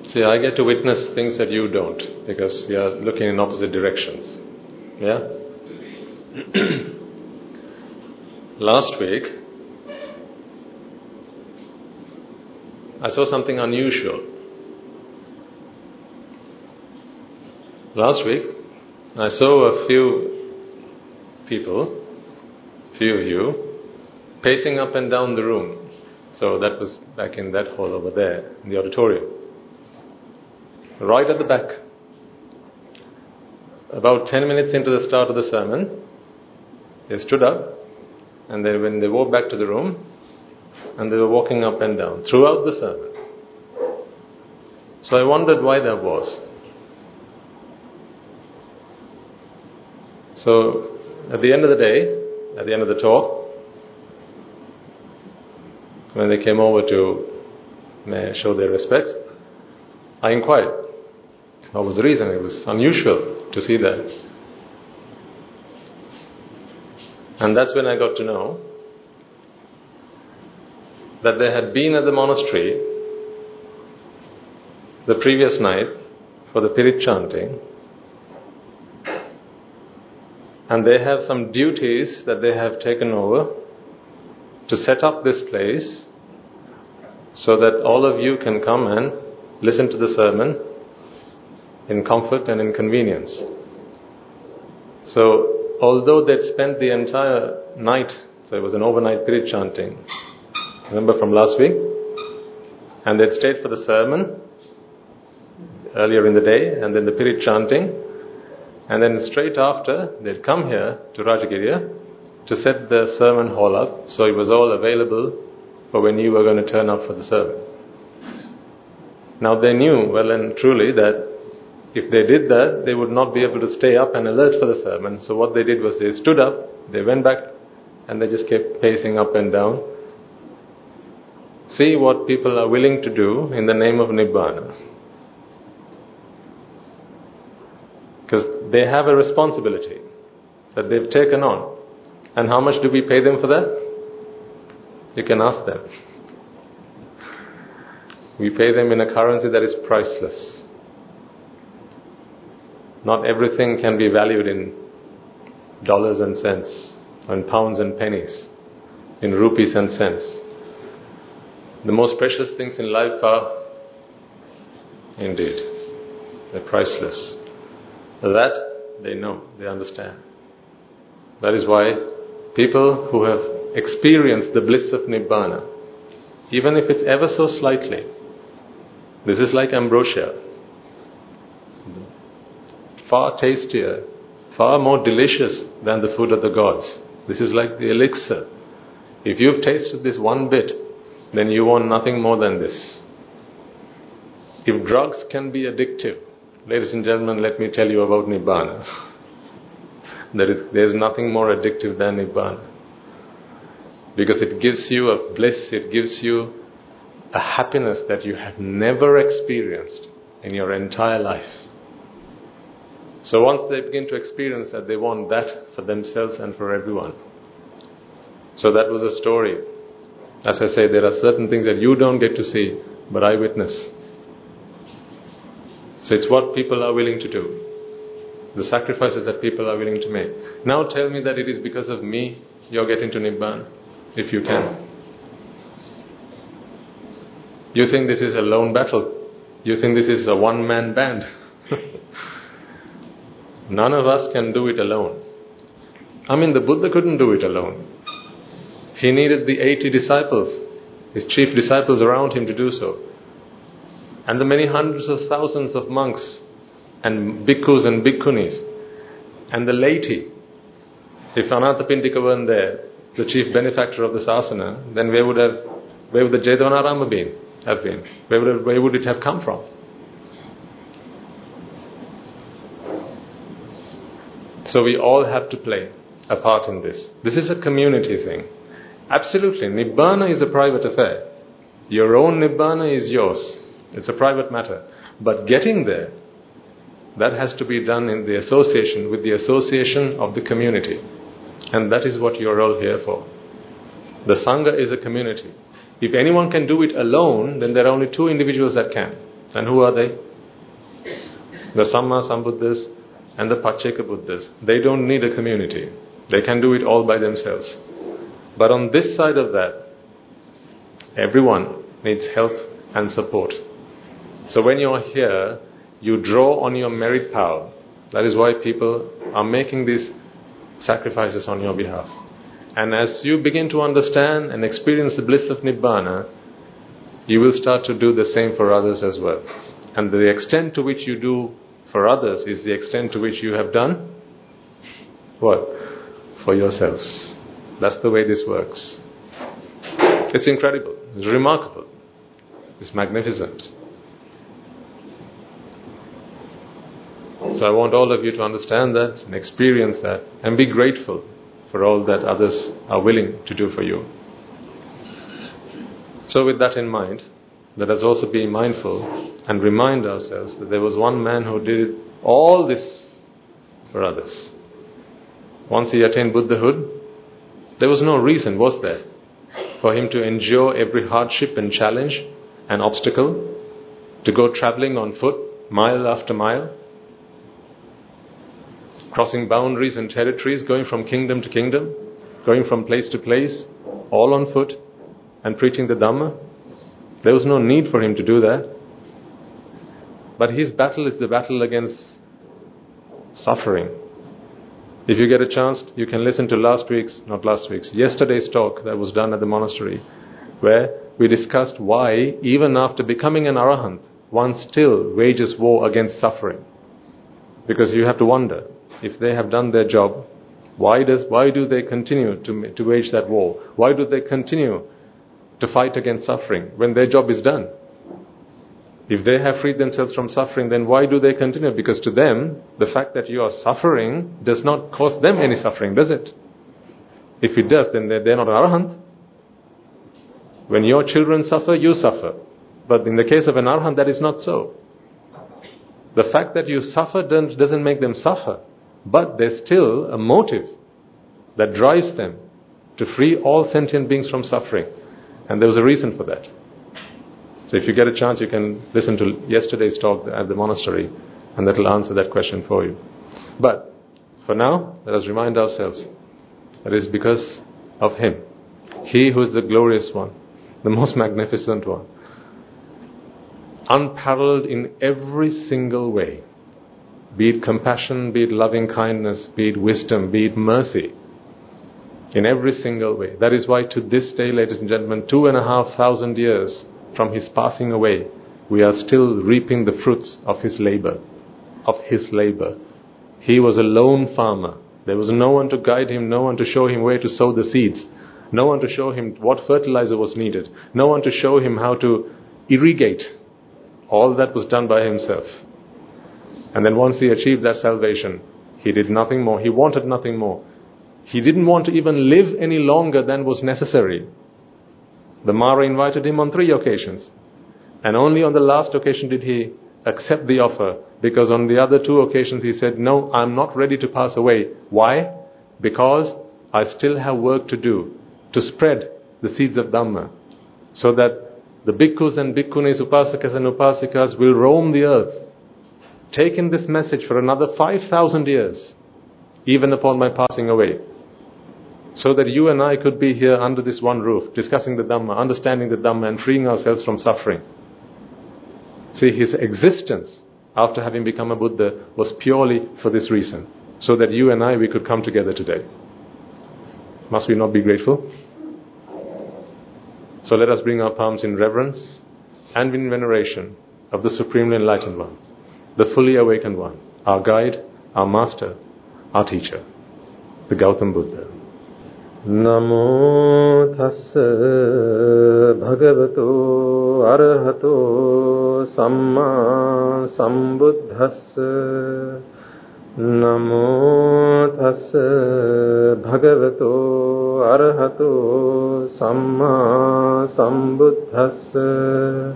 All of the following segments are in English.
See, I get to witness things that you don't, because we are looking in opposite directions. Yeah? Last week, I saw something unusual. Last week, I saw a few people, few of you, pacing up and down the room. So that was back in that hall over there, in the auditorium. Right at the back. About 10 minutes into the start of the sermon, they stood up, and when they walked back to the room, and they were walking up and down throughout the sermon. So I wondered why that was. So at the end of the day, at the end of the talk, when they came over to show their respects, I inquired, what was the reason? It was unusual to see that. And that's when I got to know that they had been at the monastery the previous night for the Pirit chanting, and they have some duties that they have taken over to set up this place so that all of you can come and listen to the sermon in comfort and in convenience. So, although they'd spent the entire night, so it was an overnight Pirit chanting, remember from last week, and they'd stayed for the sermon earlier in the day, and then the Pirit chanting, and then straight after, they'd come here to Rajagiriya to set the sermon hall up, so it was all available for when you were going to turn up for the sermon. Now they knew well and truly that if they did that, they would not be able to stay up and alert for the sermon. So what they did was they stood up, they went back, and they just kept pacing up and down. See what people are willing to do in the name of Nibbana. Because they have a responsibility that they've taken on. And how much do we pay them for that? You can ask them. We pay them in a currency that is priceless. Not everything can be valued in dollars and cents, or in pounds and pennies, in rupees and cents. The most precious things in life are, indeed, they're priceless. That they know, they understand. That is why people who have experienced the bliss of Nibbana, even if it's ever so slightly, this is like ambrosia, far tastier, far more delicious than the food of the gods. This is like the elixir. If you've tasted this one bit, then you want nothing more than this. If drugs can be addictive, ladies and gentlemen, let me tell you about Nibbana. There's nothing more addictive than Nibbana. Because it gives you a bliss, it gives you a happiness that you have never experienced in your entire life. So once they begin to experience that, they want that for themselves and for everyone. So that was a story. As I say, there are certain things that you don't get to see, but I witness. So it's what people are willing to do. The sacrifices that people are willing to make. Now tell me that it is because of me you're getting to Nibbana, if you can. You think this is a lone battle? You think this is a one-man band? None of us can do it alone. I mean, the Buddha couldn't do it alone. He needed the 80 disciples, his chief disciples around him to do so. And the many hundreds of thousands of monks and bhikkhus and bhikkhunis and the laity. If Anathapindika weren't there, the chief benefactor of the sasana, then where would the Jetavana have been? Where would it have come from? So we all have to play a part in this. This is a community thing. Absolutely, Nibbana is a private affair. Your own Nibbana is yours. It's a private matter. But getting there, that has to be done in the association, with the association of the community. And that is what you're all here for. The Sangha is a community. If anyone can do it alone, then there are only two individuals that can. And who are they? The Samma Sambuddhas and the Pacceka Buddhas. They don't need a community. They can do it all by themselves. But on this side of that, everyone needs help and support. So when you're here, you draw on your merit power. That is why people are making these sacrifices on your behalf. And as you begin to understand and experience the bliss of Nibbana, you will start to do the same for others as well. And the extent to which you do for others is the extent to which you have done what? For yourselves. That's the way this works. It's incredible. It's remarkable. It's magnificent. So I want all of you to understand that and experience that and be grateful for all that others are willing to do for you. So with that in mind, let us also be mindful and remind ourselves that there was one man who did all this for others. Once he attained Buddhahood, there was no reason, was there, for him to endure every hardship and challenge and obstacle, to go traveling on foot, mile after mile, crossing boundaries and territories, going from kingdom to kingdom, going from place to place, all on foot, and preaching the Dhamma. There was no need for him to do that. But his battle is the battle against suffering. If you get a chance, you can listen to yesterday's talk that was done at the monastery, where we discussed why, even after becoming an Arahant, one still wages war against suffering. Because you have to wonder, if they have done their job, why do they continue to wage that war? Why do they continue to fight against suffering when their job is done? If they have freed themselves from suffering, then why do they continue? Because to them, the fact that you are suffering does not cause them any suffering, does it? If it does, then they're not an Arahant. When your children suffer, you suffer. But in the case of an Arahant, that is not so. The fact that you suffer doesn't make them suffer. But there's still a motive that drives them to free all sentient beings from suffering. And there was a reason for that. So if you get a chance, you can listen to yesterday's talk at the monastery, and that will answer that question for you. But for now, let us remind ourselves that it is because of him. He who is the glorious one, the most magnificent one, unparalleled in every single way, be it compassion, be it loving kindness, be it wisdom, be it mercy, in every single way. That is why to this day, ladies and gentlemen, 2,500 years from his passing away, we are still reaping the fruits of his labor. He was a lone farmer. There was no one to guide him, no one to show him where to sow the seeds, no one to show him what fertilizer was needed, no one to show him how to irrigate. All that was done by himself. And then once he achieved that salvation, he did nothing more. He wanted nothing more. He didn't want to even live any longer than was necessary. The Mara invited him on 3 occasions. And only on the last occasion did he accept the offer. Because on the other 2 occasions he said, no, I'm not ready to pass away. Why? Because I still have work to do to spread the seeds of Dhamma. So that the bhikkhus and bhikkhunis, upasakas and upasikas will roam the earth, taking this message for another 5,000 years, even upon my passing away. So that you and I could be here under this one roof, discussing the Dhamma, understanding the Dhamma and freeing ourselves from suffering. See, his existence after having become a Buddha was purely for this reason. So that you and I, we could come together today. Must we not be grateful? So let us bring our palms in reverence and in veneration of the Supremely Enlightened One, the fully awakened One, our guide, our master, our teacher, the Gautam Buddha. Namo tassa bhagavato arahato samma sambuddhassa. Namo tassa bhagavato arahato samma sambuddhassa.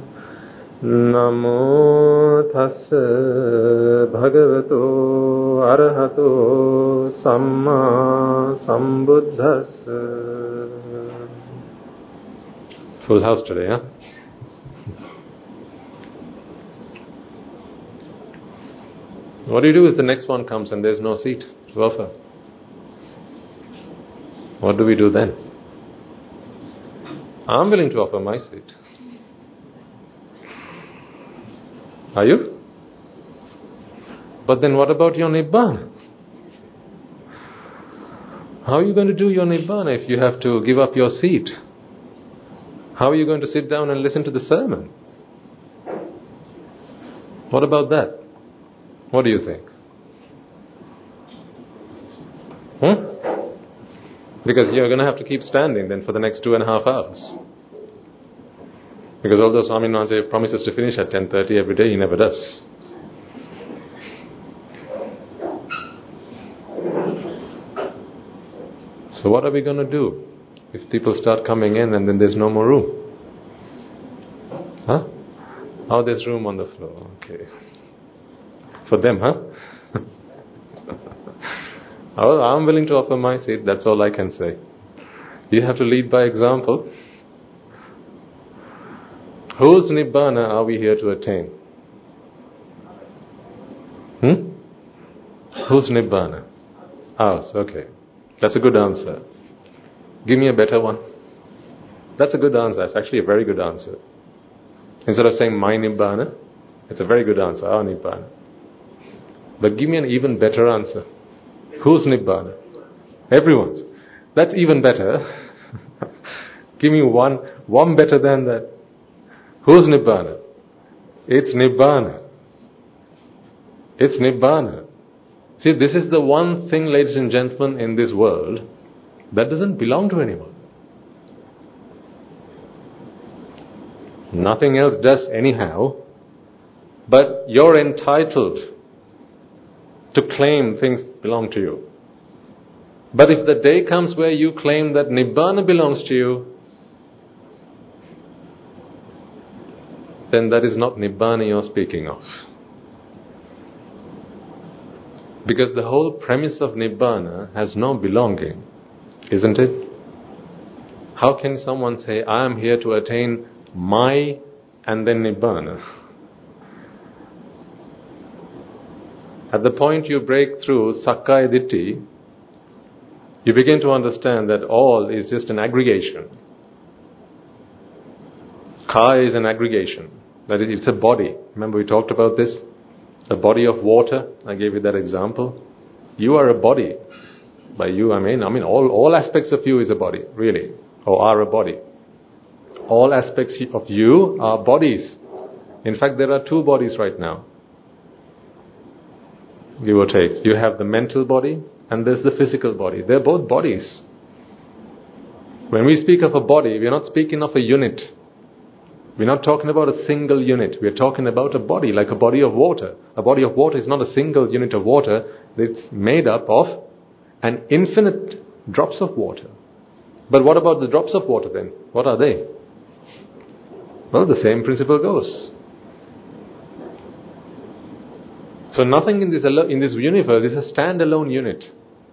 Namo tassa bhagavato arahato samma sambuddhassa. Full house today, huh? What do you do if the next one comes and there's no seat to offer? What do we do then? I'm willing to offer my seat. Are you? But then what about your Nibbana? How are you going to do your Nibbana if you have to give up your seat? How are you going to sit down and listen to the sermon? What about that? What do you think? Because you're going to have to keep standing then for the next 2.5 hours. Because although Swami Narayan promises to finish at 10:30 every day, he never does. So what are we going to do if people start coming in and then there's no more room? Huh? Oh, there's room on the floor. Okay. For them, huh? Oh, I'm willing to offer my seat. That's all I can say. You have to lead by example. Whose Nibbana are we here to attain? Whose Nibbana? Ours, okay. That's a good answer. Give me a better one. That's a good answer. It's actually a very good answer. Instead of saying my Nibbana, it's a very good answer, our Nibbana. But give me an even better answer. Whose Nibbana? Everyone's. That's even better. Give me one better than that. Whose Nibbana? It's Nibbana. It's Nibbana. See, this is the one thing, ladies and gentlemen, in this world that doesn't belong to anyone. Nothing else does anyhow, but you're entitled to claim things belong to you. But if the day comes where you claim that Nibbana belongs to you, then that is not Nibbana you're speaking of. Because the whole premise of Nibbana has no belonging, isn't it? How can someone say, I am here to attain my and then Nibbana? At the point you break through Sakkaya Ditthi, you begin to understand that all is just an aggregation. Kaya is an aggregation. That is, it's a body. Remember we talked about this? A body of water. I gave you that example. You are a body. By you, I mean all aspects of you is a body, really. Or are a body. All aspects of you are bodies. In fact, there are 2 bodies right now. Give or take. You have the mental body and there's the physical body. They're both bodies. When we speak of a body, we're not speaking of a unit. We're not talking about a single unit. We're talking about a body, like a body of water. A body of water is not a single unit of water. It's made up of an infinite drops of water. But what about the drops of water then? What are they? Well, the same principle goes. So nothing in this universe is a standalone unit.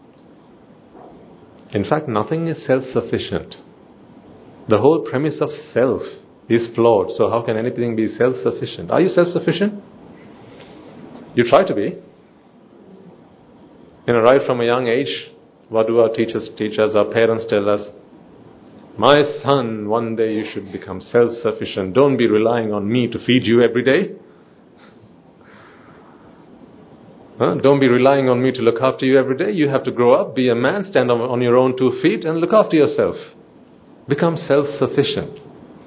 In fact, nothing is self-sufficient. The whole premise of self is flawed. So how can anything be self-sufficient? Are you self-sufficient? You try to be. Right from a young age, what do our teachers teach us? Our parents tell us, my son, one day you should become self-sufficient. Don't be relying on me to feed you every day. Don't be relying on me to look after you every day. You have to grow up, be a man, stand on your own 2 feet and look after yourself. Become self-sufficient.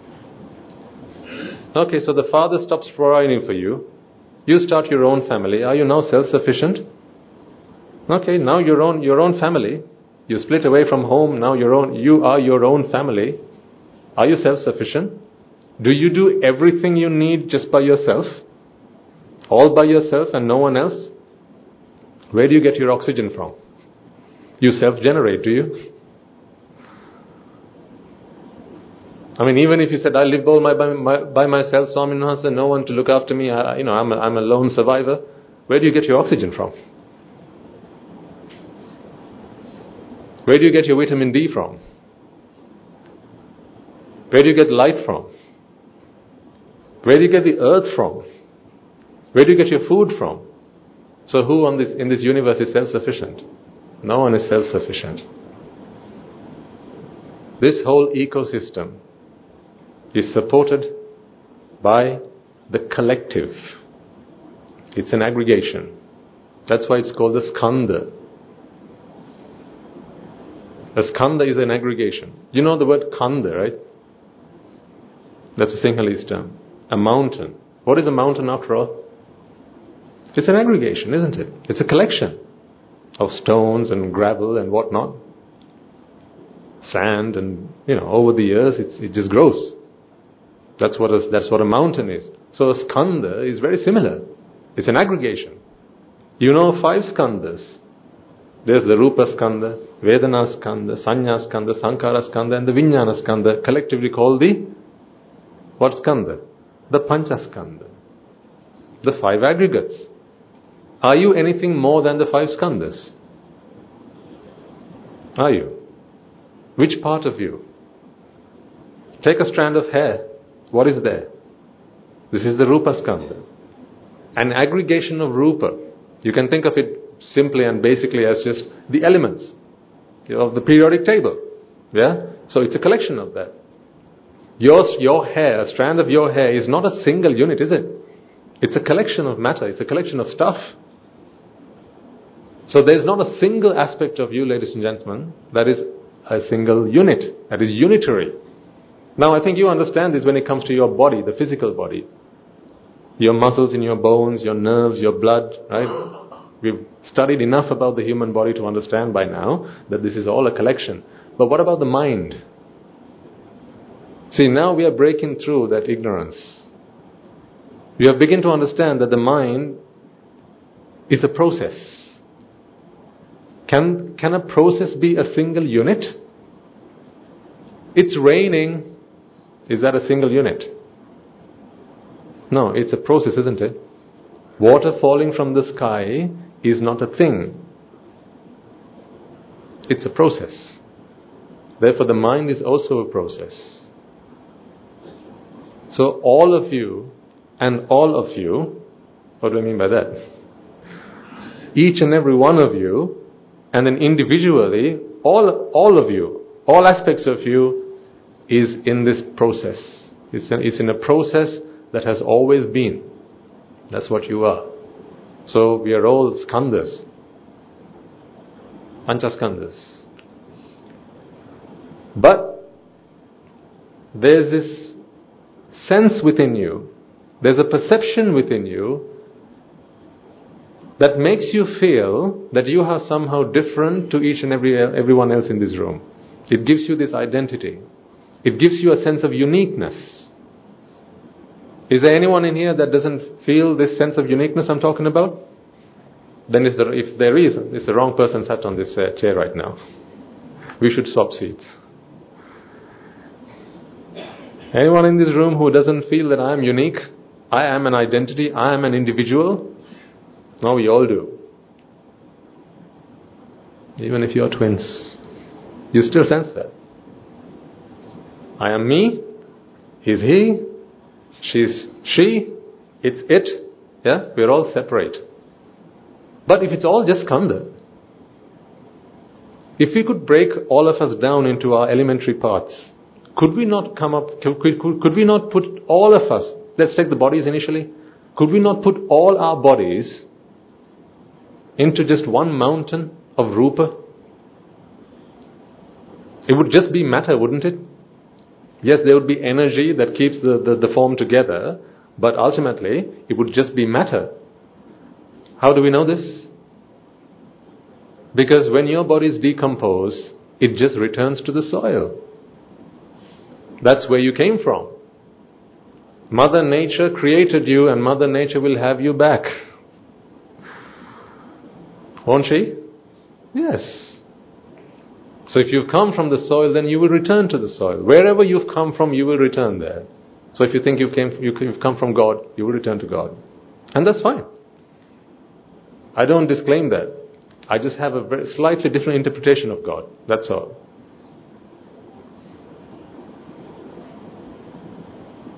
Okay, so the father stops providing for you. You start your own family. Are you now self-sufficient? Okay, now your own family. You split away from home. Now you are your own family. Are you self-sufficient? Do you do everything you need just by yourself? All by yourself and no one else? Where do you get your oxygen from? You self-generate, do you? Even if you said, I live all by myself, Swami Narayan, no one to look after me, I'm a lone survivor. Where do you get your oxygen from? Where do you get your vitamin D from? Where do you get light from? Where do you get the earth from? Where do you get your food from? So who in this universe is self-sufficient? No one is self-sufficient. This whole ecosystem is supported by the collective. It's an aggregation. That's why it's called the skandha. A skandha is an aggregation. You know the word khandha, right? That's a Sinhalese term. A mountain. What is a mountain after all? It's an aggregation, isn't it? It's a collection of stones and gravel and whatnot. Sand and, over the years it just grows. That's what a mountain is. So a skandha is very similar. It's an aggregation. 5 skandhas. There's the Rupa Skandha, Vedana Skandha, Sanya Skandha, Sankhara Skandha, and the Vijnana Skandha, collectively called the what Skandha? The Pancha Skandha. The 5 aggregates. Are you anything more than the 5 skandhas? Are you? Which part of you? Take a strand of hair. What is there? This is the Rupa Skandha. An aggregation of Rupa. You can think of it simply and basically as just the elements of the periodic table. Yeah? So it's a collection of that. Your hair, a strand of your hair is not a single unit, is it? It's a collection of matter. It's a collection of stuff. So there's not a single aspect of you, ladies and gentlemen, that is a single unit, that is unitary. Now I think you understand this when it comes to your body, the physical body. Your muscles in your bones, your nerves, your blood, right? We've studied enough about the human body to understand by now that this is all a collection. But what about the mind? See, now we are breaking through that ignorance. We have begun to understand that the mind is a process. Can a process be a single unit? It's raining. Is that a single unit? No, it's a process, isn't it? Water falling from the sky is not a thing. It's a process. Therefore, the mind is also a process. So all of you, what do I mean by that? Each and every one of you, and then individually, all of you, all aspects of you is in this process. It's in a process that has always been. That's what you are. So we are all skandhas. Panchaskandhas. But there's this sense within you, there's a perception within you that makes you feel that you are somehow different to each and everyone else in this room. It gives you this identity. It gives you a sense of uniqueness. Is there anyone in here that doesn't feel this sense of uniqueness I'm talking about? Then if there is, it's the wrong person sat on this chair right now. We should swap seats. Anyone in this room who doesn't feel that I am unique, I am an identity, I am an individual? No, we all do. Even if you're twins, you still sense that. I am me, he's he, she's she, it's it. Yeah, we're all separate. But if it's all just skandha, if we could break all of us down into our elementary parts, could we not could we not put all of us, let's take the bodies initially, could we not put all our bodies into just one mountain of Rupa? It would just be matter, wouldn't it? Yes, there would be energy that keeps the form together, but ultimately it would just be matter. How do we know this? Because when your bodies decompose, it just returns to the soil. That's where you came from. Mother Nature created you, and Mother Nature will have you back. Won't she? Yes. So if you've come from the soil, then you will return to the soil. Wherever you've come from, you will return there. So if you think you've come from God, you will return to God. And that's fine. I don't disclaim that. I just have a very slightly different interpretation of God. That's all.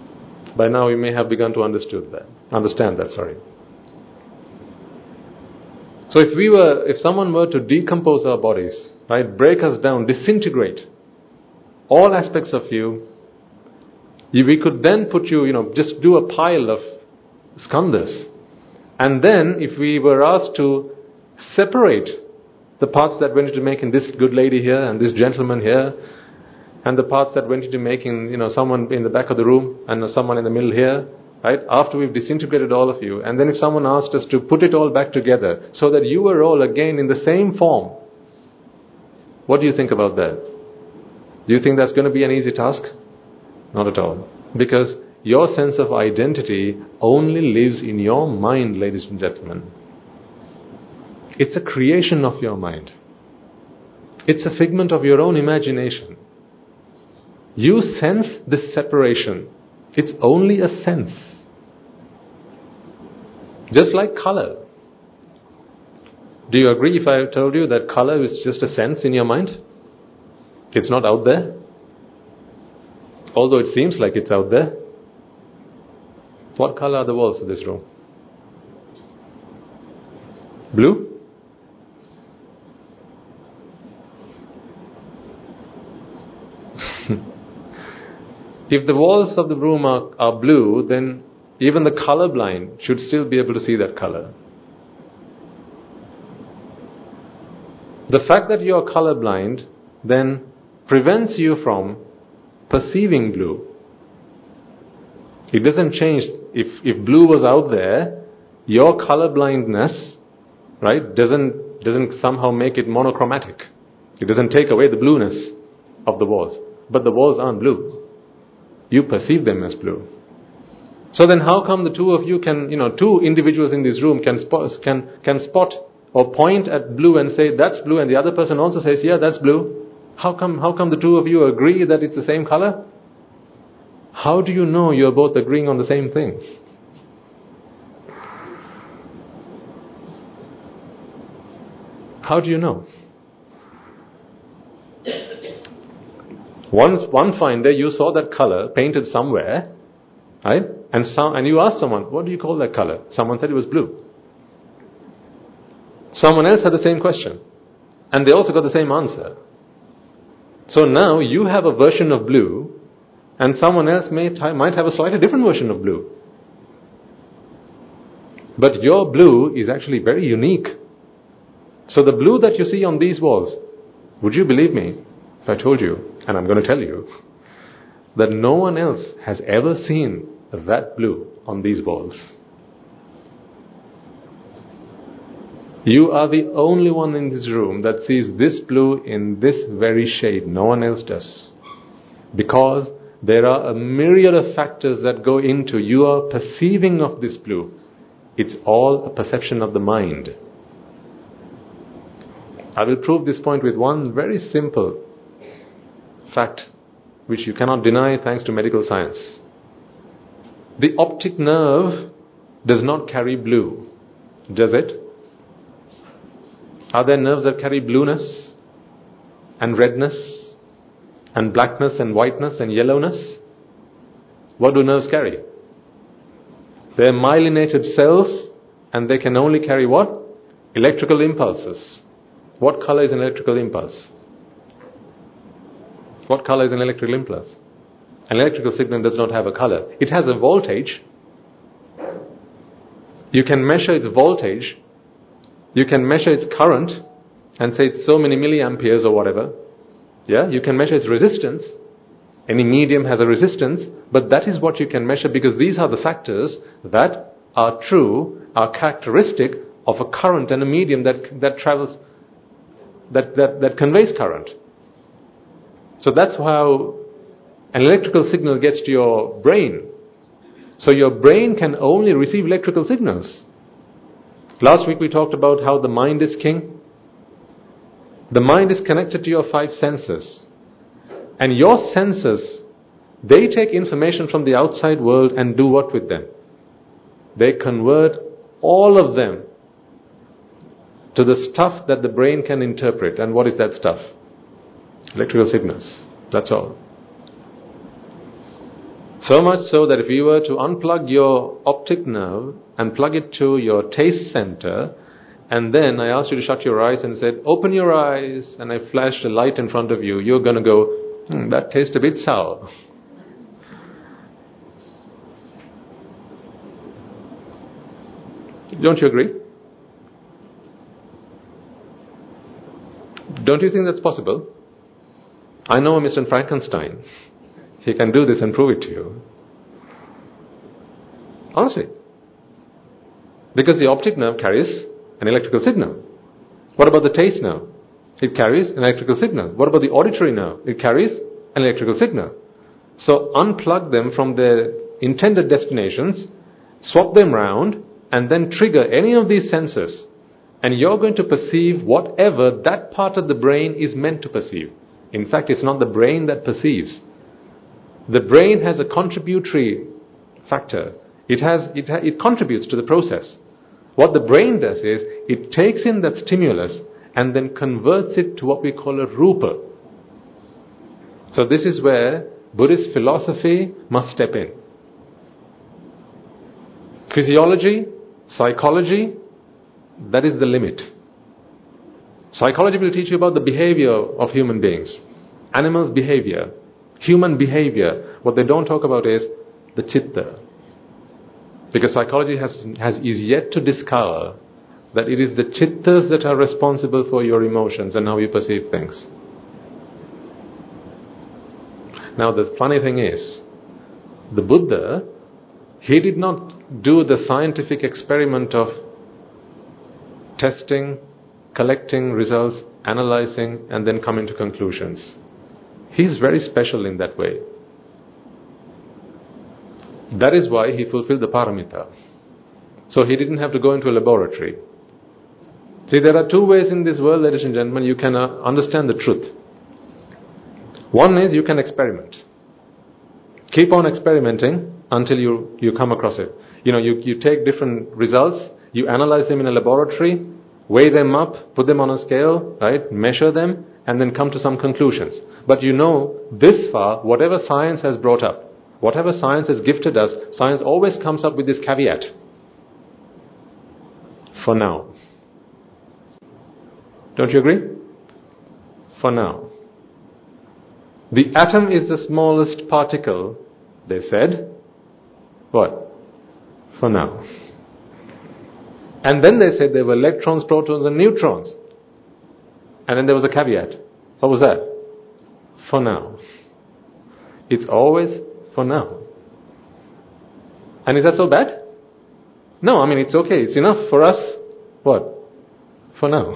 By now you may have begun to understand that. So if someone were to decompose our bodies, right, break us down, disintegrate all aspects of you, we could then put you, just do a pile of skandhas. And then if we were asked to separate the parts that went into making this good lady here and this gentleman here, and the parts that went into making, someone in the back of the room and someone in the middle here, right? After we've disintegrated all of you, and then if someone asked us to put it all back together so that you were all again in the same form, what do you think about that? Do you think that's going to be an easy task? Not at all. Because your sense of identity only lives in your mind, ladies and gentlemen. It's a creation of your mind. It's a figment of your own imagination. You sense this separation. It's only a sense. Just like color. Do you agree if I told you that color is just a sense in your mind? It's not out there. Although it seems like it's out there. What color are the walls of this room? Blue? If the walls of the room are blue, then even the colorblind should still be able to see that color. The fact that you are colorblind then prevents you from perceiving blue. It doesn't change. If blue was out there, your colorblindness, right, doesn't somehow make it monochromatic. It doesn't take away the blueness of the walls. But the walls aren't blue. You perceive them as blue. So then how come the two of you can, two individuals in this room can spot or point at blue and say, that's blue, and the other person also says, yeah, that's blue. How come the two of you agree that it's the same color? How do you know you're both agreeing on the same thing? How do you know? One fine day you saw that color painted somewhere, right? And you asked someone, what do you call that color? Someone said it was blue. Someone else had the same question. And they also got the same answer. So now you have a version of blue, and someone else might have a slightly different version of blue. But your blue is actually very unique. So the blue that you see on these walls, would you believe me if I told you, and I'm going to tell you, that no one else has ever seen that blue on these walls? You are the only one in this room that sees this blue in this very shade. No one else does. Because there are a myriad of factors that go into your perceiving of this blue. It's all a perception of the mind. I will prove this point with one very simple fact, which you cannot deny thanks to medical science. The optic nerve does not carry blue, does it? Are there nerves that carry blueness and redness and blackness and whiteness and yellowness? What do nerves carry? They're myelinated cells, and they can only carry what? Electrical impulses. What color is an electrical impulse? What color is an electrical impulse? An electrical signal does not have a color. It has a voltage. You can measure its voltage. You can measure its current and say it's so many milliamperes or whatever. Yeah, you can measure its resistance. Any medium has a resistance, but that is what you can measure, because these are the factors that are true, are characteristic of a current and a medium that travels, that conveys current. So that's how an electrical signal gets to your brain. So your brain can only receive electrical signals. Last week we talked about how the mind is king. The mind is connected to your 5 senses. And your senses, they take information from the outside world and do what with them? They convert all of them to the stuff that the brain can interpret. And what is that stuff? Electrical signals. That's all. So much so that if you were to unplug your optic nerve and plug it to your taste center and then I asked you to shut your eyes and said, open your eyes, and I flashed a light in front of you, you're going to go, that tastes a bit sour. Don't you agree? Don't you think that's possible? I know a Mr. Frankenstein. He can do this and prove it to you. Honestly. Because the optic nerve carries an electrical signal. What about the taste nerve? It carries an electrical signal. What about the auditory nerve? It carries an electrical signal. So unplug them from their intended destinations, swap them round, and then trigger any of these senses. And you're going to perceive whatever that part of the brain is meant to perceive. In fact, it's not the brain that perceives. The brain has a contributory factor. It contributes to the process. What the brain does is, it takes in that stimulus and then converts it to what we call a rupa. So this is where Buddhist philosophy must step in. Physiology, psychology, that is the limit. Psychology will teach you about the behavior of human beings, animals' behavior, human behavior. What they don't talk about is the chitta. Because psychology is yet to discover that it is the chittas that are responsible for your emotions and how you perceive things. Now the funny thing is, the Buddha, he did not do the scientific experiment of testing, collecting results, analyzing, and then coming to conclusions. He's very special in that way. That is why he fulfilled the paramita. So he didn't have to go into a laboratory. See, there are two ways in this world, ladies and gentlemen, you can understand the truth. One is you can experiment. Keep on experimenting until you come across it. You take different results, you analyze them in a laboratory, weigh them up, put them on a scale, right? Measure them, and then come to some conclusions. But this far, whatever science has brought up, whatever science has gifted us, science always comes up with this caveat. For now. Don't you agree? For now. The atom is the smallest particle, they said. What? For now. And then they said there were electrons, protons and neutrons. And then there was a caveat. What was that? For now. It's always for now. And is that so bad? No, it's okay. It's enough for us. What? For now.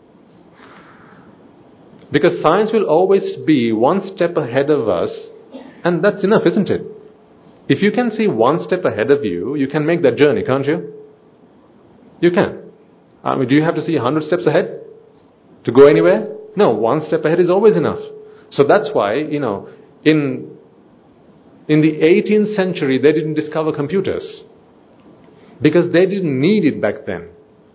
Because science will always be one step ahead of us, and that's enough, isn't it? If you can see one step ahead of you, you can make that journey, can't you? You can. Do you have to see 100 steps ahead to go anywhere? No, one step ahead is always enough. So that's why, in the 18th century, they didn't discover computers. Because they didn't need it back then.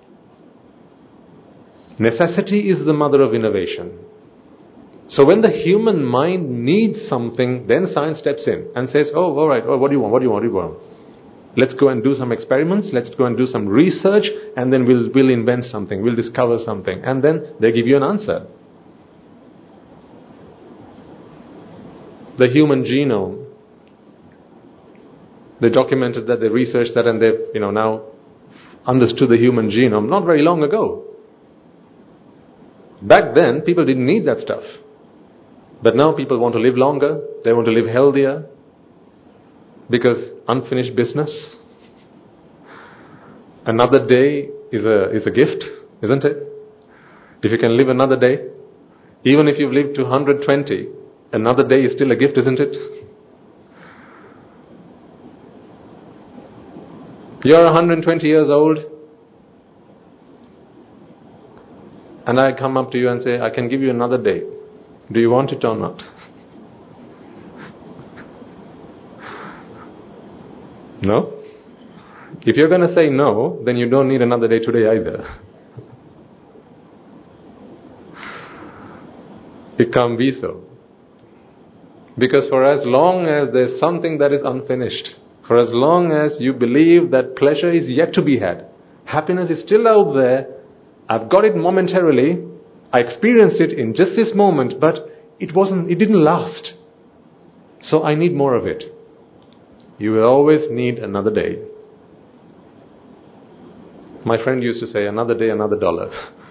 Necessity is the mother of innovation. So when the human mind needs something, then science steps in and says, oh, all right, what do you want? Let's go and do some experiments, let's go and do some research, and then we'll invent something, we'll discover something. And then they give you an answer. The human genome, they documented that, they researched that, and they've now understood the human genome not very long ago. Back then, people didn't need that stuff. But now people want to live longer, they want to live healthier, because unfinished business. Another day is a gift, isn't it? If you can live another day, even if you've lived to 120, another day is still a gift, isn't it? You're 120 years old, and I come up to you and say, I can give you another day. Do you want it or not? No? If you're going to say no, then you don't need another day today either. It can't be so. Because for as long as there's something that is unfinished, for as long as you believe that pleasure is yet to be had, happiness is still out there, I've got it momentarily. I experienced it in just this moment, but it didn't last. So I need more of it. You will always need another day. My friend used to say, another day, another dollar.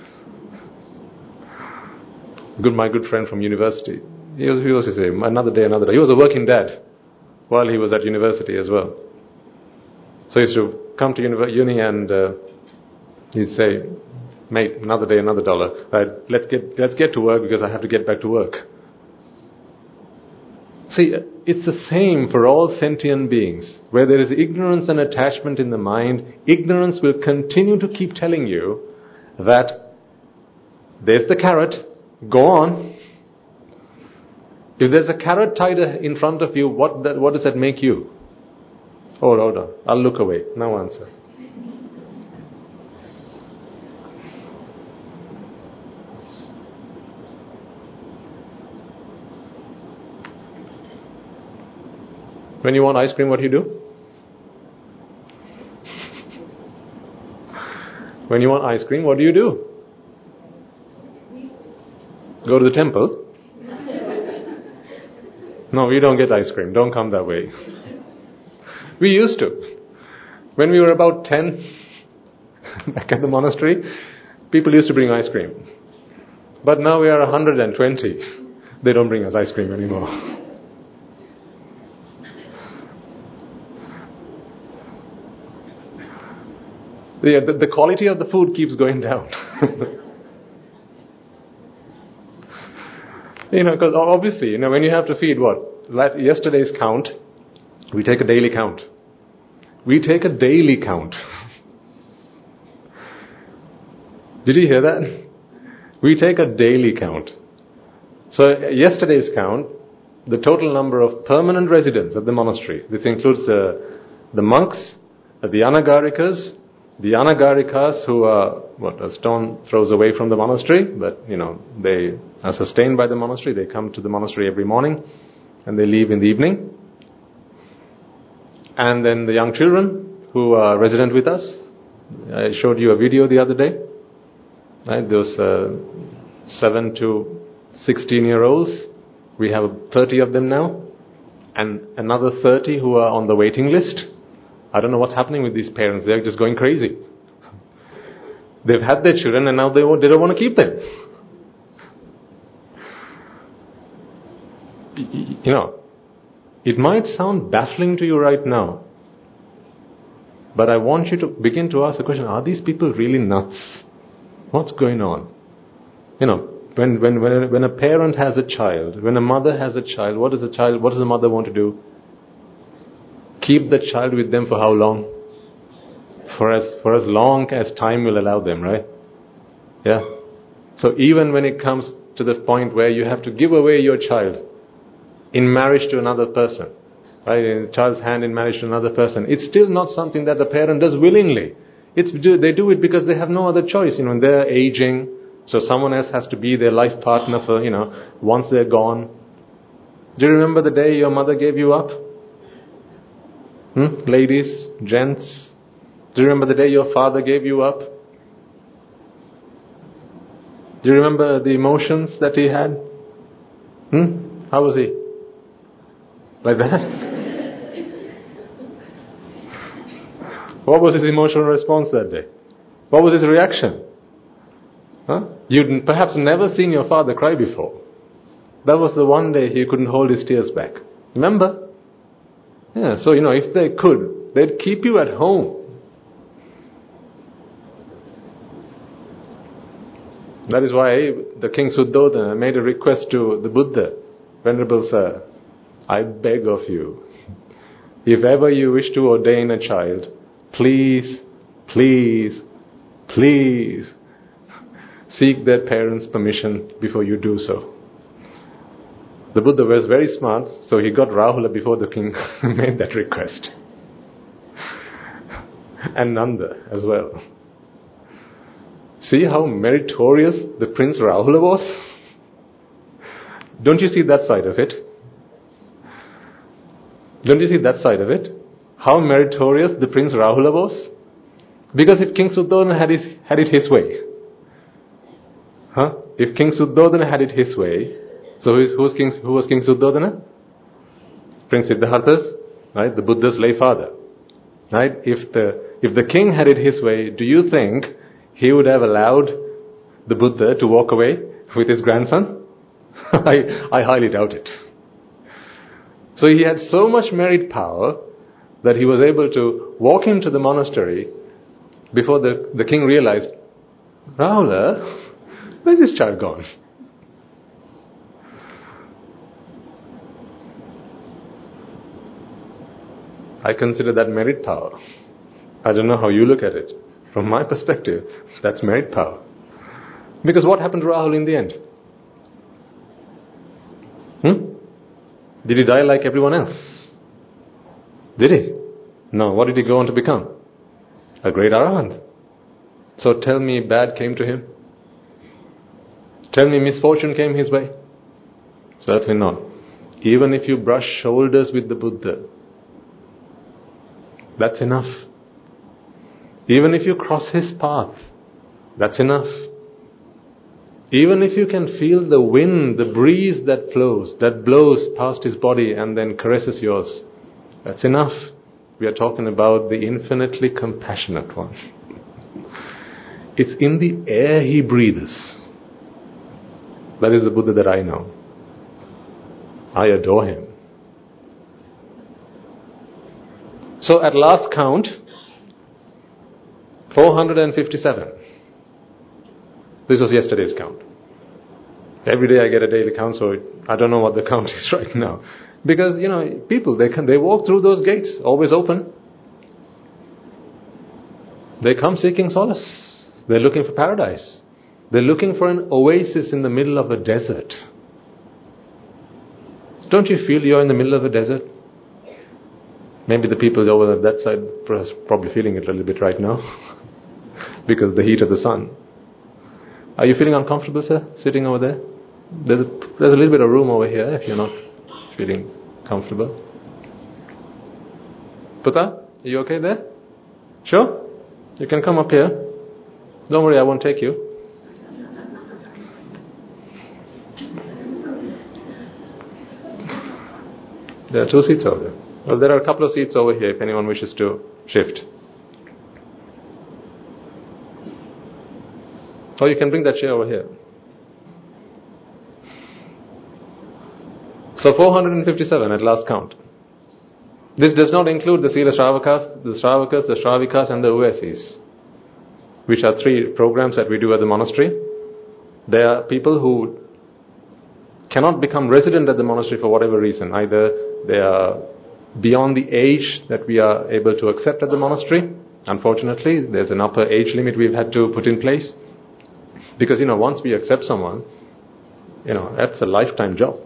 My good friend from university. He used to say, another day, another dollar. He was a working dad while he was at university as well. So he used to come to uni and he'd say, mate, another day, another dollar. Right, let's get to work because I have to get back to work. See, it's the same for all sentient beings. Where there is ignorance and attachment in the mind, ignorance will continue to keep telling you that there's the carrot, go on. If there's a carrot tied in front of you, what does that make you? Hold on, I'll look away. No answer. When you want ice cream, what do you do? When you want ice cream, what do you do? Go to the temple? No, we don't get ice cream. Don't come that way. We used to. When we were about 10, back at the monastery, people used to bring ice cream. But now we are 120. They don't bring us ice cream anymore. The quality of the food keeps going down. Because obviously, when you have to feed yesterday's count, we take a daily count. We take a daily count. Did you hear that? We take a daily count. So yesterday's count, the total number of permanent residents of the monastery, this includes the monks, the anagarikas, the anagarikas who are a stone throws away from the monastery, but they are sustained by the monastery. They come to the monastery every morning and they leave in the evening. And then the young children who are resident with us. I showed you a video the other day. Right, those 7 to 16-year-olds. We have 30 of them now, and another 30 who are on the waiting list. I don't know what's happening with these parents. They're just going crazy. They've had their children and now they don't want to keep them. It might sound baffling to you right now, but I want you to begin to ask the question, are these people really nuts? What's going on? When a parent has a child, when a mother has a child, what does the mother want to do? Keep the child with them for how long? For as long as time will allow them, right? Yeah. So even when it comes to the point where you have to give away your child in marriage to another person, right? In the child's hand in marriage to another person, it's still not something that the parent does willingly. They do it because they have no other choice. They're aging, so someone else has to be their life partner for, once they're gone. Do you remember the day your mother gave you up? Ladies, gents, do you remember the day your father gave you up? Do you remember the emotions that he had? How was he? Like that? What was his emotional response that day? What was his reaction? You'd perhaps never seen your father cry before. That was the one day he couldn't hold his tears back. Remember? Yeah, so if they could, they'd keep you at home. That is why the King Suddhodana made a request to the Buddha, Venerable Sir, I beg of you, if ever you wish to ordain a child, please, please, please seek their parents' permission before you do so. The Buddha was very smart, so he got Rahula before the king made that request. And Nanda as well. See how meritorious the Prince Rahula was? Don't you see that side of it? Don't you see that side of it? How meritorious the Prince Rahula was? Because if King Suddhodana had it his way, Huh? If King Suddhodana had it his way, so who was King Suddhodana? Prince Siddhartha's, right? The Buddha's lay father. Right? If the king had it his way, do you think he would have allowed the Buddha to walk away with his grandson? I highly doubt it. So he had so much merit power that he was able to walk into the monastery before the king realized, Rahula, where's this child gone? I consider that merit power. I don't know how you look at it. From my perspective, that's merit power. Because what happened to Rahul in the end? Did he die like everyone else? Did he? No. What did he go on to become? A great Arahant. So tell me bad came to him? Tell me misfortune came his way? Certainly not. Even if you brush shoulders with the Buddha, that's enough. Even if you cross his path, that's enough. Even if you can feel the wind, the breeze that blows past his body and then caresses yours, that's enough. We are talking about the infinitely compassionate one. It's in the air he breathes. That is the Buddha that I know. I adore him. So at last count, 457. This was yesterday's count. Every day I get a daily count, so I don't know what the count is right now. Because, people, they walk through those gates, always open. They come seeking solace. They're looking for paradise. They're looking for an oasis in the middle of a desert. Don't you feel you're in the middle of a desert? Maybe the people over that side are probably feeling it a little bit right now because of the heat of the sun. Are you feeling uncomfortable, sir, sitting over there? There's a little bit of room over here if you're not feeling comfortable. Putta, are you okay there? Sure? You can come up here. Don't worry, I won't take you. There are 2 seats over there. Well, there are a couple of seats over here if anyone wishes to shift. Or you can bring that chair over here. So 457 at last count. This does not include the Sila Shravakas, the Shravikas and the Uvasis, which are 3 programs that we do at the monastery. They are people who cannot become resident at the monastery for whatever reason. Either they are beyond the age that we are able to accept at the monastery. Unfortunately, there's an upper age limit we've had to put in place. Because, once we accept someone, that's a lifetime job.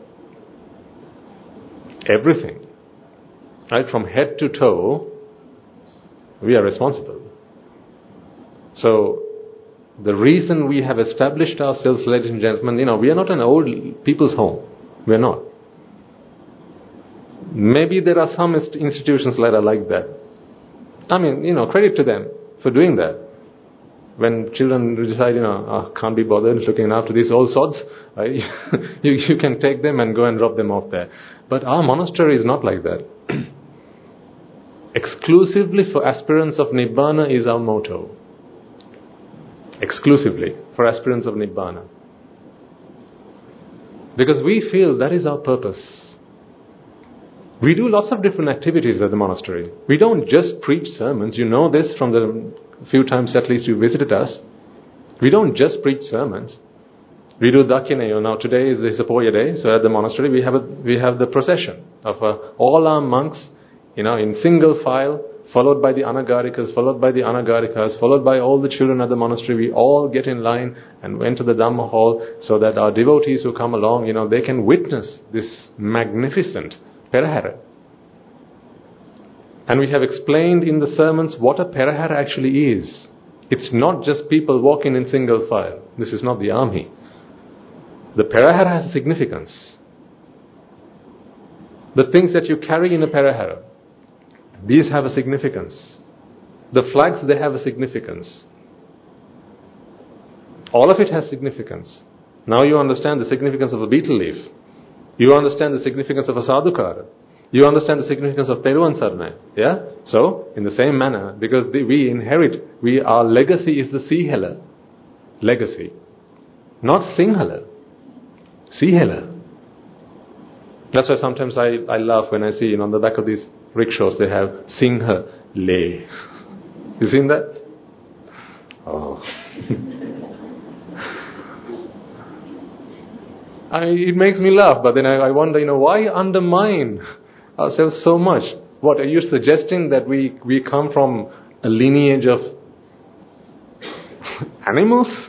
Everything. Right? From head to toe, we are responsible. So, the reason we have established ourselves, ladies and gentlemen, we are not an old people's home. We are not. Maybe there are some institutions that are like that. Credit to them for doing that. When children decide, can't be bothered looking after these old sods, right? you can take them and go and drop them off there. But our monastery is not like that. Exclusively for aspirants of Nibbana is our motto. Exclusively for aspirants of Nibbana. Because we feel that is our purpose. We do lots of different activities at the monastery. We don't just preach sermons. You know this from the few times at least you visited us. We don't just preach sermons. We do Dakkhineyo. Now today is the Sepoya day, so at the monastery we have the procession of all our monks, in single file, followed by the Anagarikas, followed by the Anagarikas, followed by all the children at the monastery. We all get in line and enter the Dhamma hall so that our devotees who come along, they can witness this magnificent Perahara. And we have explained in the sermons what a Perahara actually is. It's not just people walking in single file. This is not the army. The Perahara has a significance. The things that you carry in a Perahara, these have a significance. The flags, they have a significance. All of it has significance. Now you understand the significance of a betel leaf. You understand the significance of a sadhukara. You understand the significance of Teruvan Saranai. Yeah? So, in the same manner, because we inherit, our legacy is the Sihela. Legacy. Not Sinhala. Sihela. That's why sometimes I laugh when I see, on the back of these rickshaws, they have Singha Le. You seen that? Oh. It makes me laugh, but then I wonder, why undermine ourselves so much? What, are you suggesting that we come from a lineage of animals?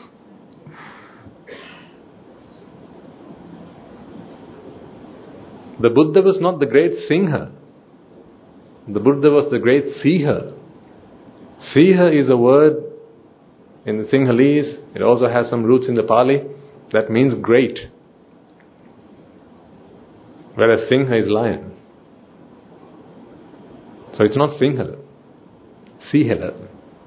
The Buddha was not the great Singha. The Buddha was the great Siha. Siha is a word in the Sinhalese. It also has some roots in the Pali. That means great. Whereas Singha is lion. So it's not Sinhala. Sihela.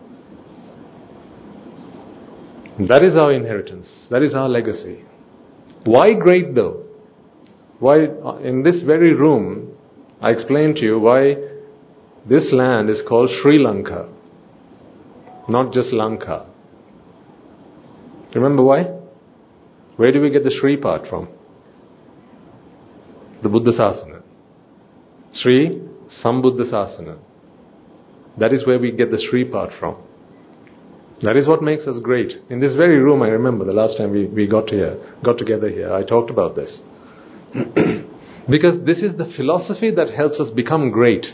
That is our inheritance. That is our legacy. Why great though? Why, in this very room, I explained to you why this land is called Sri Lanka, not just Lanka. Remember why? Where do we get the Sri part from? The Buddha Sasana. Sri Sambuddha Sasana. That is where we get the Sri part from. That is what makes us great. In this very room, I remember the last time we got together here, I talked about this. Because this is the philosophy that helps us become great.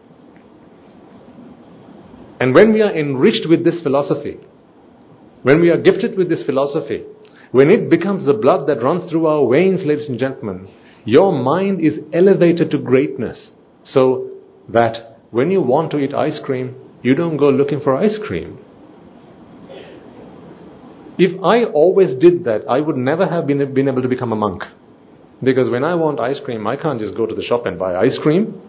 And when we are enriched with this philosophy, when we are gifted with this philosophy, when it becomes the blood that runs through our veins, ladies and gentlemen, your mind is elevated to greatness. So that when you want to eat ice cream, you don't go looking for ice cream. If I always did that, I would never have been able to become a monk. Because when I want ice cream, I can't just go to the shop and buy ice cream.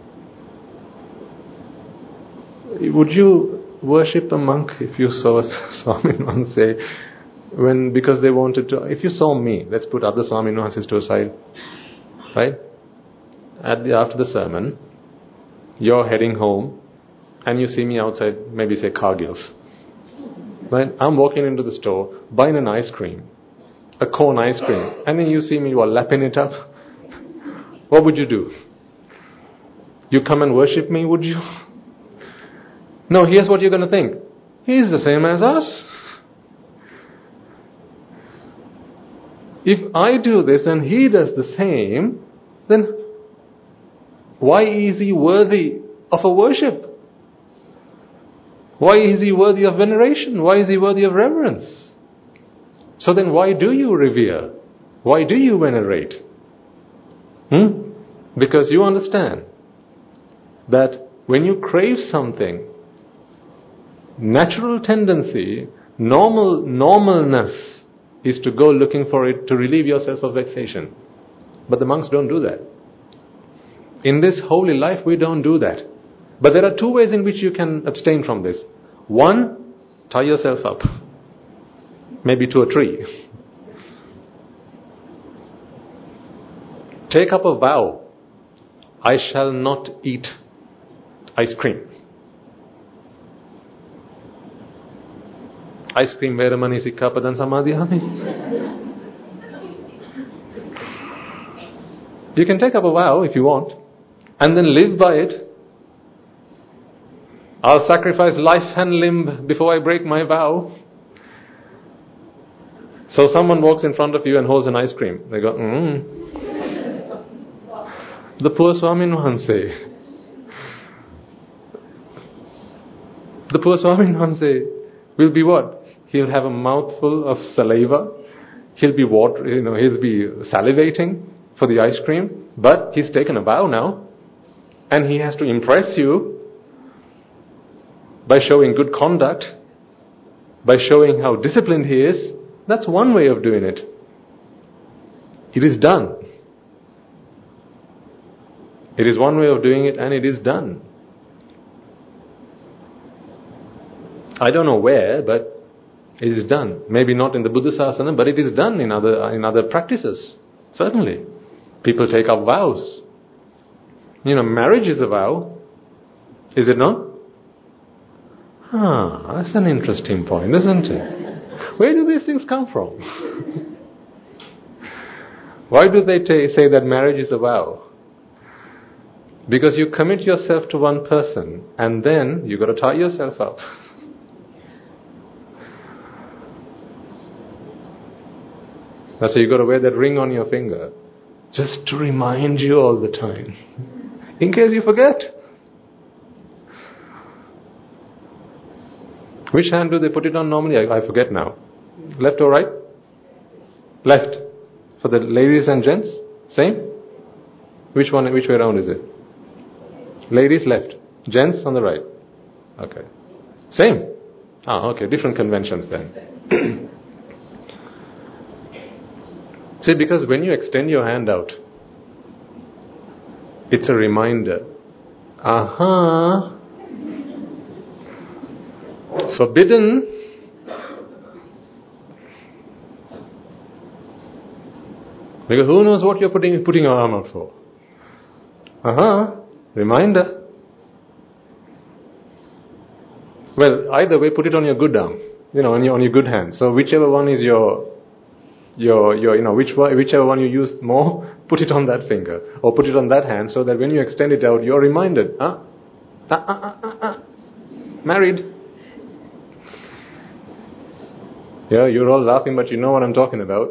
Would you worship a monk if you saw Swami say, because they wanted to, if you saw me, let's put other Swami Nuances to a side, right? After the sermon, you're heading home, and you see me outside, maybe say Cargill's. Right? I'm walking into the store, buying an ice cream, a cone ice cream, and then you see me while lapping it up. What would you do? You come and worship me, would you? No, here's what you're going to think. He's the same as us. If I do this and he does the same, then why is he worthy of a worship? Why is he worthy of veneration? Why is he worthy of reverence? So then why do you revere? Why do you venerate? Because you understand that when you crave something, natural tendency, normalness is to go looking for it to relieve yourself of vexation. But the monks don't do that. In this holy life, we don't do that. But there are two ways in which you can abstain from this. One, tie yourself up. Maybe to a tree. Take up a vow. I shall not eat ice cream. Ice cream veramani sikkhapadan samadhiyami. You can take up a vow if you want, and then live by it. I'll sacrifice life and limb before I break my vow. So someone walks in front of you and holds an ice cream. They go, The poor Swami Nuhanse. The poor Swami Nuhanse will be what? He'll have a mouthful of saliva. He'll be he'll be salivating for the ice cream. But he's taken a vow now. And he has to impress you by showing good conduct, by showing how disciplined he is. That's one way of doing it. It is done. It is one way of doing it, and it is done. I don't know where, but It is done. Maybe not in the Buddha Sasana, but it is done in other practices. Certainly. People take up vows. Marriage is a vow. Is it not? That's an interesting point, isn't it? Where do these things come from? Why do they say that marriage is a vow? Because you commit yourself to one person and then you've got to tie yourself up. That's why you've got to wear that ring on your finger, just to remind you all the time, in case you forget. Which hand do they put it on normally? I forget now. Left or right? Left. For the ladies and gents? Same? Which way around is it? Ladies left. Gents on the right. Okay. Same? Okay. Different conventions then. See, because when you extend your hand out, it's a reminder. Forbidden. Because who knows what you're putting your arm out for? Reminder. Well, either way, put it on your good arm. On your good hand. So whichever one is whichever one you use more, put it on that finger or put it on that hand, so that when you extend it out, you're reminded. Married. Yeah, you're all laughing, but you know what I'm talking about.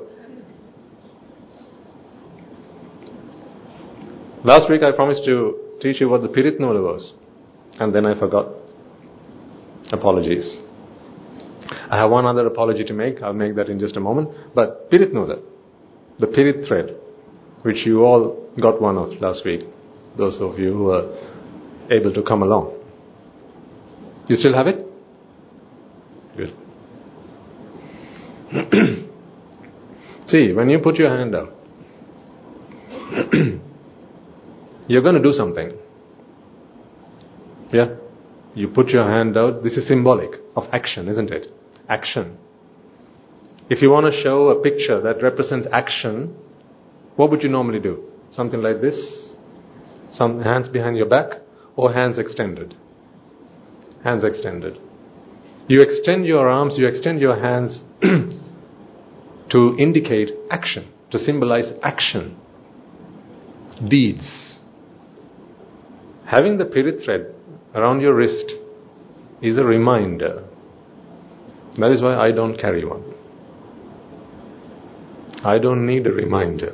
Last week I promised to teach you what the Pirit Nola was, and then I forgot. Apologies. I have one other apology to make. I'll make that in just a moment. But Pirit Nola, the Pirit thread, which you all got one of last week, those of you who were able to come along. You still have it? Good. See, when you put your hand out, you're going to do something. Yeah? You put your hand out. This is symbolic of action, isn't it? Action. If you want to show a picture that represents action, what would you normally do? Something like this? Some hands behind your back, or hands extended? Hands extended. You extend your arms, you extend your hands to indicate action, to symbolize action, deeds. Having the Pirit thread around your wrist is a reminder. That is why I don't carry one. I don't need a reminder.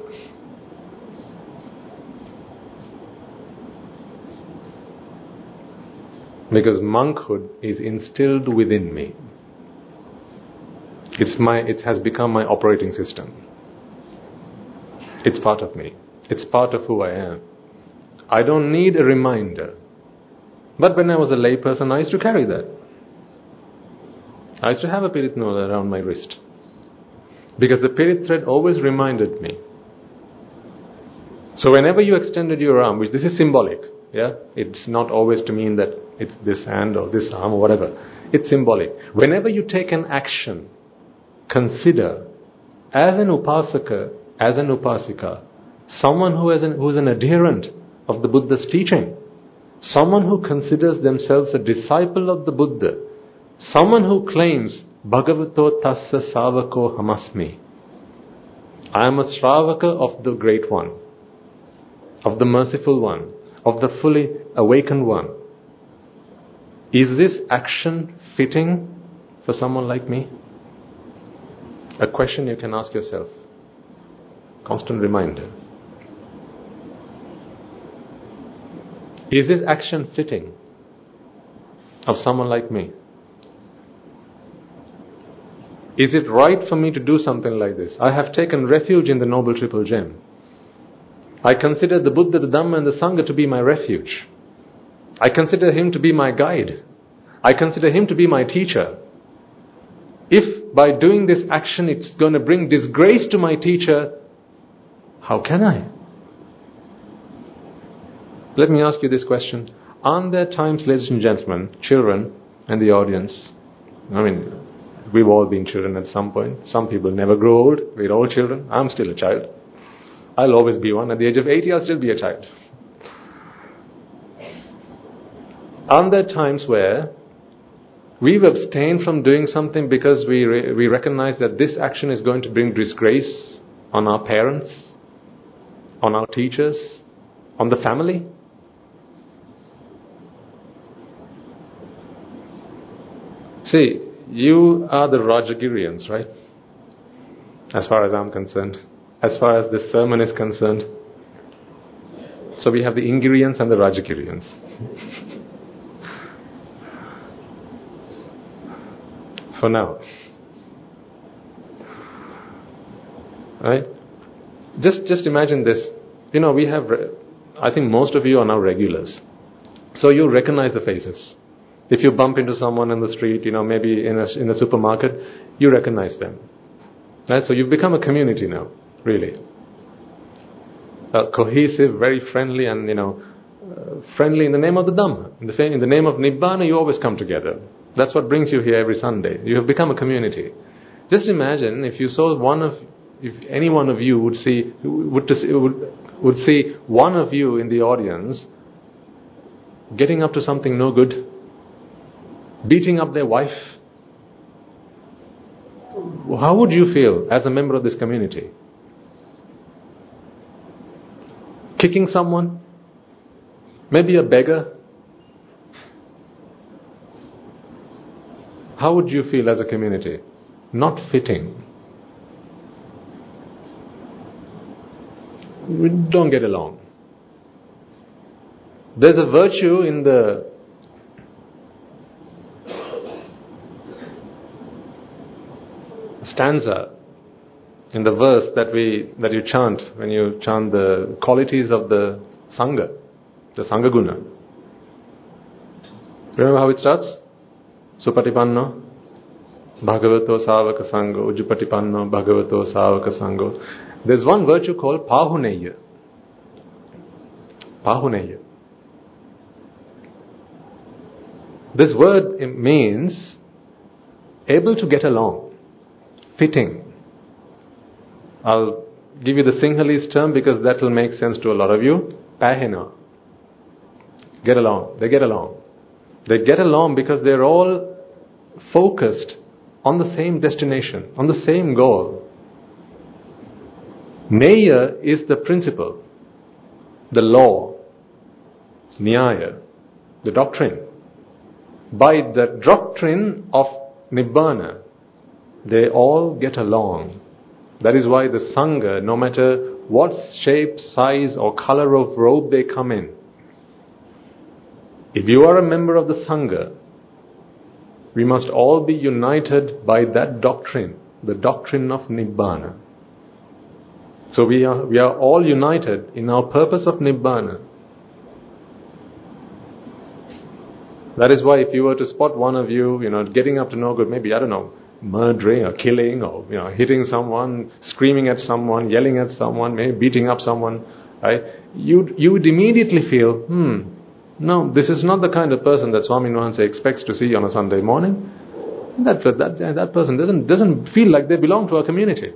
Because monkhood is instilled within me. It has become my operating system. It's part of me. It's part of who I am. I don't need a reminder. But when I was a lay person, I used to carry that. I used to have a Pirit Nola around my wrist. Because the Pirit thread always reminded me. So whenever you extended your arm, which this is symbolic, yeah, it's not always to mean that it's this hand or this arm or whatever. It's symbolic. Whenever you take an action, consider as an upasaka, as an upasika, someone who is an adherent of the Buddha's teaching, someone who considers themselves a disciple of the Buddha, someone who claims Bhagavato Tassa Savako Hamasmi. I am a Sravaka of the Great One, of the Merciful One, of the fully awakened One. Is this action fitting for someone like me? A question you can ask yourself. Constant reminder. Is this action fitting of someone like me? Is it right for me to do something like this? I have taken refuge in the Noble Triple Gem. I consider the Buddha, the Dhamma and the Sangha to be my refuge. I consider him to be my guide. I consider him to be my teacher. If by doing this action it's going to bring disgrace to my teacher, how can I? Let me ask you this question. Aren't there times, ladies and gentlemen, children and the audience, We've all been children at some point. Some people never grow old. We're all children. I'm still a child. I'll always be one. At the age of 80, I'll still be a child. Aren't there times where we've abstained from doing something because we recognize that this action is going to bring disgrace on our parents, on our teachers, on the family? See, you are the Rajagirians, right? As far as I'm concerned. As far as this sermon is concerned. So we have the Ingirians and the Rajagirians. For now. Right? Just imagine this. We have, I think most of you are now regulars. So you recognize the faces. If you bump into someone in the street, maybe in a supermarket, you recognize them. Right? So you've become a community now, really. Cohesive, very friendly, and friendly in the name of the Dhamma. In the name of Nibbana, you always come together. That's what brings you here every Sunday. You have become a community. Just imagine if you saw if any one of you would see one of you in the audience getting up to something no good, beating up their wife. How would you feel as a member of this community? Kicking someone? Maybe a beggar? How would you feel as a community? Not fitting. We don't get along. There's a virtue in the stanza, in the verse that you chant when you chant the qualities of the Sangha, the Sangha Guna. Remember how it starts? Supatipanno Bhagavato Savaka Sango, Ujupatipanno Bhagavato Savaka Sango. There's one virtue called Pahuneya. Pahuneya. This word means able to get along, fitting. I'll give you the Sinhalese term because that will make sense to a lot of you. Pahena. Get along. They get along. They get along because they're all focused on the same destination, on the same goal. Neya is the principle, the law, Nyaya, the doctrine. By the doctrine of Nibbana, they all get along. That is why the Sangha, no matter what shape, size or color of robe they come in, if you are a member of the Sangha, we must all be united by that doctrine, the doctrine of Nibbana. So we are all united in our purpose of Nibbana. That is why if you were to spot one of you, getting up to no good, maybe, murdering or killing or, hitting someone, screaming at someone, yelling at someone, maybe beating up someone, right? You would immediately feel, no, this is not the kind of person that Swami Nuhanse expects to see on a Sunday morning. That person doesn't feel like they belong to our community.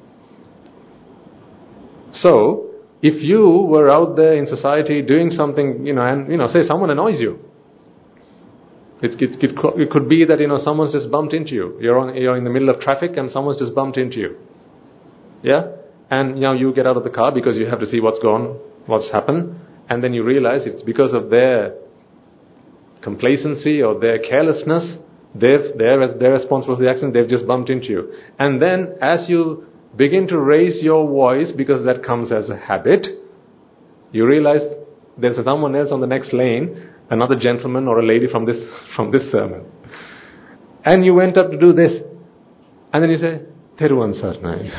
So, if you were out there in society doing something, and say someone annoys you, it could be that someone's just bumped into you. You're in the middle of traffic and someone's just bumped into you. Yeah, and you get out of the car because you have to see what's happened, and then you realize it's because of their complacency or their carelessness. They're responsible for the accident. They've just bumped into you, and then as you begin to raise your voice, because that comes as a habit, you realize there's someone else on the next lane, another gentleman or a lady from this sermon. And you went up to do this. And then you say, Theruvan Saranai.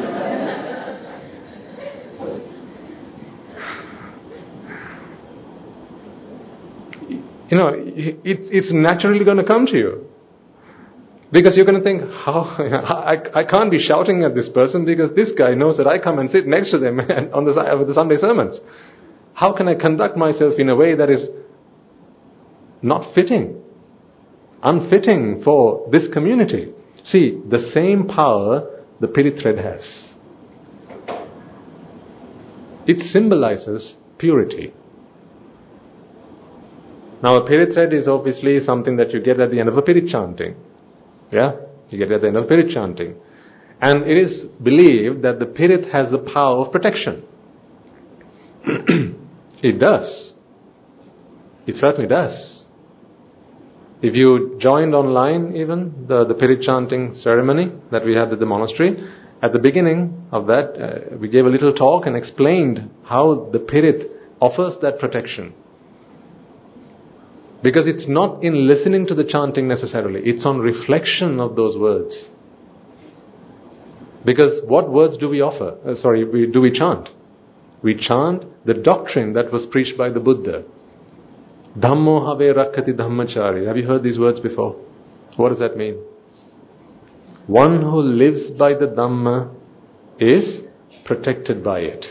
It's naturally going to come to you. Because you're going to think, I can't be shouting at this person because this guy knows that I come and sit next to them on the Sunday sermons. How can I conduct myself in a way that is not fitting, unfitting for this community? See, the same power the Pirit thread has. It symbolizes purity. Now, a Pirit thread is obviously something that you get at the end of a Pirit chanting. Yeah? You get it at the end of Pirit chanting. And it is believed that the Pirit has the power of protection. It does. It certainly does. If you joined online even, the Pirit chanting ceremony that we had at the monastery, at the beginning of that, we gave a little talk and explained how the Pirit offers that protection. Because it's not in listening to the chanting necessarily, it's on reflection of those words. Because what words do we offer? Do we chant? We chant the doctrine that was preached by the Buddha. Dhammo have rakkati dhammachari. Have you heard these words before? What does that mean? One who lives by the Dhamma is protected by it.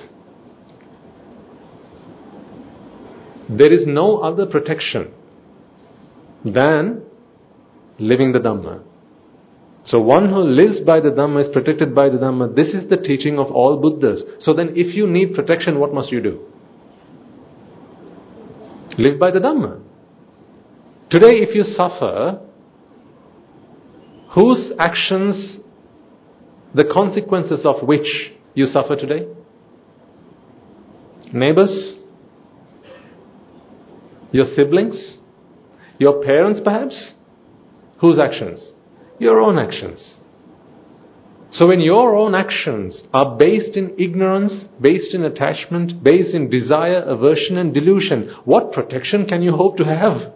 There is no other protection than living the Dhamma. So one who lives by the Dhamma is protected by the Dhamma. This is the teaching of all Buddhas. So then if you need protection, what must you do? Live by the Dhamma. Today if you suffer, whose actions, the consequences of which you suffer today? Neighbors? Your siblings? Your parents perhaps? Whose actions? Your own actions. So when your own actions are based in ignorance, based in attachment, based in desire, aversion and delusion, what protection can you hope to have?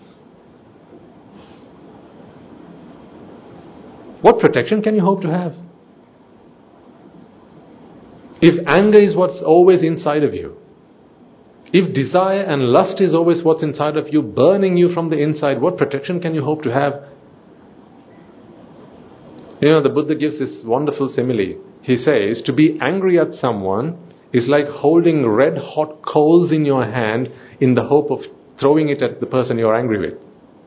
What protection can you hope to have? If anger is what's always inside of you, if desire and lust is always what's inside of you, burning you from the inside, what protection can you hope to have? You know, the Buddha gives this wonderful simile. He says, to be angry at someone is like holding red hot coals in your hand in the hope of throwing it at the person you're angry with.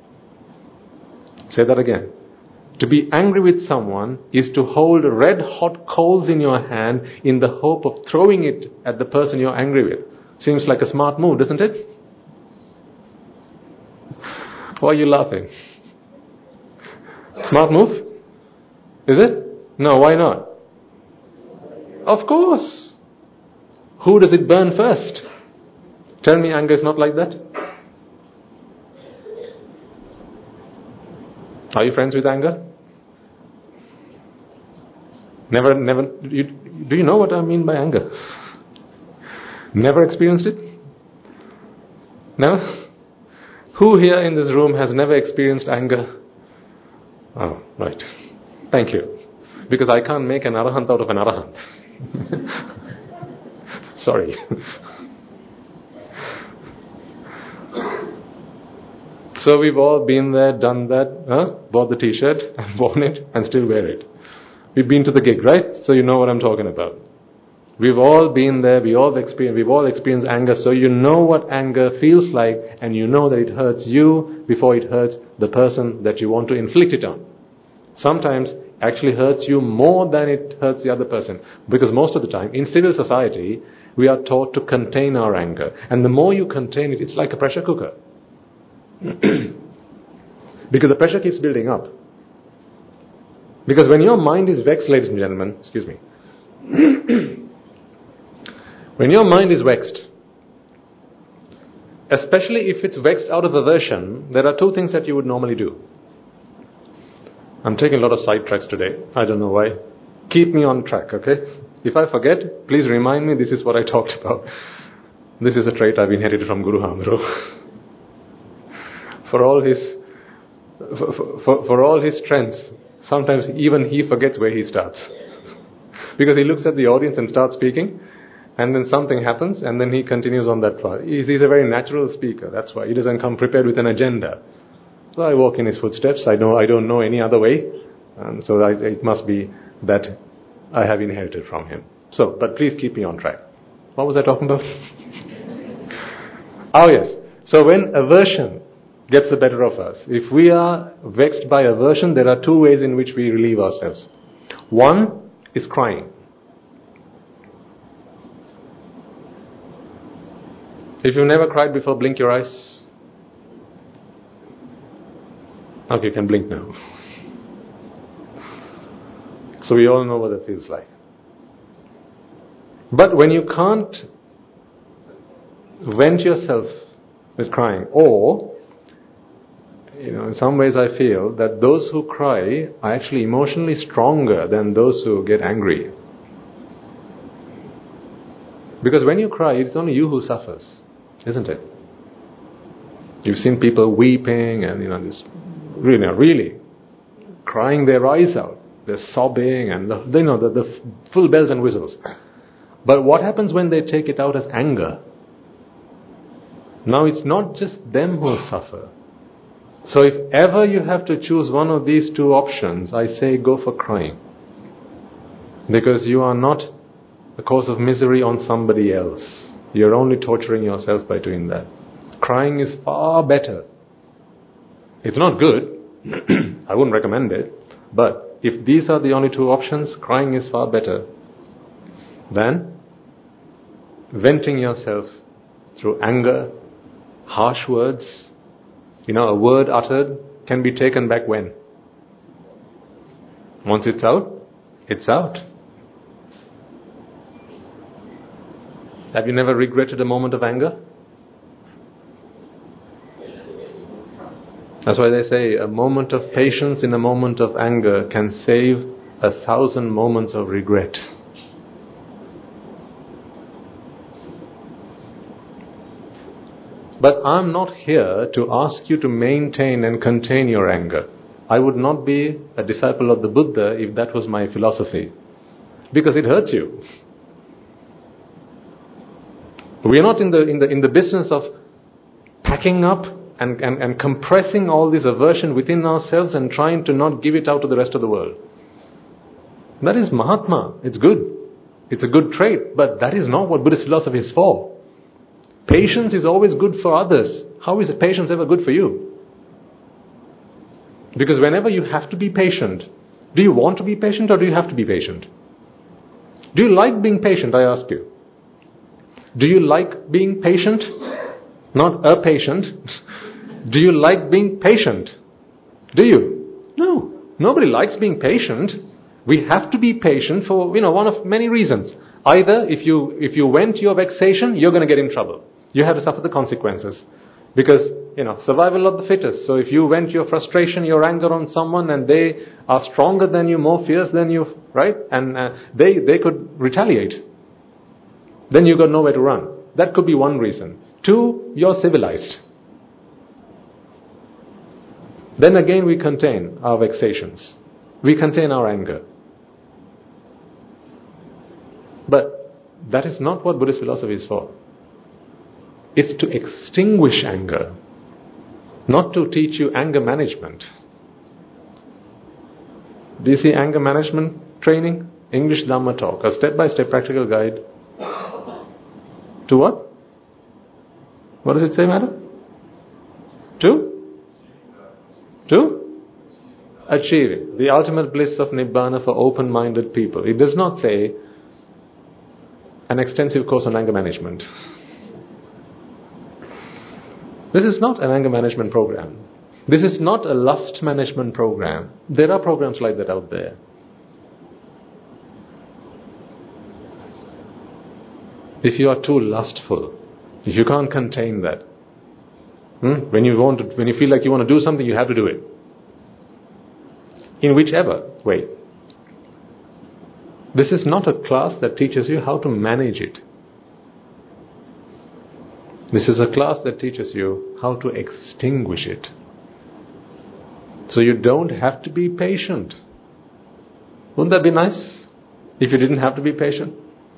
Say that again. To be angry with someone is to hold red hot coals in your hand in the hope of throwing it at the person you're angry with. Seems like a smart move, doesn't it? Why are you laughing? Smart move? Is it? No, why not? Of course. Who does it burn first? Tell me anger is not like that. Are you friends with anger? Never. Do you know what I mean by anger? Never experienced it? No? Who here in this room has never experienced anger? Oh, right. Thank you. Because I can't make an arahant out of an arahant. Sorry. So we've all been there, done that, bought the t-shirt and worn it and still wear it. We've been to the gig, right? So you know what I'm talking about. We've all been there, we've all experienced anger, so you know what anger feels like, and you know that it hurts you before it hurts the person that you want to inflict it on. Sometimes actually hurts you more than it hurts the other person. Because most of the time, in civil society, we are taught to contain our anger. And the more you contain it, it's like a pressure cooker. Because the pressure keeps building up. Because when your mind is vexed, ladies and gentlemen, excuse me. When your mind is vexed, especially if it's vexed out of aversion, there are two things that you would normally do. I'm taking a lot of sidetracks today. I don't know why. Keep me on track, okay? If I forget, please remind me this is what I talked about. This is a trait I've inherited from Guru Hamdro. For all his strengths, sometimes even he forgets where he starts. Because he looks at the audience and starts speaking, and then something happens, and then he continues on that path. He's a very natural speaker, that's why. He doesn't come prepared with an agenda. So I walk in his footsteps. I don't know any other way. And so it must be that I have inherited from him. So, but please keep me on track. What was I talking about? Oh yes. So when aversion gets the better of us. If we are vexed by aversion, there are two ways in which we relieve ourselves. One is crying. If you've never cried before, blink your eyes. Okay, you can blink now. So we all know what that feels like. But when you can't vent yourself with crying, or, in some ways I feel that those who cry are actually emotionally stronger than those who get angry. Because when you cry, it's only you who suffers, isn't it? You've seen people weeping and, this really crying their eyes out. They're sobbing and, the full bells and whistles. But what happens when they take it out as anger? Now it's not just them who suffer. So if ever you have to choose one of these two options, I say go for crying. Because you are not a cause of misery on somebody else. You're only torturing yourself by doing that. Crying is far better. It's not good. I wouldn't recommend it. But if these are the only two options, crying is far better than venting yourself through anger, harsh words. A word uttered can be taken back when? Once it's out, it's out. Have you never regretted a moment of anger? That's why they say a moment of patience in a moment of anger can save 1,000 moments of regret. But I'm not here to ask you to maintain and contain your anger. I would not be a disciple of the Buddha if that was my philosophy. Because it hurts you. We are not in the business of packing up and compressing all this aversion within ourselves and trying to not give it out to the rest of the world. That is Mahatma. It's good. It's a good trait. But that is not what Buddhist philosophy is for. Patience is always good for others. How is patience ever good for you? Because whenever you have to be patient, do you want to be patient or do you have to be patient? Do you like being patient, I ask you? Do you like being patient? Not a patient. Do you like being patient? Do you? No. Nobody likes being patient. We have to be patient for, one of many reasons. Either if you vent your vexation, you're going to get in trouble. You have to suffer the consequences. Because, survival of the fittest. So if you vent your frustration, your anger on someone and they are stronger than you, more fierce than you, right? And they could retaliate. Then you got nowhere to run. That could be one reason. Two, you're civilized. Then again we contain our vexations. We contain our anger. But that is not what Buddhist philosophy is for. It's to extinguish anger, not to teach you anger management. Do you see anger management training? English Dhamma talk, a step-by-step practical guide. To what? What does it say, madam? To achieving the ultimate bliss of Nibbana for open-minded people. It does not say an extensive course on anger management. This is not an anger management program. This is not a lust management program. There are programs like that out there. If you are too lustful, if you can't contain that, when you feel like you want to do something, you have to do it. In whichever way. This is not a class that teaches you how to manage it. This is a class that teaches you how to extinguish it. So you don't have to be patient. Wouldn't that be nice? If you didn't have to be patient?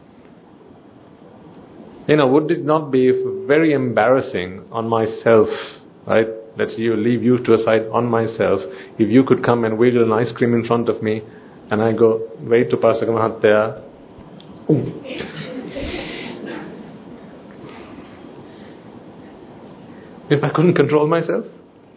Would it not be very embarrassing on myself, right? Let's leave you to a side, on myself, if you could come and wheel an ice cream in front of me and I go, wait to Pasaka Mahatya. If I couldn't control myself?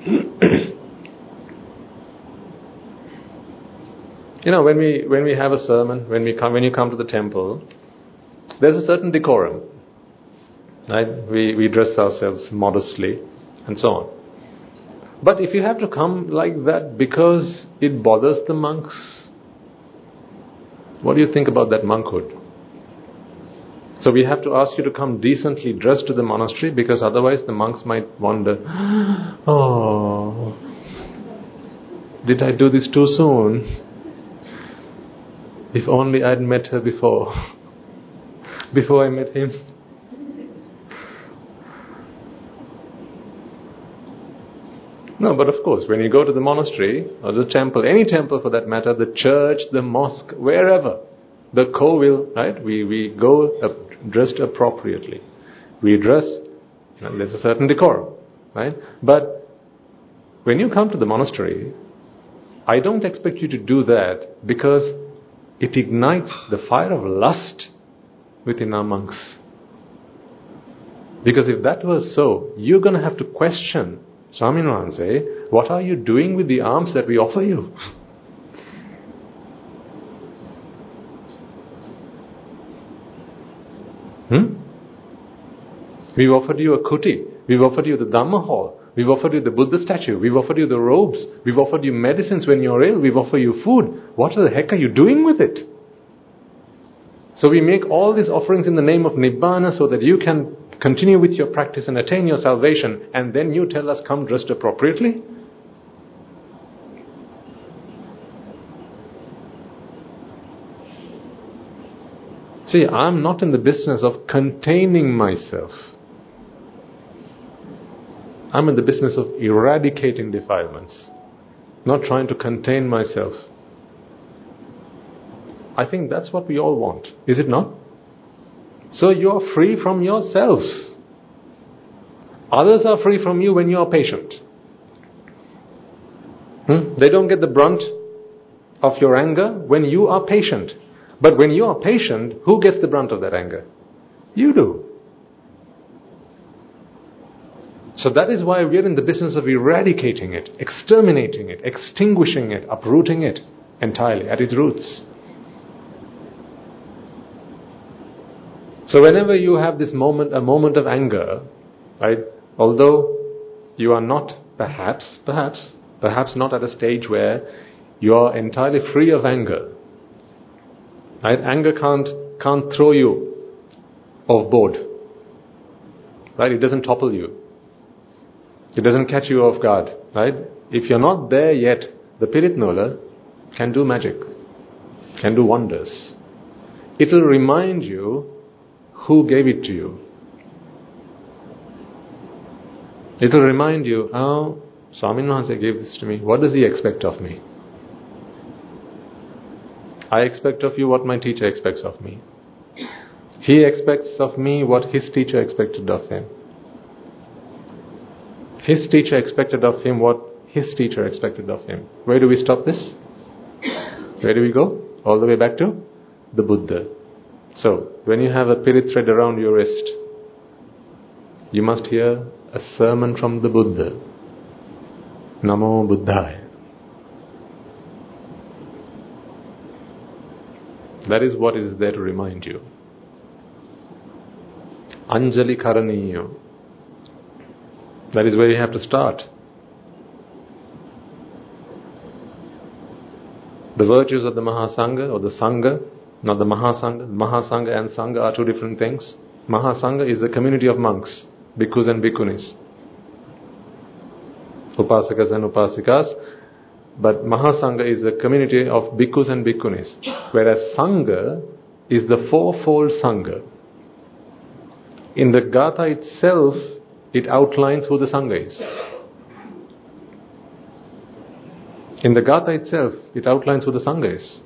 When we have a sermon, when you come to the temple, there's a certain decorum, right? We dress ourselves modestly and so on. But if you have to come like that because it bothers the monks, what do you think about that monkhood? So we have to ask you to come decently dressed to the monastery, because otherwise the monks might wonder, oh, did I do this too soon? If only I'd met her before I met him. No, but of course, when you go to the monastery or the temple, any temple for that matter, the church, the mosque, wherever, the kovil, right? We go dressed appropriately. We dress, there's a certain decorum, right? But when you come to the monastery, I don't expect you to do that because it ignites the fire of lust within our monks. Because if that was so, you're going to have to question, Swamin Wahanse, what are you doing with the alms that we offer you? We've offered you a kuti. We've offered you the Dhamma hall. We've offered you the Buddha statue. We've offered you the robes. We've offered you medicines when you're ill. We've offered you food. What the heck are you doing with it? So we make all these offerings in the name of Nibbana so that you can continue with your practice and attain your salvation, and then you tell us come dressed appropriately? See, I'm not in the business of containing myself. I'm in the business of eradicating defilements, not trying to contain myself. I think that's what we all want, is it not? So you are free from yourselves. Others are free from you when you are patient. They don't get the brunt of your anger when you are patient. But when you are patient, who gets the brunt of that anger? You do. So that is why we are in the business of eradicating it, exterminating it, extinguishing it, uprooting it entirely at its roots. So whenever you have this moment, a moment of anger, right, although you are not perhaps not at a stage where you are entirely free of anger, right? Anger can't throw you off board, right? It doesn't topple you. It doesn't catch you off guard, right? If you're not there yet, the Piritnola can do magic, can do wonders. It will remind you who gave it to you. It will remind you, oh, Swamin Wahanse gave this to me. What does he expect of me? I expect of you what my teacher expects of me. He expects of me what his teacher expected of him. His teacher expected of him what his teacher expected of him. Where do we stop this? Where do we go? All the way back to the Buddha. So, when you have a pirit thread around your wrist, you must hear a sermon from the Buddha. Namo Buddhaya. That is what is there to remind you. Anjali Karaniyo. That is where you have to start. The virtues of the Mahasangha or the Sangha, not the Mahasangha. Mahasangha and Sangha are two different things. Mahasangha is the community of monks, bhikkhus and bhikkhunis, upasakas and upasikas. But Mahasangha is the community of bhikkhus and bhikkhunis, whereas Sangha is the fourfold Sangha. In the Gatha itself, it outlines who the Sangha is. In the Gatha itself, it outlines who the Sangha is.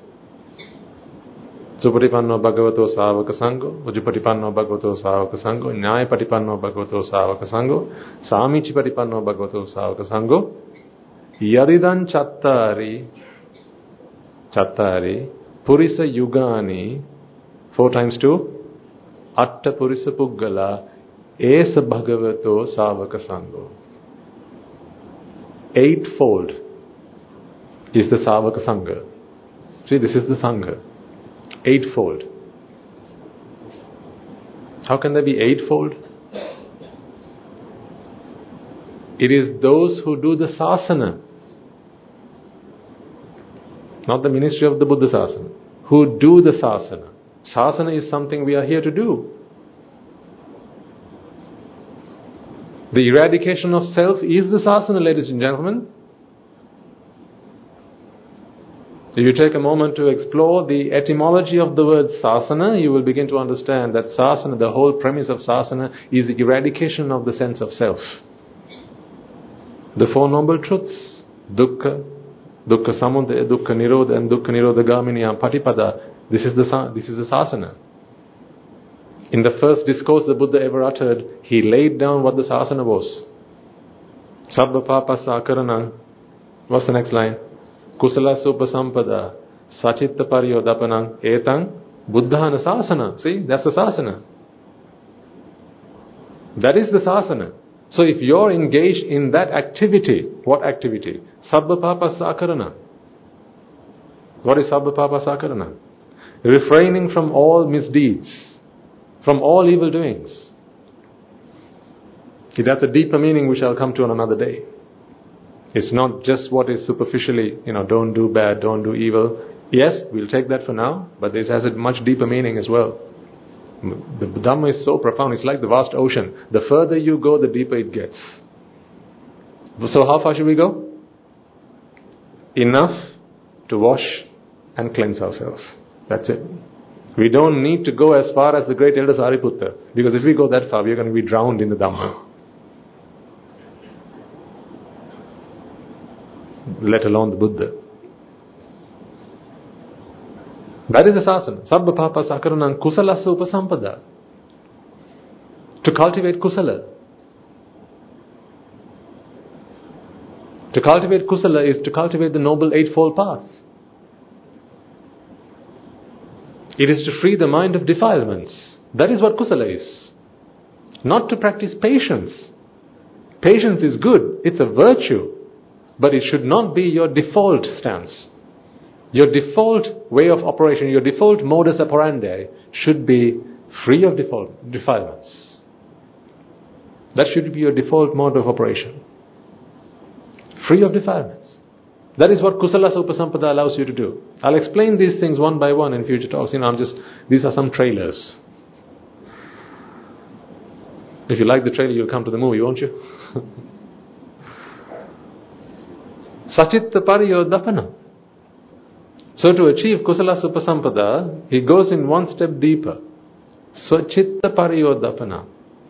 Supatipanno Bhagavato Savaka Sangho, Ujupatipanno Bhagavato Savaka Sangho, Nyayapatipanno Bhagavato Savaka Sangho, Samichipatipanno Bhagavato Savaka Sangho, Yadidan Chattari, Purisa Yugani, 4 times 2, Atta Purisa Puggala, Esa Bhagavato Savaka Sangho. Eightfold is the Savaka Sangha. See, this is the Sangha. Eightfold. How can there be eightfold? It is those who do the sasana, not the ministry of the Buddha Sasana, who do the sasana. Sasana is something we are here to do. The eradication of self is the sasana, ladies and gentlemen. If you take a moment to explore the etymology of the word sasana, you will begin to understand that sasana, the whole premise of sasana, is the eradication of the sense of self. The Four Noble Truths, dukkha, dukkha samudaya, dukkha nirodha, and dukkha nirodhagamini patipada. This is the sasana. In the first discourse the Buddha ever uttered, he laid down what the sasana was. Sabba papa sakaranang. What's the next line? Kusala supasampada sachitta pariyodapanang etang buddhana sasana. See, that's the sasana. That is the sasana. So if you're engaged in that activity, what activity? Sabba papa sakarana. What is sabba papa sakarana? Refraining from all misdeeds, from all evil doings. It has a deeper meaning which I'll come to on another day. It's not just what is superficially, don't do bad, don't do evil. Yes, we'll take that for now, but this has a much deeper meaning as well. The Dhamma is so profound, it's like the vast ocean. The further you go, the deeper it gets. So how far should we go? Enough to wash and cleanse ourselves. That's it. We don't need to go as far as the great elder Sariputta, because if we go that far, we're going to be drowned in the Dhamma. Let alone the Buddha. That is the sasana. Sabba papa sakaranang kusalasa upasampada. To cultivate kusala. To cultivate kusala is to cultivate the Noble Eightfold Path. It is to free the mind of defilements. That is what kusala is. Not to practice patience. Patience is good. It's a virtue. But it should not be your default stance. Your default way of operation, your default modus operandi should be free of defilements. That should be your default mode of operation. Free of defilements. That is what Kusala Upasampada allows you to do. I'll explain these things one by one in future talks. These are some trailers. If you like the trailer, you'll come to the movie, won't you? Sachitta pariyodapana. So to achieve Kusala Upasampada, he goes in one step deeper. Swachitta pariyodapana.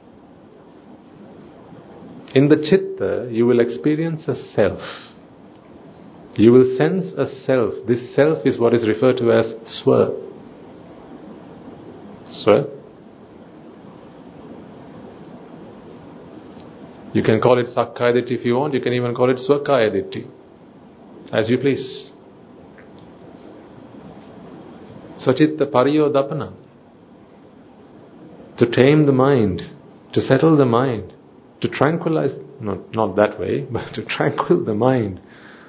In the chitta, you will experience a self. You will sense a self. This self is what is referred to as Swa. Swa. You can call it Sakkaya Ditthi if you want. You can even call it Swakaya Ditthi. As you please. Sachitta pariyodapana. To tame the mind, to settle the mind, to tranquilize, not that way, but to tranquil the mind.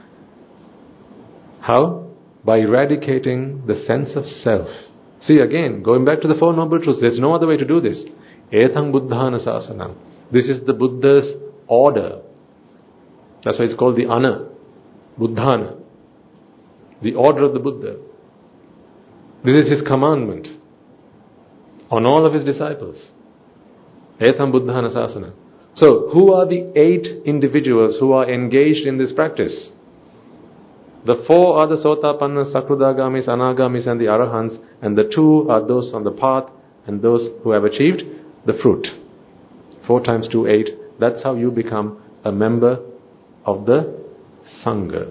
How? By eradicating the sense of self. See again, going back to the Four Noble Truths, there's no other way to do this. Etang buddhana sasanam. This is the Buddha's order. That's why it's called the Ana. Buddhana. The order of the Buddha. This is his commandment on all of his disciples. Etam buddhana sasana. So, who are the 8 individuals who are engaged in this practice? The 4 are the Sotapannas, Sakruddhagamis, Anagamis and the Arahants, and the 2 are those on the path and those who have achieved the fruit. 4 times 2, 8. That's how you become a member of the Sangha.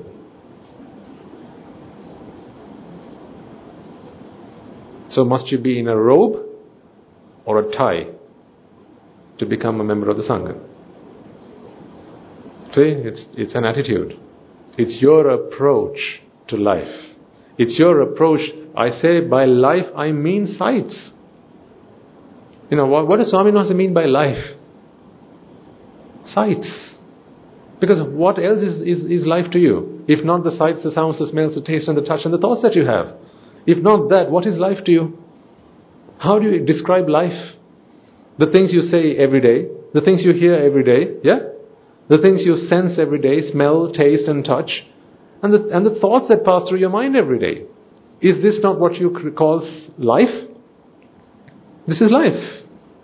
So must you be in a robe or a tie to become a member of the Sangha? See, it's an attitude. It's your approach to life. It's your approach. I say by life I mean sights. What does Swami Wahanse mean by life? Sights. Because what else is life to you? If not the sights, the sounds, the smells, the taste and the touch and the thoughts that you have. If not that, what is life to you? How do you describe life? The things you say every day, the things you hear every day, yeah? The things you sense every day, smell, taste and touch, and the thoughts that pass through your mind every day. Is this not what you call life? This is life.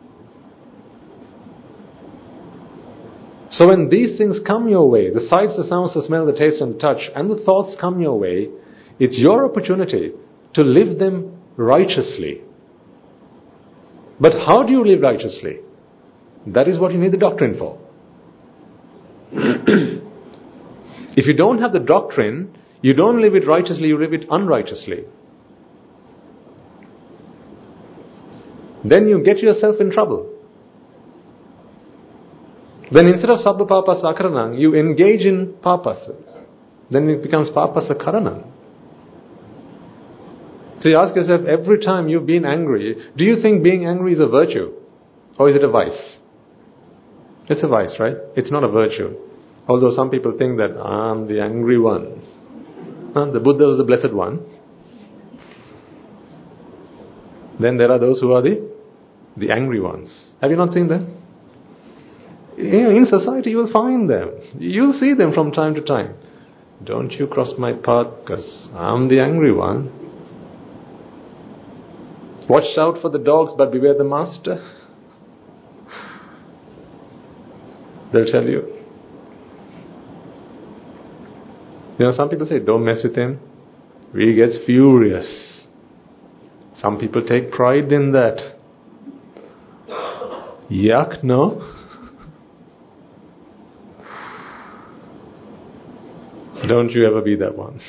So when these things come your way, the sights, the sounds, the smell, the taste and the touch, and the thoughts come your way, it's your opportunity to live them righteously. But how do you live righteously? That is what you need the doctrine for. If you don't have the doctrine, you don't live it righteously, you live it unrighteously. Then you get yourself in trouble. Then instead of sabba papasa akaranam, you engage in papasa. Then it becomes papasa karanam. So you ask yourself, every time you've been angry, do you think being angry is a virtue? Or is it a vice? It's a vice, right? It's not a virtue. Although some people think that I'm the angry one. The Buddha was the blessed one. Then there are those who are the angry ones. Have you not seen them? In society you will find them. You'll see them from time to time. Don't you cross my path because I'm the angry one. Watch out for the dogs but beware the master. They'll tell you. Some people say, don't mess with him. He gets furious. Some people take pride in that. Yuck, no? Don't you ever be that one.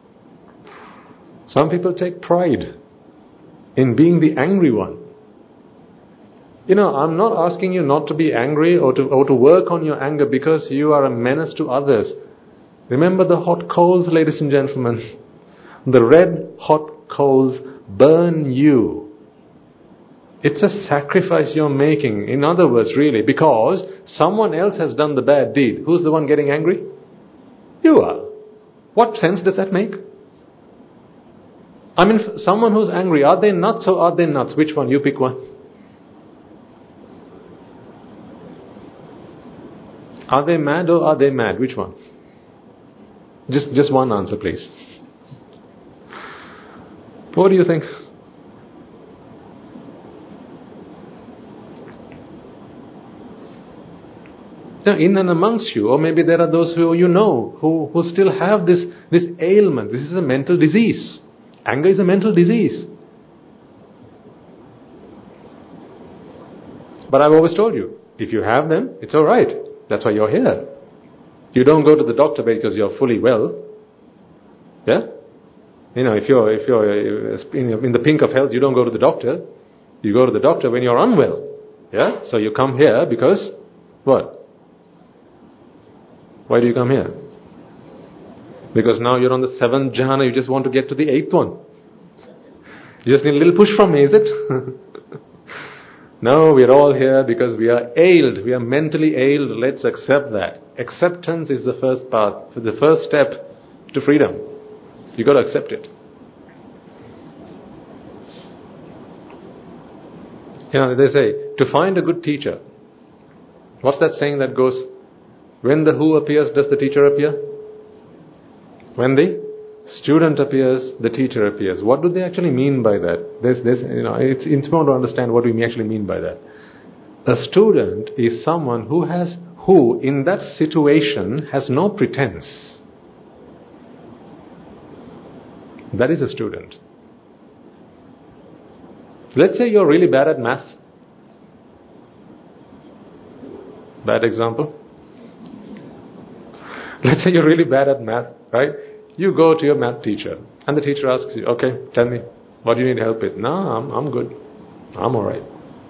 Some people take pride in being the angry one. I'm not asking you not to be angry or to work on your anger because you are a menace to others. Remember the hot coals, ladies and gentlemen. The red hot coals burn you. It's a sacrifice you're making. In other words, really, because someone else has done the bad deed. Who's the one getting angry? You are. What sense does that make? I mean, someone who's angry, are they nuts or are they nuts? Which one? You pick one. Are they mad or are they mad? Which one? Just one answer, please. What do you think? Now, in and amongst you, or maybe there are those who who still have this ailment. This is a mental disease. Anger is a mental disease. But I've always told you, if you have them, it's all right. That's why you're here. You don't go to the doctor because you're fully well. Yeah? If you're in the pink of health, you don't go to the doctor. You go to the doctor when you're unwell. Yeah? So you come here because, what? Why do you come here? Because now you're on the 7th jhana, you just want to get to the 8th one. You just need a little push from me, is it? No, we're all here because we are ailed. We are mentally ailed. Let's accept that. Acceptance is the first path, the first step to freedom. You got to accept it. They say, to find a good teacher. What's that saying that goes, when the who appears, does the teacher appear? When the student appears, the teacher appears. What do they actually mean by that? It's important to understand what we actually mean by that. A student is someone who in that situation has no pretense. That is a student. Let's say you're really bad at math. Bad example. Let's say you're really bad at math, right? You go to your math teacher and the teacher asks you, okay, tell me, what do you need help with? No, I'm good. I'm alright.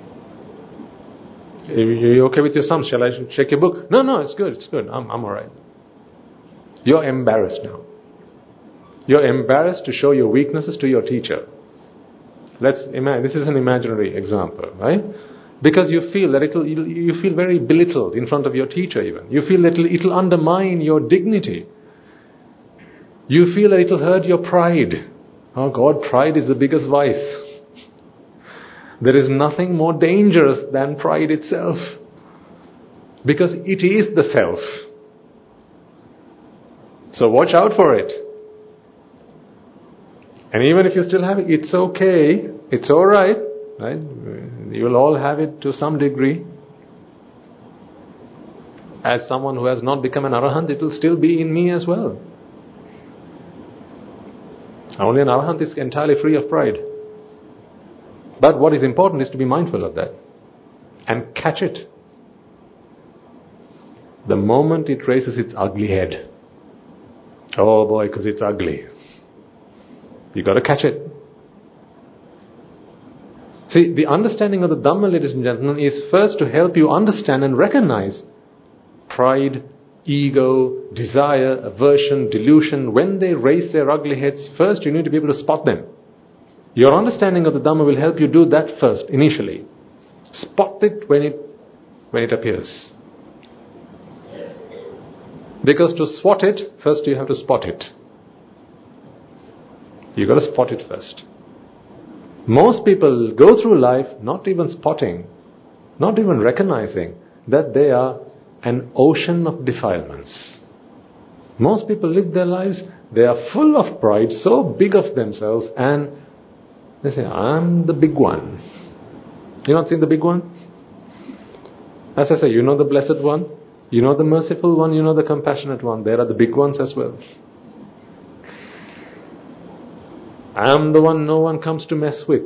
Are you okay with your sums? Shall I check your book? No, it's good. I'm alright. You're embarrassed now. You're embarrassed to show your weaknesses to your teacher. Let's imagine, this is an imaginary example, right? Because you feel that you feel very belittled in front of your teacher even. You feel that it'll undermine your dignity. You feel that it'll hurt your pride. Oh God, pride is the biggest vice. There is nothing more dangerous than pride itself. Because it is the self. So watch out for it. And even if you still have it, it's okay. It's alright. Right? You'll all have it to some degree. As someone who has not become an arahant, it will still be in me as well. Only an arahant is entirely free of pride. But what is important is to be mindful of that. And catch it. The moment it raises its ugly head. Oh boy, because it's ugly. You got to catch it. See, the understanding of the Dhamma, ladies and gentlemen, is first to help you understand and recognize pride, ego, desire, aversion, delusion. When they raise their ugly heads, first you need to be able to spot them. Your understanding of the Dhamma will help you do that first, initially. Spot it when it appears. Because to swat it, first you have to spot it. You've got to spot it first. Most people go through life not even spotting, not even recognizing that they are an ocean of defilements. Most people live their lives, they are full of pride, so big of themselves, and they say, I'm the big one. You not seen the big one? As I say, you know the blessed one, you know the merciful one, you know the compassionate one. There are the big ones as well. I am the one no one comes to mess with.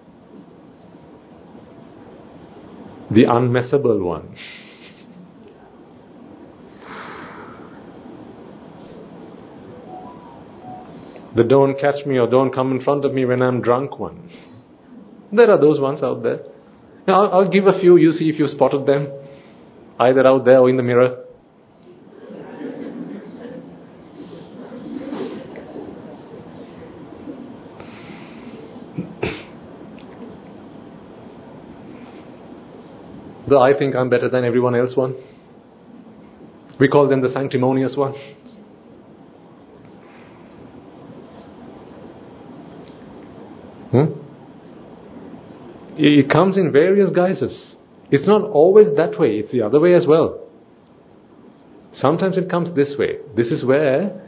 The unmessable one. The don't catch me or don't come in front of me when I'm drunk one. There are those ones out there. Now, I'll give a few, you see if you spotted them. Either out there or in the mirror. The I think I'm better than everyone else one. We call them the sanctimonious one. It comes in various guises. It's not always that way, it's the other way as well. Sometimes it comes this way. This is where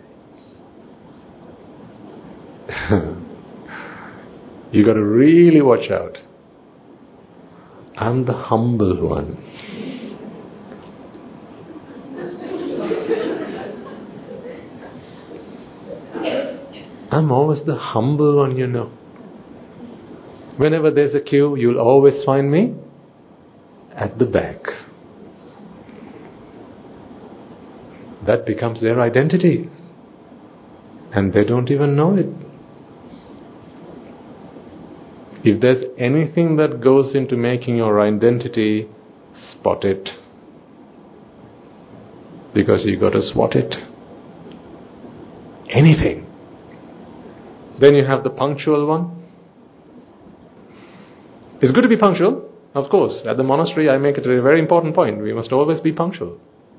you got to really watch out. I'm the humble one. I'm always the humble one, you know. Whenever there's a queue, you'll always find me at the back. That becomes their identity. And they don't even know it. If there's anything that goes into making your identity, spot it. Because you got to swat it. Anything. Then you have the punctual one. It's good to be punctual, of course. At the monastery, I make it a very important point. We must always be punctual.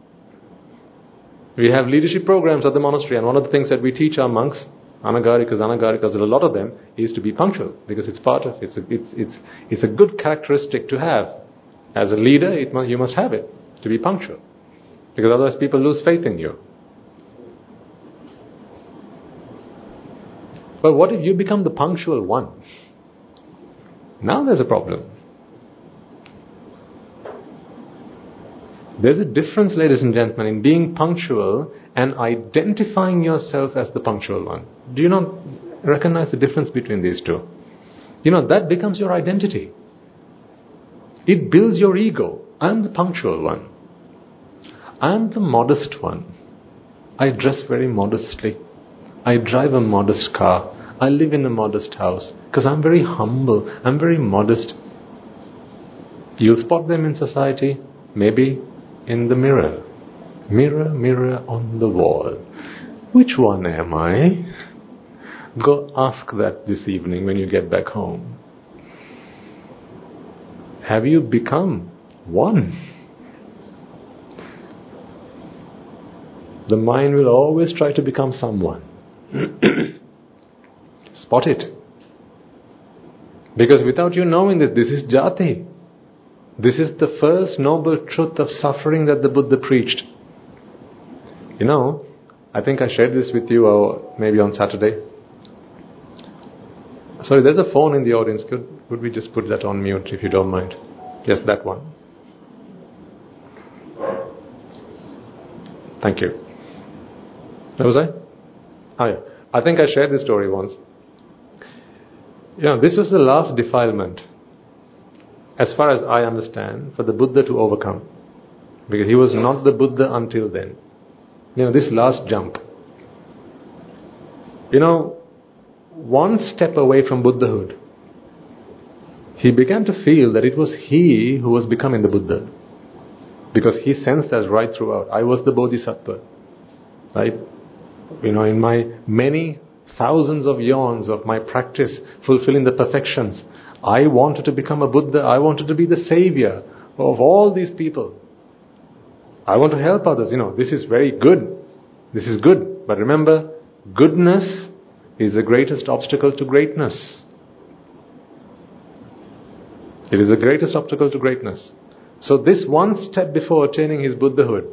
We have leadership programs at the monastery, and one of the things that we teach our monks, anagarikas, there are a lot of them, is to be punctual, because it's part of it's a good characteristic to have. As a leader, you must have it, to be punctual, because otherwise people lose faith in you. But what if you become the punctual one? Now there's a problem. There's a difference, ladies and gentlemen, in being punctual and identifying yourself as the punctual one. Do you not recognize the difference between these two? You know, that becomes your identity. It builds your ego. I'm the punctual one. I'm the modest one. I dress very modestly. I drive a modest car. I live in a modest house. Because I'm very humble. I'm very modest. You'll spot them in society, maybe in the mirror. Mirror, mirror on the wall. Which one am I? Go ask that this evening when you get back home. Have you become one? The mind will always try to become someone. Spot it. Because without you knowing this is jati. This is the first noble truth of suffering that the Buddha preached. You know, I think I shared this with you maybe on Saturday. Sorry, there's a phone in the audience. Could we just put that on mute if you don't mind? Yes, that one. Thank you. Where was I? Oh yeah. I think I shared this story once. You know, this was the last defilement, as far as I understand, for the Buddha to overcome. Because he was not the Buddha until then. You know, this last jump. You know, one step away from Buddhahood, he began to feel that it was he who was becoming the Buddha. Because he sensed as right throughout. I was the Bodhisattva. Right? You know, in my many thousands of yawns of my practice, fulfilling the perfections, I wanted to become a Buddha. I wanted to be the savior of all these people. I want to help others. You know, this is very good. This is good. But remember, goodness is the greatest obstacle to greatness. It is the greatest obstacle to greatness. So this one step before attaining his Buddhahood,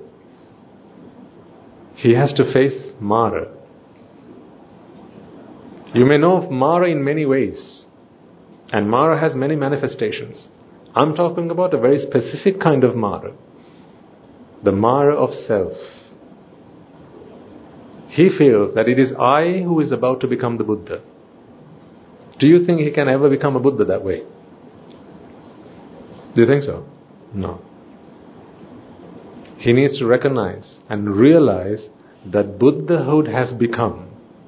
he has to face Mara. You may know of Mara in many ways. And Mara has many manifestations. I'm talking about a very specific kind of Mara. The Mara of self. He feels that it is I who is about to become the Buddha. Do you think he can ever become a Buddha that way? Do you think so? No. He needs to recognize and realize that Buddhahood has become,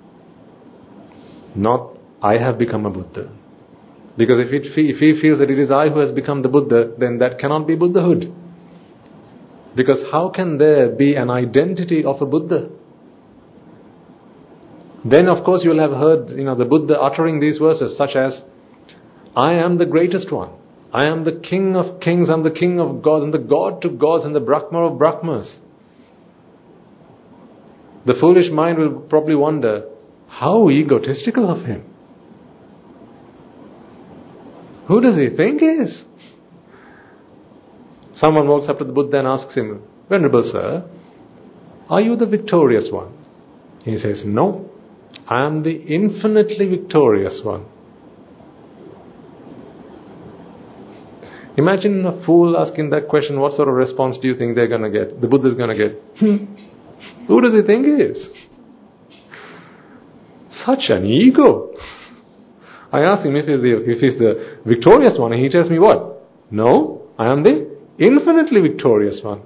not I have become a Buddha. Because if he feels that it is I who has become the Buddha, then that cannot be Buddhahood. Because how can there be an identity of a Buddha? Then of course you will have heard, the Buddha uttering these verses such as, I am the greatest one. I am the king of kings, I am the king of gods, and the god to gods, and the Brahma of Brahmas. The foolish mind will probably wonder, how egotistical of him. Who does he think he is? Someone walks up to the Buddha and asks him, Venerable Sir, are you the victorious one? He says, no, I am the infinitely victorious one. Imagine a fool asking that question, what sort of response do you think they're going to get? The Buddha is going to get, who does he think he is? Such an ego. I asked him if he's the victorious one, and he tells me what? No, I am the infinitely victorious one.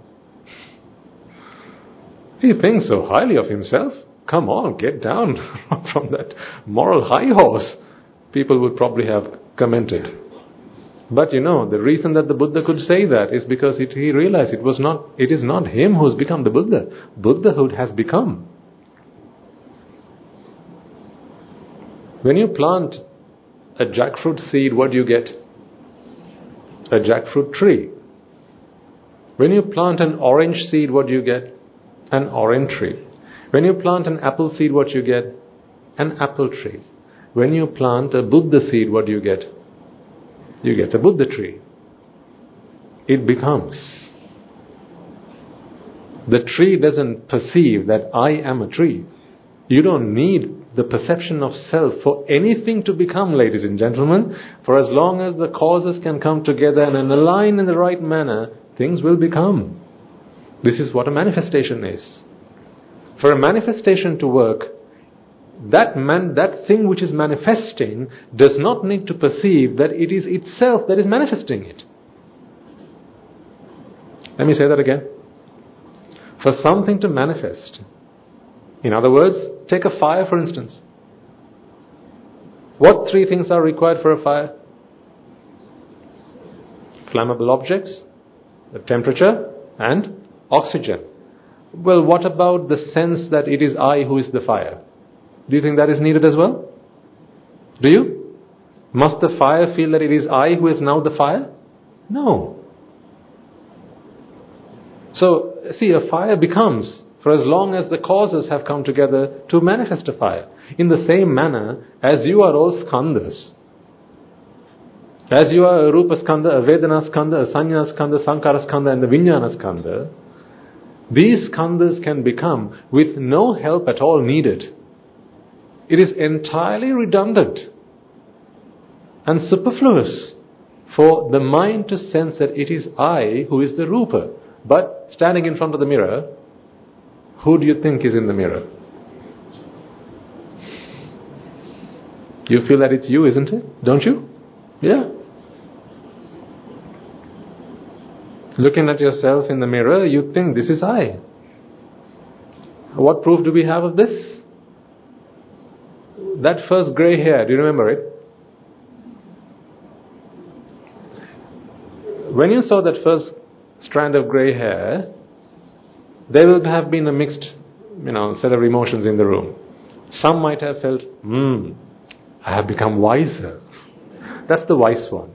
He thinks so highly of himself. Come on, get down from that moral high horse. People would probably have commented. But the reason that the Buddha could say that is because he realized it is not him who has become the Buddha. Buddhahood has become. When you plant a jackfruit seed, what do you get? A jackfruit tree. When you plant an orange seed, what do you get? An orange tree. When you plant an apple seed, what do you get? An apple tree. When you plant a Buddha seed, what do you get? You get a Buddha tree. It becomes. The tree doesn't perceive that I am a tree. You don't need the perception of self for anything to become, ladies and gentlemen. For as long as the causes can come together and align in the right manner, things will become. This is what a manifestation is. For a manifestation to work, that thing which is manifesting does not need to perceive that it is itself that is manifesting it. Let me say that again. For something to manifest, in other words, take a fire for instance. What three things are required for a fire? Flammable objects, the temperature, and oxygen. Well, what about the sense that it is I who is the fire? Do you think that is needed as well? Do you? Must the fire feel that it is I who is now the fire? No. So, see, a fire becomes, for as long as the causes have come together to manifest a fire. In the same manner, as you are all skandhas, as you are a Rupa Skandha, a Vedana Skandha, a Sanya Skandha, Sankara Skandha and the Vijnana Skandha, these skandhas can become with no help at all needed. It is entirely redundant and superfluous for the mind to sense that it is I who is the Rupa. But standing in front of the mirror, who do you think is in the mirror? You feel that it's you, isn't it? Don't you? Yeah. Looking at yourself in the mirror, you think this is I. What proof do we have of this? That first grey hair, do you remember it? When you saw that first strand of grey hair, there will have been a mixed, set of emotions in the room. Some might have felt, I have become wiser. That's the wise one.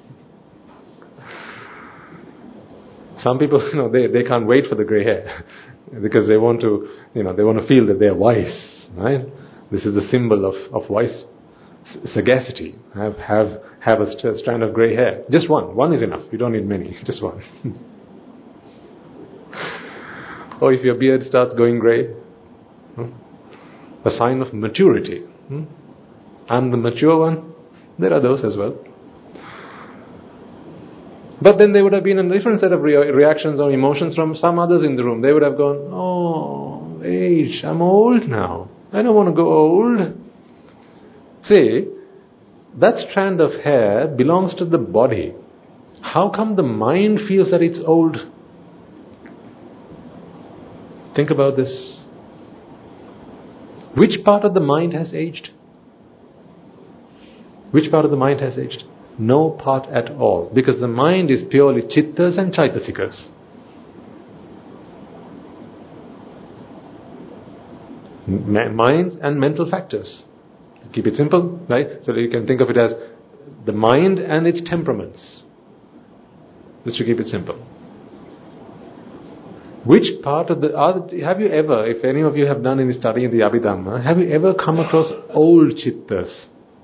Some people, they can't wait for the grey hair because they want to, they want to feel that they are wise, right? This is the symbol of wise sagacity. Have a strand of grey hair. Just one. One is enough. You don't need many. Just one. Or if your beard starts going grey, a sign of maturity. I'm the mature one. There are those as well. But then there would have been a different set of reactions or emotions from some others in the room. They would have gone, oh, age, I'm old now. I don't want to go old. See, that strand of hair belongs to the body. How come the mind feels that it's old? Think about this. Which part of the mind has aged? Which part of the mind has aged? No part at all. Because the mind is purely chittas and chaitasikas. Minds and mental factors. Keep it simple, right? So you can think of it as the mind and its temperaments. Just to keep it simple. Which part of have you ever, if any of you have done any study in the Abhidhamma, have you ever come across old chittas?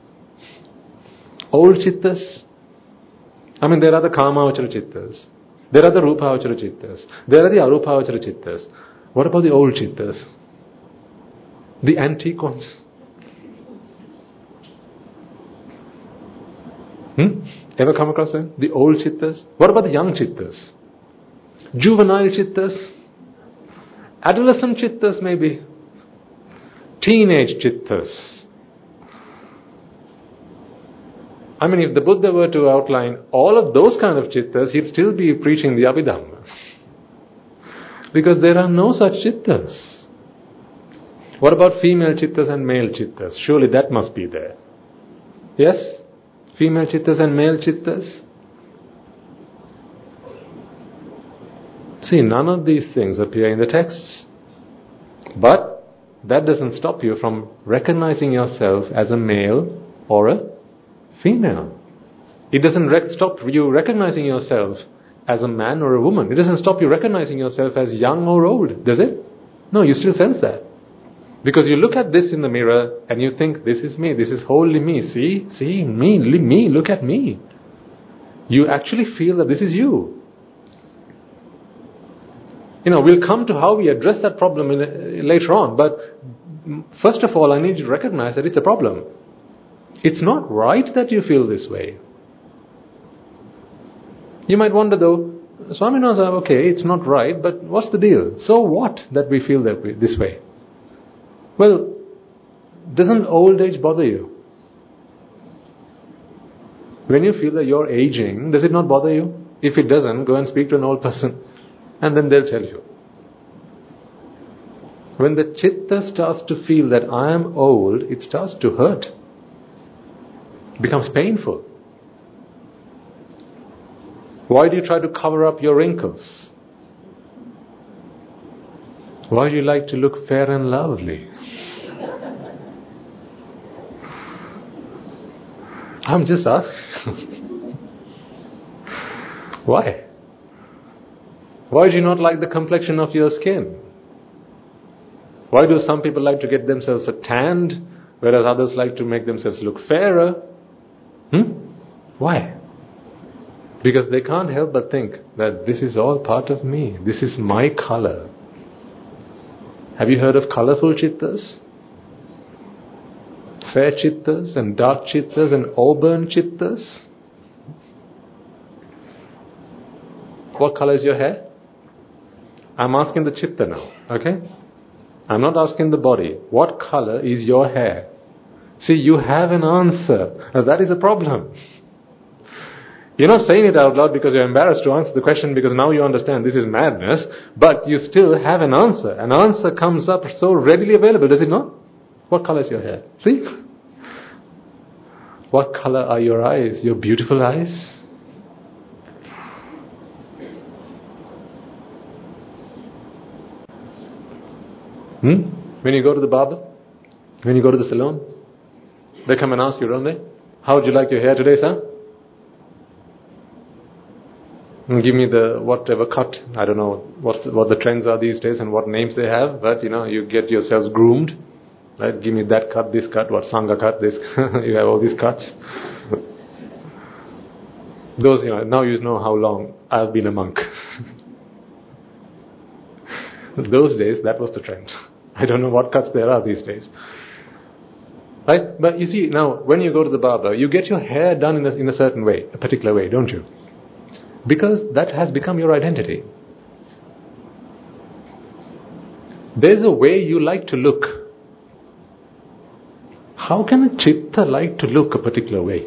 Old chittas? I mean, there are the Kamavachara chittas. There are the Rupavachara chittas. There are the Arupavachara chittas. What about the old chittas? The antique ones? Ever come across them? The old chittas? What about the young chittas? Juvenile chittas? Adolescent chittas maybe? Teenage chittas? I mean, if the Buddha were to outline all of those kind of chittas, he'd still be preaching the Abhidhamma. Because there are no such chittas. What about female chittas and male chittas? Surely that must be there. Yes? Female chittas and male chittas? See, none of these things appear in the texts. But that doesn't stop you from recognizing yourself as a male or a female. It doesn't stop you recognizing yourself as a man or a woman. It doesn't stop you recognizing yourself as young or old, does it? No, you still sense that. Because you look at this in the mirror and you think, this is me, this is wholly me. See, me, look at me. You actually feel that this is you. We'll come to how we address that problem later on. But first of all, I need you to recognize that it's a problem. It's not right that you feel this way. You might wonder though, Swaminatha, okay, it's not right, but what's the deal? So what that we feel this way? Well, doesn't old age bother you? When you feel that you're aging, does it not bother you? If it doesn't, go and speak to an old person and then they'll tell you. When the chitta starts to feel that I am old, it starts to hurt. It becomes painful. Why do you try to cover up your wrinkles? Why do you like to look fair and lovely? I'm just asking. Why? Why do you not like the complexion of your skin? Why do some people like to get themselves tanned, whereas others like to make themselves look fairer? Why? Because they can't help but think that this is all part of me. This is my color. Have you heard of colorful chittas? Fair chittas and dark chittas and auburn chittas? What color is your hair? I'm asking the chitta now, okay? I'm not asking the body. What color is your hair? See, you have an answer. Now, that is a problem. You're not saying it out loud because you're embarrassed to answer the question, because now you understand this is madness, but you still have an answer. An answer comes up so readily available, does it not? What color is your hair? See? What color are your eyes? Your beautiful eyes? When you go to the barber, when you go to the salon, they come and ask you, don't they? How would you like your hair today, sir? And give me the whatever cut. I don't know what the trends are these days and what names they have, but you get yourselves groomed. Right? Give me that cut, this cut, what Sangha cut, this. You have all these cuts. Those, now you know how long I've been a monk. Those days, that was the trend. I don't know what cuts there are these days. Right? But you see, now, when you go to the barber, you get your hair done in a certain way, a particular way, don't you? Because that has become your identity. There's a way you like to look. How can a chitta like to look a particular way?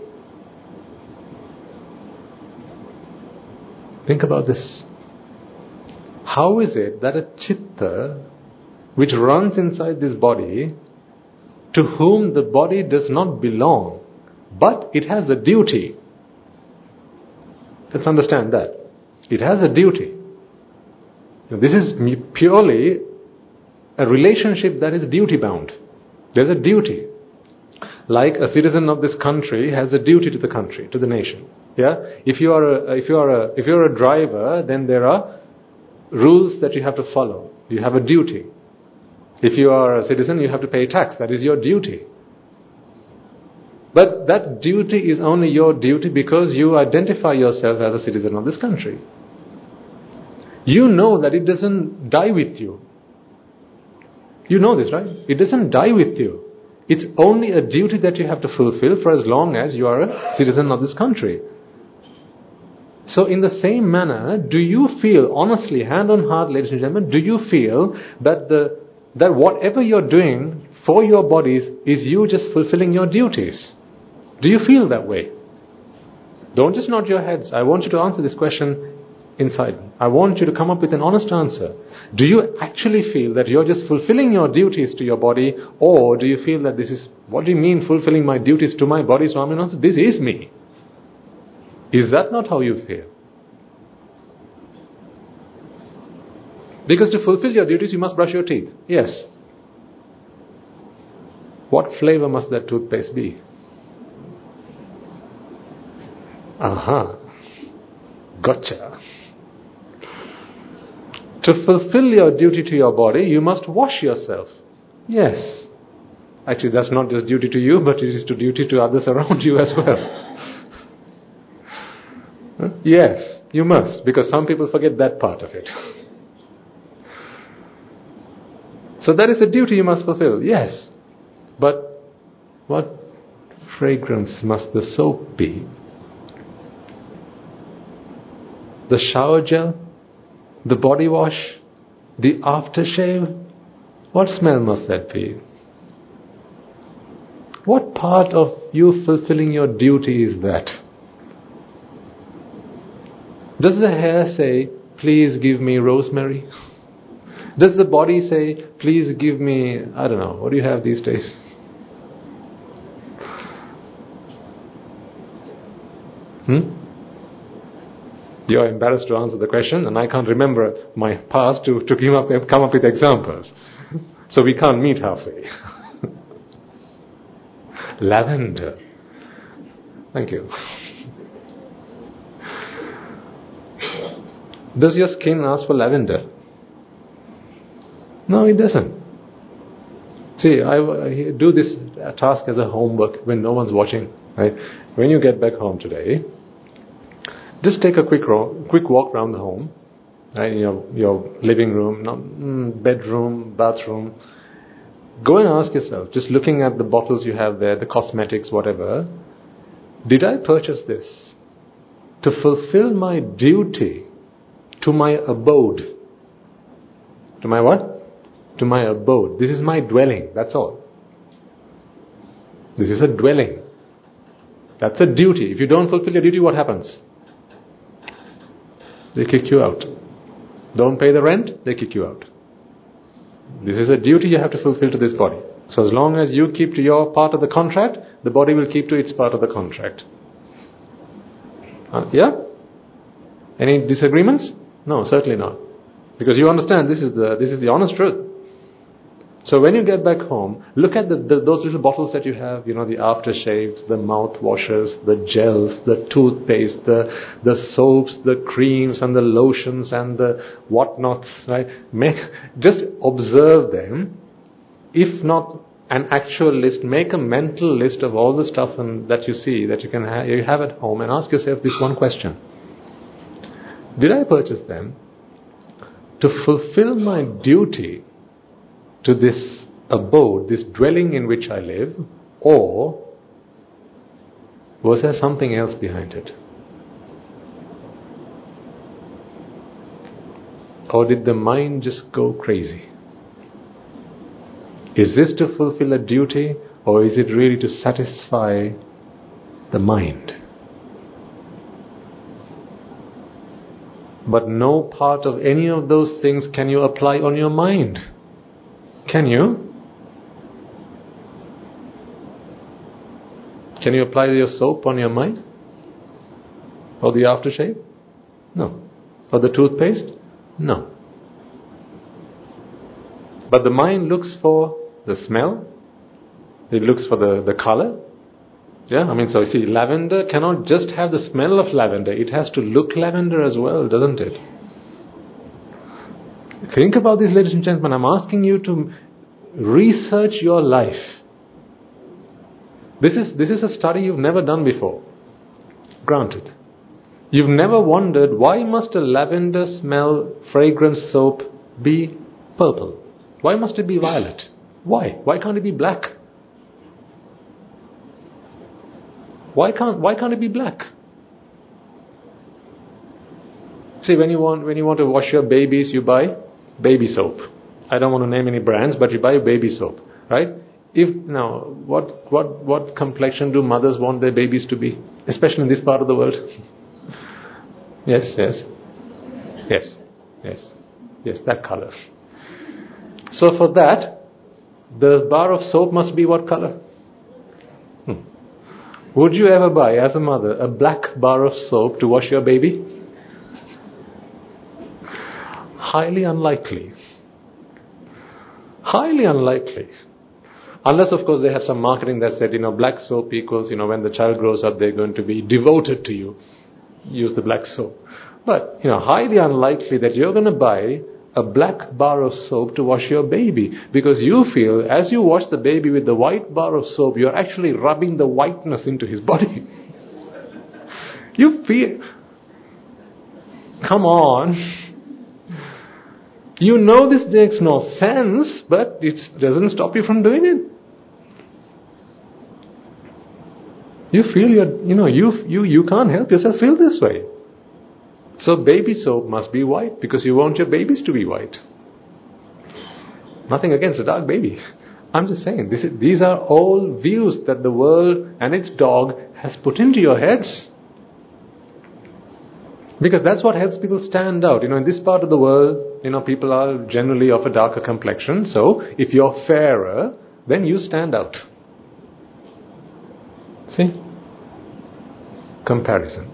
Think about this. How is it that a chitta, which runs inside this body, to whom the body does not belong, but it has a duty? Let's understand that. It has a duty. This is purely a relationship that is duty bound. There's a duty. Like a citizen of this country has a duty to the country, to the nation. Yeah? If you're a driver, then there are rules that you have to follow. You have a duty. If you are a citizen, you have to pay tax. That is your duty. But that duty is only your duty because you identify yourself as a citizen of this country. You know that it doesn't die with you. You know this, right? It doesn't die with you. It's only a duty that you have to fulfill for as long as you are a citizen of this country. So in the same manner, do you feel, honestly, hand on heart, ladies and gentlemen, do you feel that whatever you're doing for your bodies is you just fulfilling your duties? Do you feel that way? Don't just nod your heads. I want you to answer this question inside. I want you to come up with an honest answer. Do you actually feel that you're just fulfilling your duties to your body, or do you feel that this is, what do you mean fulfilling my duties to my body, Swaminathan? This is me. Is that not how you feel? Because to fulfill your duties, you must brush your teeth. Yes. What flavor must that toothpaste be? Aha. Gotcha. To fulfill your duty to your body, you must wash yourself. Yes. Actually, that's not just duty to you, but it is to duty to others around you as well. Yes, you must, because some people forget that part of it. So that is a duty you must fulfill, yes. But what fragrance must the soap be? The shower gel? The body wash? The aftershave? What smell must that be? What part of you fulfilling your duty is that? Does the hair say, please give me rosemary? Does the body say, please give me, I don't know, what do you have these days? You're embarrassed to answer the question, and I can't remember my past to come up with examples. So we can't meet halfway. Lavender. Thank you. Does your skin ask for lavender? No, it doesn't. See, I do this task as a homework when no one's watching. Right? When you get back home today, just take a quick walk around the home, right? In your living room, bedroom, bathroom. Go and ask yourself, just looking at the bottles you have there, the cosmetics, whatever, did I purchase this to fulfill my duty to my abode? To my what? To my abode. This is my dwelling, that's all. This is a dwelling. That's a duty. If you don't fulfill your duty, what happens? They kick you out. Don't pay the rent, they kick you out. This is a duty you have to fulfill to this body. So as long as you keep to your part of the contract, the body will keep to its part of the contract. Yeah? Any disagreements? No, certainly not. Because you understand this is the honest truth. So when you get back home, look at those little bottles that you have, the aftershaves, the mouth washes, the gels, the toothpaste, the soaps, the creams and the lotions and the whatnots, right? Just observe them. If not an actual list, make a mental list of all the stuff that you see, that you have at home, and ask yourself this one question. Did I purchase them to fulfill my duty to this abode, this dwelling in which I live, or was there something else behind it? Or did the mind just go crazy? Is this to fulfill a duty, or is it really to satisfy the mind? But no part of any of those things can you apply on your mind. Can you? Can you apply your soap on your mind? Or the aftershave? No. Or the toothpaste? No. But the mind looks for the smell. It looks for the color. Yeah, so you see, lavender cannot just have the smell of lavender. It has to look lavender as well, doesn't it? Think about this, ladies and gentlemen. I'm asking you to research your life. This is a study you've never done before. Granted. You've never wondered, why must a lavender smell fragrance soap be purple? Why must it be violet? Why? Why can't it be black? Why can't it be black? See, when you want to wash your babies, you buy baby soap. I don't want to name any brands, but you buy baby soap, right? What complexion do mothers want their babies to be, especially in this part of the world? Yes, that color. So for that, the bar of soap must be what color? Would you ever buy, as a mother, a black bar of soap to wash your baby? Highly unlikely. Highly unlikely. Unless, of course, they have some marketing that said, black soap equals, when the child grows up, they're going to be devoted to you. Use the black soap. But, highly unlikely that you're going to buy a black bar of soap to wash your baby, because you feel, as you wash the baby with the white bar of soap, you're actually rubbing the whiteness into his body. You feel... Come on. You know this makes no sense, but it doesn't stop you from doing it. You feel you can't help yourself feel this way. So baby soap must be white because you want your babies to be white. Nothing against a dark baby. I'm just saying, these are all views that the world and its dog has put into your heads. Because that's what helps people stand out. In this part of the world, people are generally of a darker complexion. So if you're fairer, then you stand out. See? Comparison.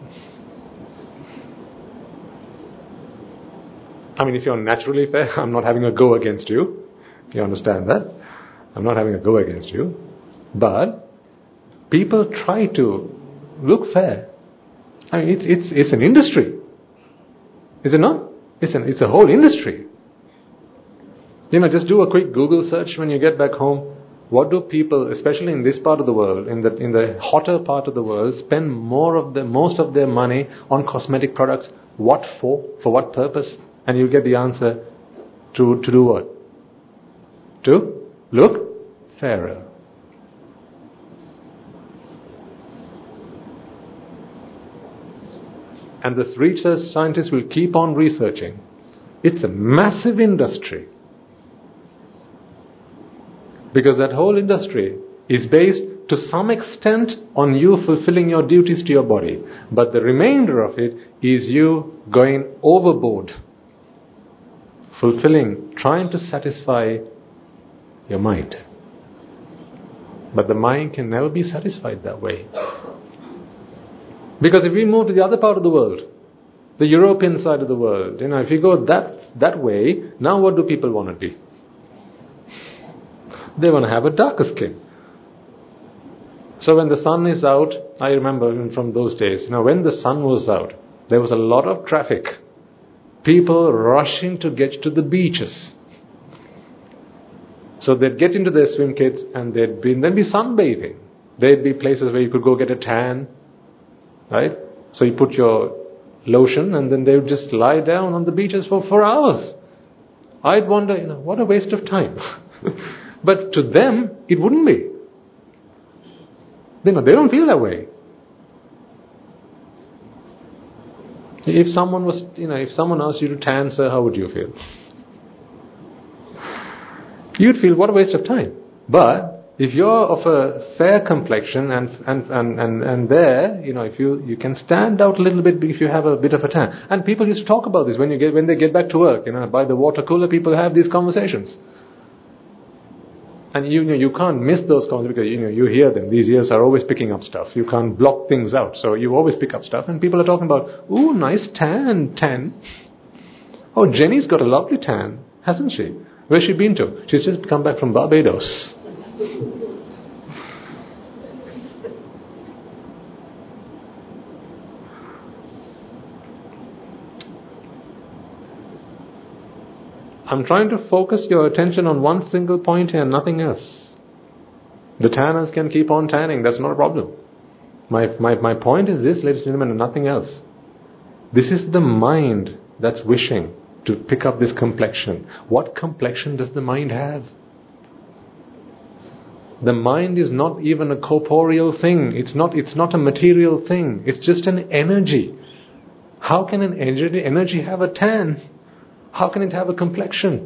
If you're naturally fair, I'm not having a go against you. You understand that? I'm not having a go against you. But people try to look fair. It's an industry. Is it not? Listen, it's a whole industry. Just do a quick Google search when you get back home. What do people, especially in this part of the world, in the hotter part of the world, spend most of their money on cosmetic products? What for? For what purpose? And you'll get the answer to do what? To look fairer. And this research scientists will keep on researching. It's a massive industry. Because that whole industry is based to some extent on you fulfilling your duties to your body. But the remainder of it is you going overboard. Trying to satisfy your mind. But the mind can never be satisfied that way. Because if we move to the other part of the world, the European side of the world, if you go that way, now what do people want to be? They want to have a darker skin. So when the sun is out, I remember from those days, when the sun was out, there was a lot of traffic. People rushing to get to the beaches. So they'd get into their swim kits and there'd be sunbathing. There'd be places where you could go get a tan. Right? So you put your lotion and then they would just lie down on the beaches for hours. I'd wonder, what a waste of time. But to them, it wouldn't be. They don't feel that way. If someone asked you to tan, sir, how would you feel? You'd feel, what a waste of time. But if you're of a fair complexion and there, if you can stand out a little bit if you have a bit of a tan. And people used to talk about this when they get back to work. By the water cooler, people have these conversations. And you can't miss those conversations because you hear them. These ears are always picking up stuff. You can't block things out. So you always pick up stuff. And people are talking about, ooh, nice tan. Oh, Jenny's got a lovely tan, hasn't she? Where's she been to? She's just come back from Barbados. I'm trying to focus your attention on one single point here, nothing else. The tanners can keep on tanning, that's not a problem. My point is this, ladies and gentlemen, and nothing else. This is the mind that's wishing to pick up this complexion. What complexion does the mind have? The mind is not even a corporeal thing. It's not a material thing. It's just an energy. How can an energy have a tan? How can it have a complexion?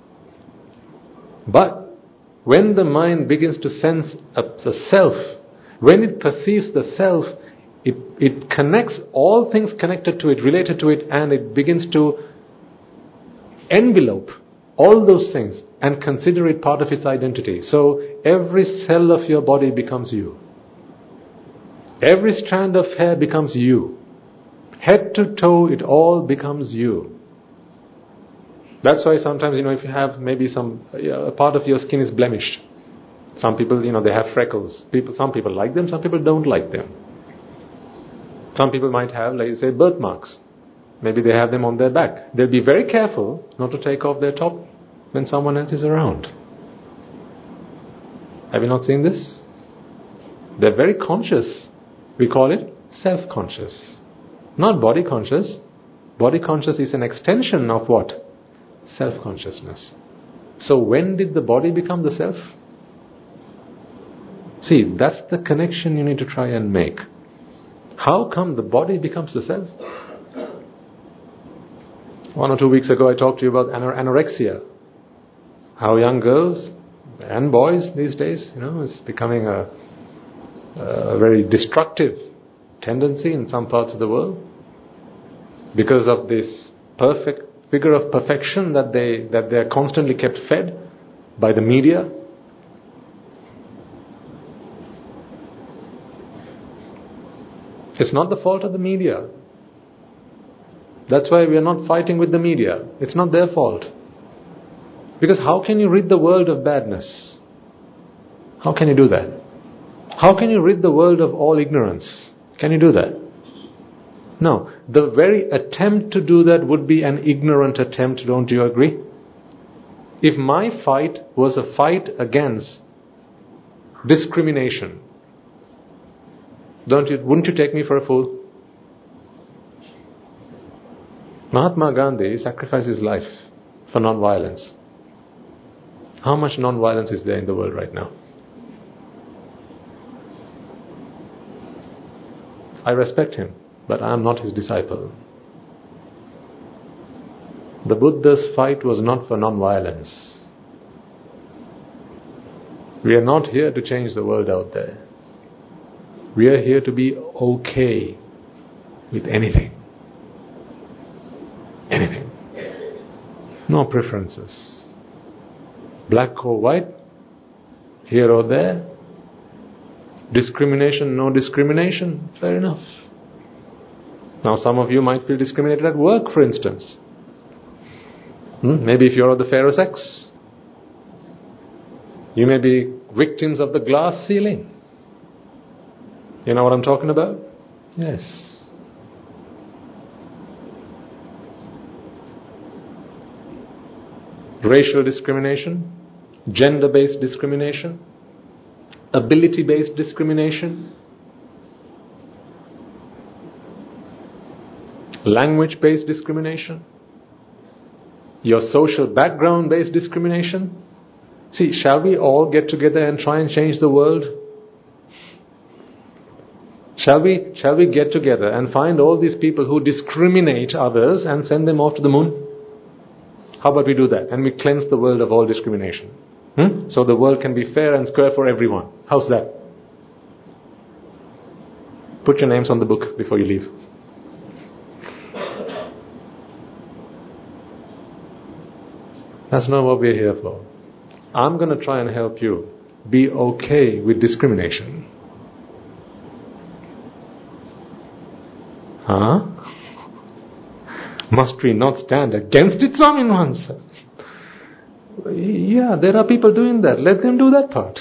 But when the mind begins to sense the self, when it perceives the self, it connects all things connected to it, related to it, and it begins to envelope all those things and consider it part of its identity. So every cell of your body becomes you. Every strand of hair becomes you. Head to toe, it all becomes you. That's why sometimes, if you have maybe a part of your skin is blemished. Some people, they have freckles. Some people like them, some people don't like them. Some people might have, like say, birthmarks. Maybe they have them on their back. They'll be very careful not to take off their top when someone else is around. Have you not seen this? They're very conscious. We call it self-conscious. Not body-conscious. Body-conscious is an extension of what? Self-consciousness. So when did the body become the self? See, that's the connection you need to try and make. How come the body becomes the self? 1 or 2 weeks ago I talked to you about anorexia. How young girls and boys these days, is becoming a very destructive tendency in some parts of the world. Because of this perfect figure of perfection that they are constantly kept fed by the media. It's not the fault of the media. That's why we are not fighting with the media. It's not their fault. Because how can you rid the world of badness? How can you do that? How can you rid the world of all ignorance? Can you do that? No, the very attempt to do that would be an ignorant attempt, don't you agree? If my fight was a fight against discrimination, wouldn't you take me for a fool? Mahatma Gandhi sacrificed his life for non-violence. How much non-violence is there in the world right now? I respect him, but I am not his disciple. The Buddha's fight was not for non-violence. We are not here to change the world out there. We are here to be okay with anything. Anything. No preferences. Black or white, here or there. Discrimination, no discrimination, fair enough. Now some of you might feel discriminated at work, for instance. Maybe if you're of the fairer sex. You may be victims of the glass ceiling. You know what I'm talking about? Yes. Racial discrimination, gender-based discrimination, ability-based discrimination, language-based discrimination, your social background-based discrimination. See, shall we all get together and try and change the world? Shall we get together and find all these people who discriminate others and send them off to the moon? How about we do that and we cleanse the world of all discrimination? So the world can be fair and square for everyone. How's that? Put your names on the book before you leave. That's not what we're here for. I'm going to try and help you be okay with discrimination. Huh? Must we not stand against it, Swaminwans? Yeah, there are people doing that. Let them do that part.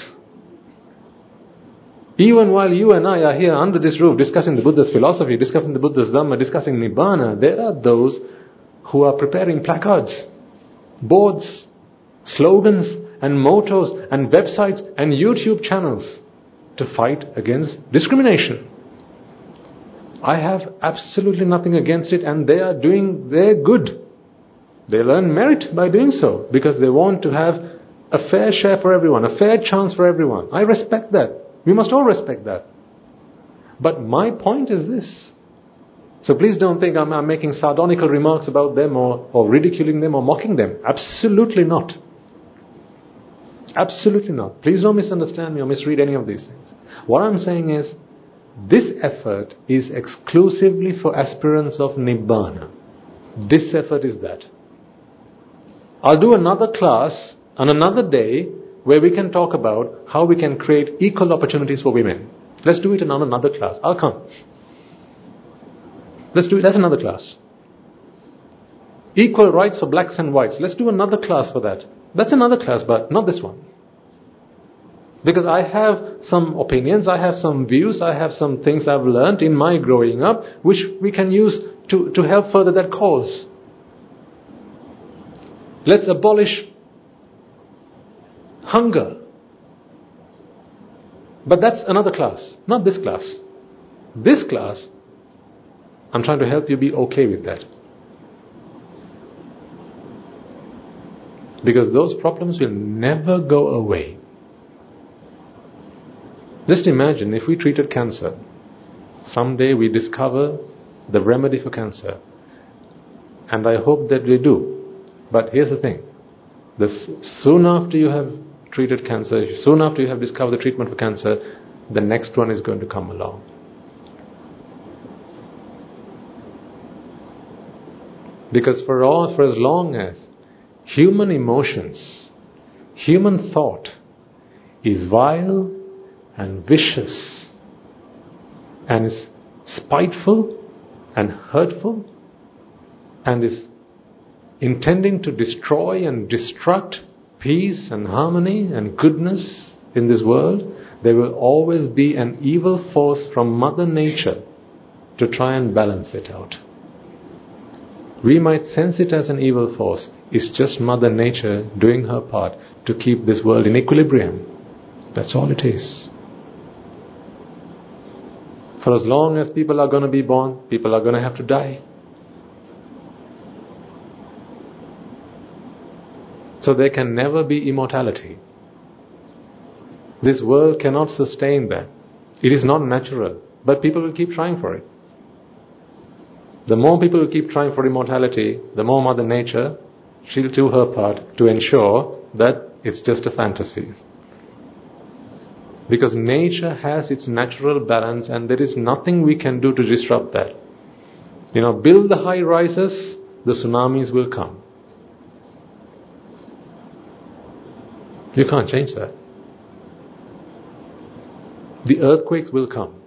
Even while you and I are here under this roof discussing the Buddha's philosophy, discussing the Buddha's Dhamma, discussing Nibbana, there are those who are preparing placards, boards, slogans and mottos and websites and YouTube channels to fight against discrimination. I have absolutely nothing against it, and they're good. They earn merit by doing so because they want to have a fair share for everyone, a fair chance for everyone. I respect that. We must all respect that. But my point is this. So please don't think I'm making sardonical remarks about them or ridiculing them or mocking them. Absolutely not. Absolutely not. Please don't misunderstand me or misread any of these things. What I'm saying is, this effort is exclusively for aspirants of Nibbana. This effort is that. I'll do another class on another day where we can talk about how we can create equal opportunities for women. Let's do it in another class. I'll come. Let's do it. That's another class. Equal rights for blacks and whites. Let's do another class for that. That's another class, but not this one. Because I have some opinions, I have some views, I have some things I've learned in my growing up, which we can use to help further that cause. Let's abolish hunger. But that's another class, not this class. This class, I'm trying to help you be okay with that. Because those problems will never go away. Just imagine if we treated cancer. Someday we discover the remedy for cancer. And I hope that we do. But here's the thing. Soon after you have treated cancer, soon after you have discovered the treatment for cancer, the next one is going to come along. Because for as long as human emotions, human thought is vile and vicious and is spiteful and hurtful and is intending to destroy and destruct peace and harmony and goodness in this world, there will always be an evil force from Mother Nature to try and balance it out. We might sense it as an evil force. It's just Mother Nature doing her part to keep this world in equilibrium. That's all it is. For as long as people are going to be born, people are going to have to die. So there can never be immortality. This world cannot sustain that. It is not natural, but people will keep trying for it. The more people will keep trying for immortality, the more Mother Nature, she'll do her part to ensure that it's just a fantasy. Because nature has its natural balance and there is nothing we can do to disrupt that. Build the high rises, the tsunamis will come. You can't change that. The earthquakes will come.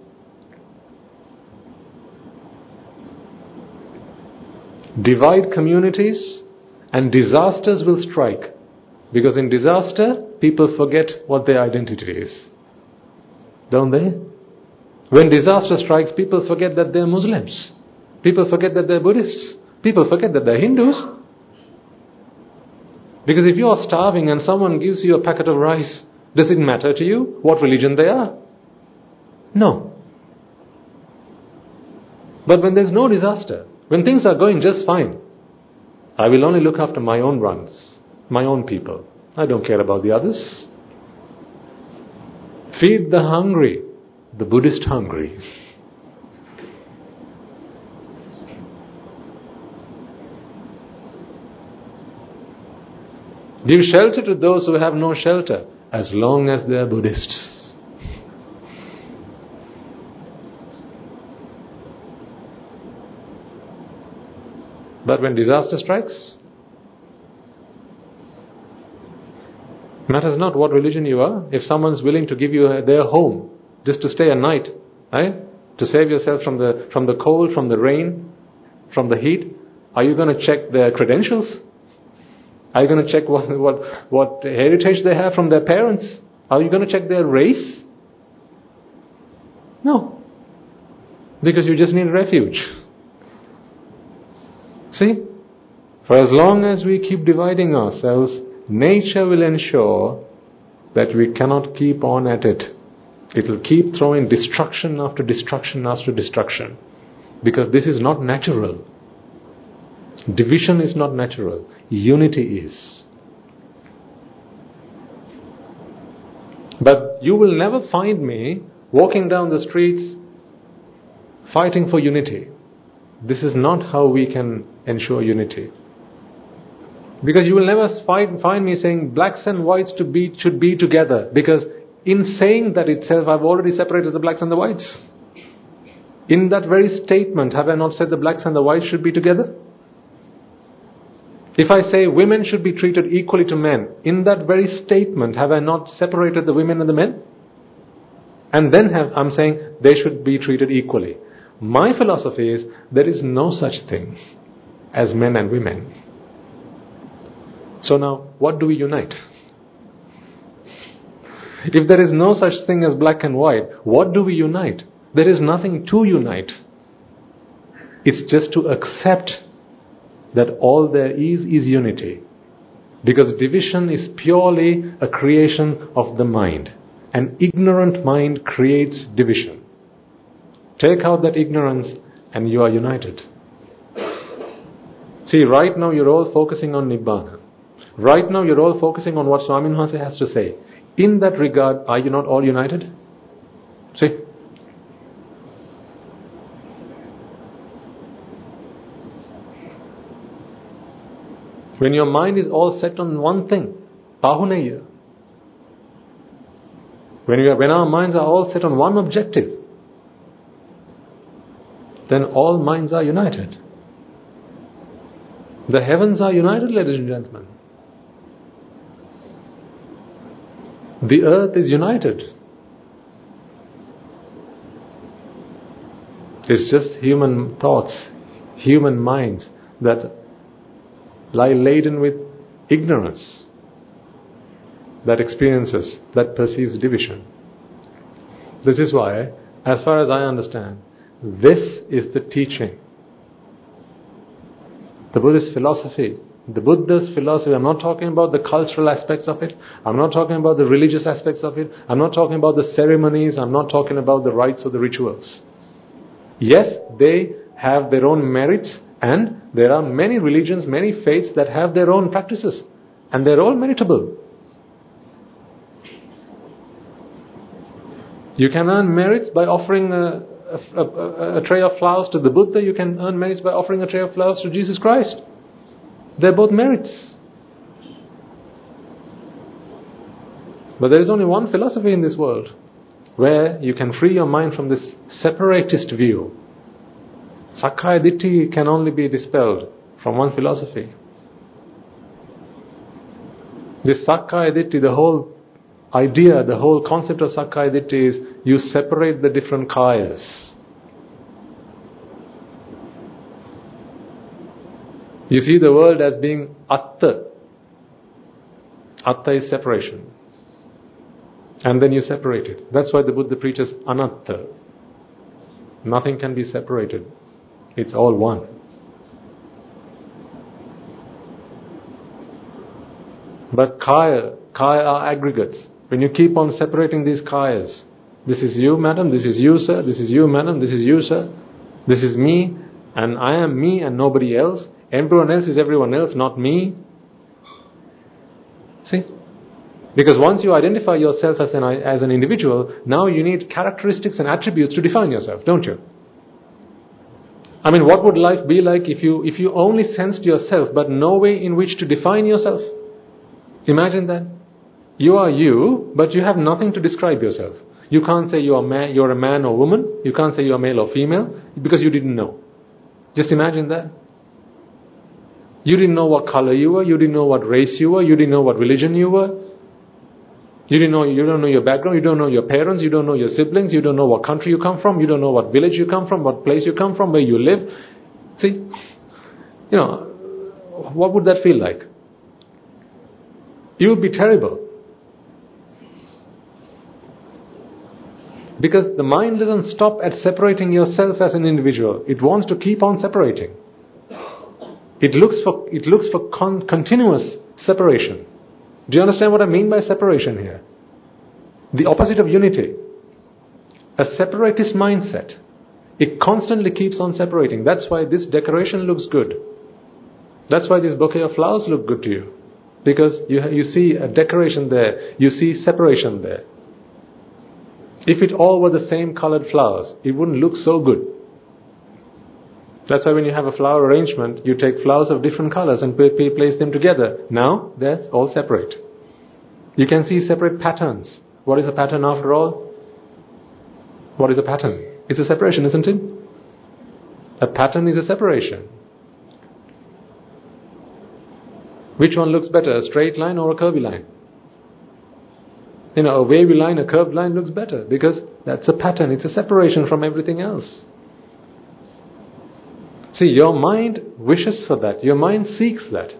Divide communities and disasters will strike. Because in disaster, people forget what their identity is. Don't they? When disaster strikes, people forget that they're Muslims. People forget that they're Buddhists. People forget that they're Hindus. Because if you are starving and someone gives you a packet of rice, does it matter to you what religion they are? No. But when there's no disaster, when things are going just fine, I will only look after my own runs, my own people. I don't care about the others. Feed the hungry, the Buddhist hungry. Give shelter to those who have no shelter, as long as they are Buddhists. But when disaster strikes, matters not what religion you are. If someone's willing to give you their home just to stay a night, right? To save yourself from the cold, from the rain, from the heat, are you going to check their credentials? Are you going to check what heritage they have from their parents? Are you going to check their race? No. Because you just need refuge. See? For as long as we keep dividing ourselves, nature will ensure that we cannot keep on at it. It will keep throwing destruction after destruction after destruction. Because this is not natural. Division is not natural. Unity is. But you will never find me walking down the streets fighting for unity. This is not how we can ensure unity. Because you will never find me saying blacks and whites should be together. Because in saying that itself, I've already separated the blacks and the whites. In that very statement, have I not said the blacks and the whites should be together? If I say women should be treated equally to men, in that very statement, have I not separated the women and the men? And then I'm saying they should be treated equally. My philosophy is there is no such thing as men and women. So now, what do we unite? If there is no such thing as black and white, what do we unite? There is nothing to unite. It's just to accept that all there is unity. Because division is purely a creation of the mind. An ignorant mind creates division. Take out that ignorance and you are united. See, right now you're all focusing on Nibbana. Right now you're all focusing on what Swamin Wahanse has to say. In that regard, are you not all united? See? When your mind is all set on one thing, Pahuneya. When our minds are all set on one objective, then all minds are united. The heavens are united, ladies and gentlemen. The earth is united. It's just human thoughts, human minds that lie laden with ignorance, that experiences, that perceives division. This is why, as far as I understand, This is the teaching. The Buddhist philosophy. The Buddha's philosophy. I'm not talking about the cultural aspects of it. I'm not talking about the religious aspects of it. I'm not talking about the ceremonies. I'm not talking about the rites or the rituals. Yes, they have their own merits, and there are many religions, many faiths that have their own practices, and they're all meritable. You can earn merits by offering a tray of flowers to the Buddha. You can earn merits by offering a tray of flowers to Jesus Christ. They're both merits. But there is only one philosophy in this world where you can free your mind from this separatist view. Sakkaya Ditthi can only be dispelled from one philosophy. This Sakkaya Ditthi, the whole idea, the whole concept of Sakkaya Ditthi is you separate the different kayas. You see the world as being atta. Atta is separation. And then you separate it. That's why the Buddha preaches anatta. Nothing can be separated. It's all one. But kaya are aggregates. When you keep on separating these kayas, this is you, madam, this is you, sir, this is you, madam, this is you, sir, this is me, and I am me and nobody else. Everyone else is everyone else, not me. See? Because once you identify yourself as an individual, now you need characteristics and attributes to define yourself, don't you? I mean, what would life be like if you only sensed yourself but no way in which to define yourself? Imagine that. You are you, but you have nothing to describe yourself. You can't say you're a man or woman. You can't say you're male or female because you didn't know. Just imagine that. You didn't know what color you were. You didn't know what race you were. You didn't know what religion you were. You don't know your background. You don't know your parents. You don't know your siblings. You don't know what country you come from. You don't know what village you come from, what place you come from, where you live. See, what would that feel like? It would be terrible. Because the mind doesn't stop at separating yourself as an individual. It wants to keep on separating. It looks for continuous separation. Do you understand what I mean by separation here? The opposite of unity. A separatist mindset. It constantly keeps on separating. That's why this decoration looks good. That's why this bouquet of flowers look good to you. Because you see a decoration there. You see separation there. If it all were the same colored flowers, it wouldn't look so good. That's why when you have a flower arrangement, you take flowers of different colors and place them together. Now, that's all separate. You can see separate patterns. What is a pattern after all? What is a pattern? It's a separation, isn't it? A pattern is a separation. Which one looks better, a straight line or a curvy line? A wavy line, a curved line looks better because that's a pattern. It's a separation from everything else. See, your mind wishes for that. Your mind seeks that.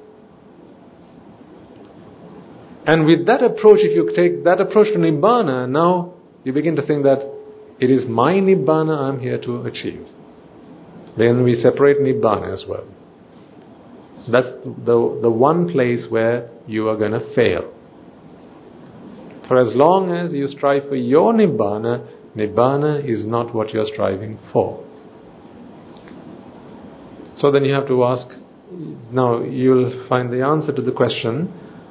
And with that approach, if you take that approach to Nibbana, now you begin to think that it is my Nibbana I'm here to achieve. Then we separate Nibbana as well. That's the one place where you are going to fail. For as long as you strive for your Nibbana, Nibbana is not what you're striving for. So then you have to ask, now you'll find the answer to the question,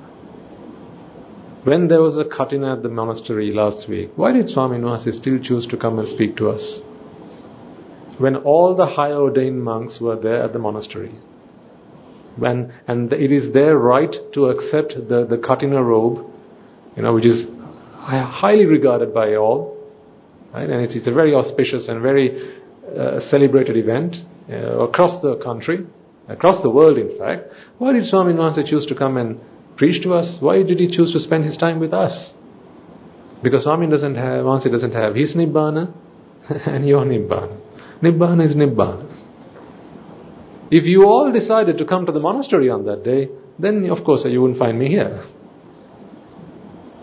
when there was a Kathina at the monastery last week, why did Swami Nuwasi still choose to come and speak to us? When all the high ordained monks were there at the monastery. And it is their right to accept the Kathina robe, which is highly regarded by all, right? And it's a very auspicious and very celebrated event across the country, across the world in fact. Why did Swami Nuwasi choose to come and preach to us? Why did he choose to spend his time with us? Because Swami doesn't have his Nibbana and your Nibbana. Nibbana is Nibbana. If you all decided to come to the monastery on that day, then of course you wouldn't find me here.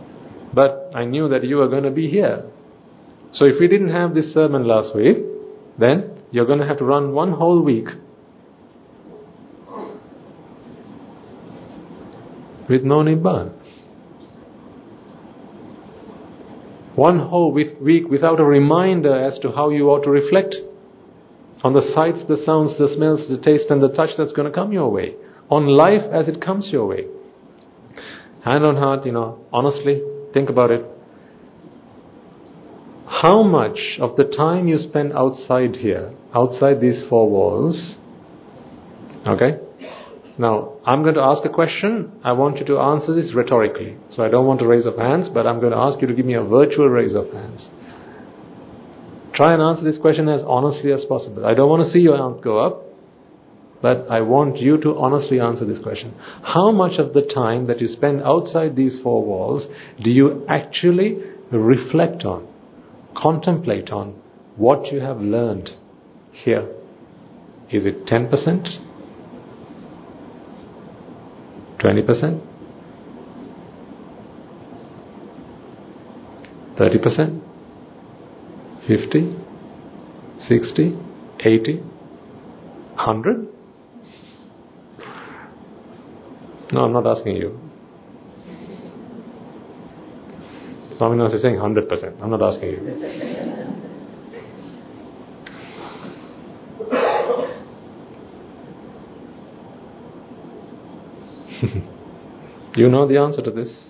But I knew that you were going to be here. So if we didn't have this sermon last week, then you're going to have to run one whole week with no Nibbana. One whole week without a reminder as to how you ought to reflect on the sights, the sounds, the smells, the taste and the touch that's going to come your way. On life as it comes your way. Hand on heart, honestly, think about it. How much of the time you spend outside here, outside these four walls, okay? Now, I'm going to ask a question. I want you to answer this rhetorically. So I don't want a raise of hands, but I'm going to ask you to give me a virtual raise of hands. Try and answer this question as honestly as possible. I don't want to see your hand go up, but I want you to honestly answer this question. How much of the time that you spend outside these four walls do you actually reflect on, contemplate on what you have learned here? Is it 10%? 20%? 30%? 50? 60? 80? 100? No, I'm not asking you. Swaminathan is saying 100%. I'm not asking you. You know the answer to this.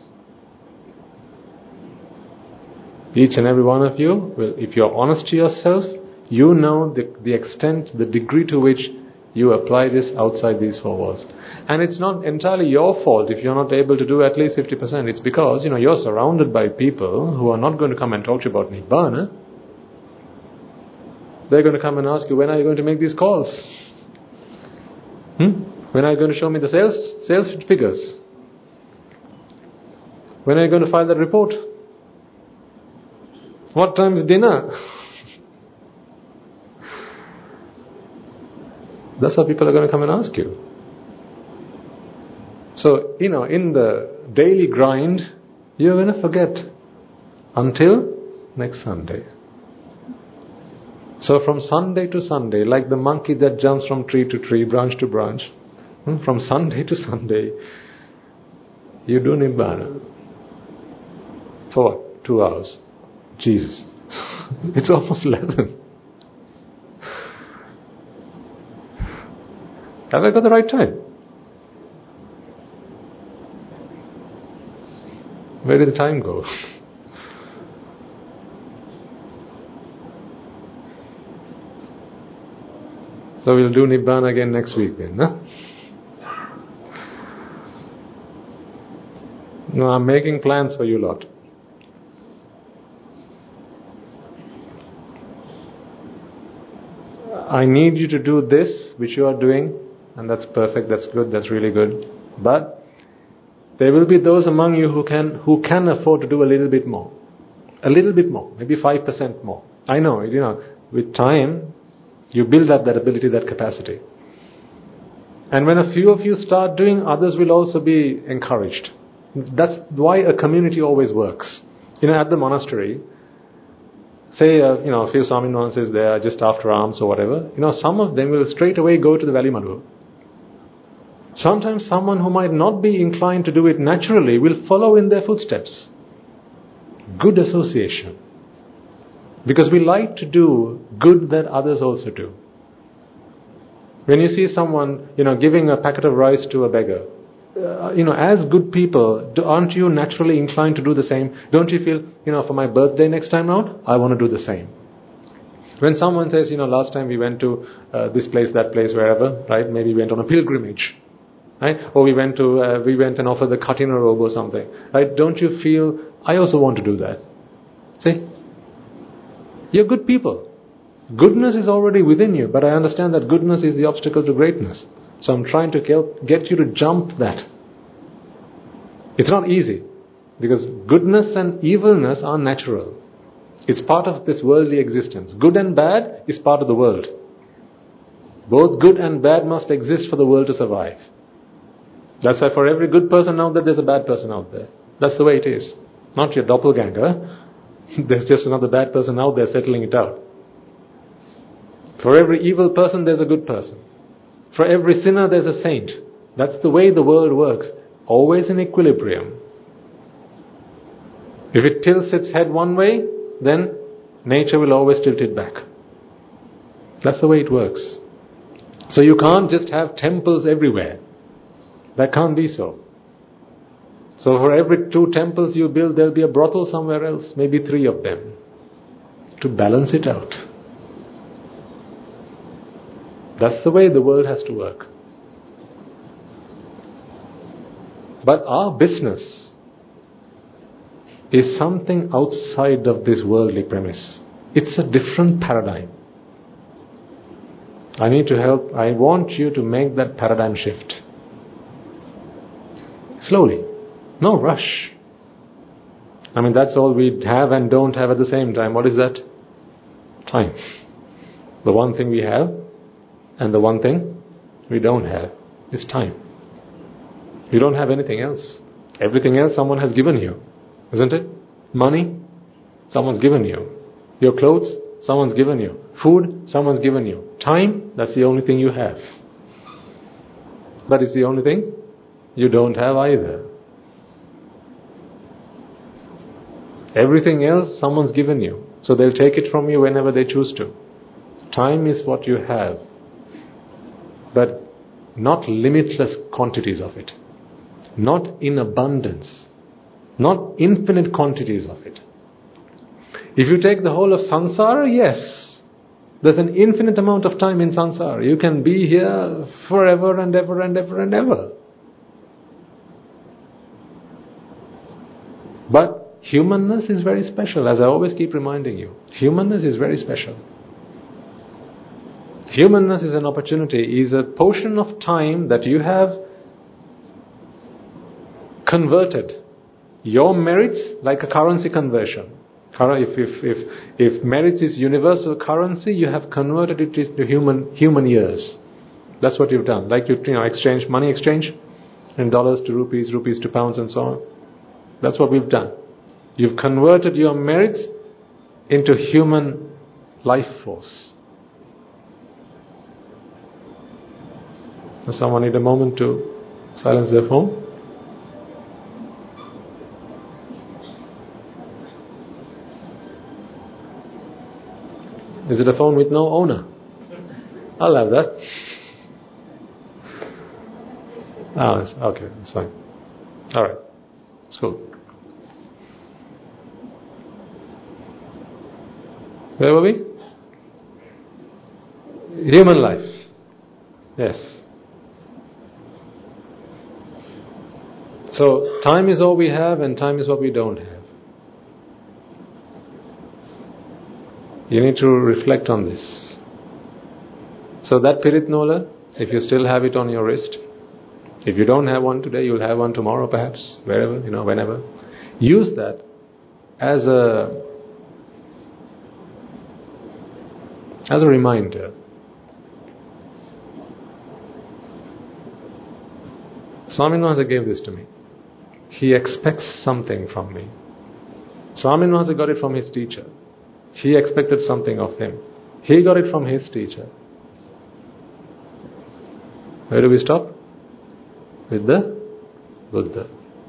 Each and every one of you, if you're honest to yourself, you know the extent, the degree to which you apply this outside these four walls. And it's not entirely your fault if you're not able to do at least 50%. It's because, you're surrounded by people who are not going to come and talk to you about Nibbana. They're going to come and ask you, when are you going to make these calls? When are you going to show me the sales figures? When are you going to file that report? What time is dinner? That's what people are going to come and ask you. So, in the daily grind, you're going to forget until next Sunday. So from Sunday to Sunday, like the monkey that jumps from tree to tree, branch to branch, from Sunday to Sunday, you do Nibbana. For what? 2 hours. Jesus. It's almost 11. Have I got the right time? Where did the time go? So we'll do Nibbana again next week then, huh? No, I'm making plans for you lot. I need you to do this, which you are doing, and that's perfect, that's good, that's really good. But there will be those among you who can afford to do a little bit more. A little bit more, maybe 5% more. I know, with time, you build up that ability, that capacity. And when a few of you start doing, others will also be encouraged. That's why a community always works. At the monastery, say, a few Swaminathan is there just after alms or whatever, some of them will straight away go to the Valley Madhu. Sometimes someone who might not be inclined to do it naturally will follow in their footsteps. Good association. Because we like to do good that others also do. When you see someone, giving a packet of rice to a beggar, as good people, aren't you naturally inclined to do the same? Don't you feel, for my birthday next time out, I want to do the same. When someone says, last time we went to this place, that place, wherever, right? Maybe we went on a pilgrimage, right? Or we went and offered the Katina robe or something, right? Don't you feel, I also want to do that? See? You're good people. Goodness is already within you, but I understand that goodness is the obstacle to greatness. So I'm trying to get you to jump that. It's not easy, because goodness and evilness are natural. It's part of this worldly existence. Good and bad is part of the world. Both good and bad must exist for the world to survive. That's why for every good person out there, there's a bad person out there. That's the way it is. Not your doppelganger. There's just another bad person out there settling it out. For every evil person, there's a good person. For every sinner, there's a saint. That's the way the world works. Always in equilibrium. If it tilts its head one way, then nature will always tilt it back. That's the way it works. So you can't just have temples everywhere. That can't be so. So for every 2 temples you build, there'll be a brothel somewhere else, maybe 3 of them, to balance it out. That's the way the world has to work. But our business is something outside of this worldly premise. It's a different paradigm. I want you to make that paradigm shift. Slowly. No rush. That's all we have and don't have at the same time. What is that? Time. The one thing we have and the one thing we don't have is time. You don't have anything else. Everything else someone has given you, isn't it? Money, someone's given you. Your clothes, someone's given you. Food, someone's given you. Time, that's the only thing you have. But it's the only thing you don't have either. Everything else, someone's given you. So they'll take it from you whenever they choose to. Time is what you have. But not limitless quantities of it. Not in abundance. Not infinite quantities of it. If you take the whole of samsara, yes, there's an infinite amount of time in samsara. You can be here forever and ever and ever and ever. But humanness is very special, as I always keep reminding you. Humanness is very special. Humanness is an opportunity, is a portion of time that you have converted your merits like a currency conversion. If merits is universal currency, you have converted it into human years. That's what you've done. Like you exchange money exchange in dollars to rupees, rupees to pounds, and so on. That's what we've done. You've converted your merits into human life force. Does someone need a moment to silence their phone? Is it a phone with no owner? I'll have that. Okay, that's fine. Alright, it's cool. Where were we? Human life. Yes. So, time is all we have and time is what we don't have. You need to reflect on this. So that Piritnola, if you still have it on your wrist, if you don't have one today, you'll have one tomorrow perhaps, wherever, whenever. Use that as a reminder. Swaminatha gave this to me. He expects something from me. Swaminatha got it from his teacher. He expected something of him. He got it from his teacher. Where do we stop? With the Buddha.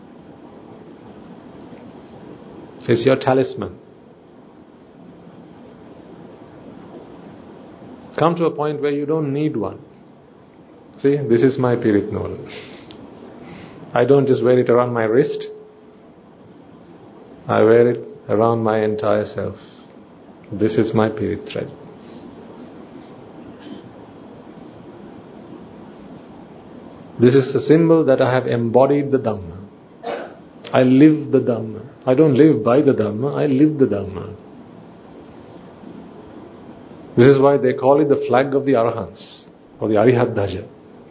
It's your talisman. Come to a point where you don't need one. See, this is my Piritnola. I don't just wear it around my wrist. I wear it around my entire self. This is my Pirit thread. This is a symbol that I have embodied the Dhamma. I live the Dhamma. I don't live by the Dhamma, I live the Dhamma. This is why they call it the flag of the Arahants, or the Arihat Dhaja.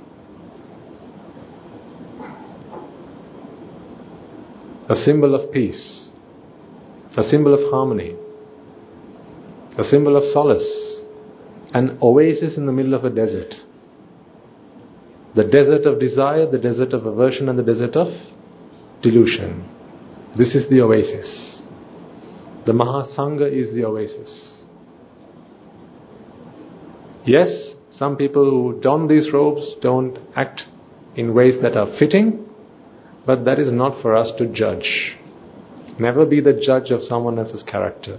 A symbol of peace, a symbol of harmony, a symbol of solace, an oasis in the middle of a desert. The desert of desire, the desert of aversion, and the desert of delusion. This is the oasis. The Mahasangha is the oasis. Yes, some people who don these robes don't act in ways that are fitting, but that is not for us to judge. Never be the judge of someone else's character,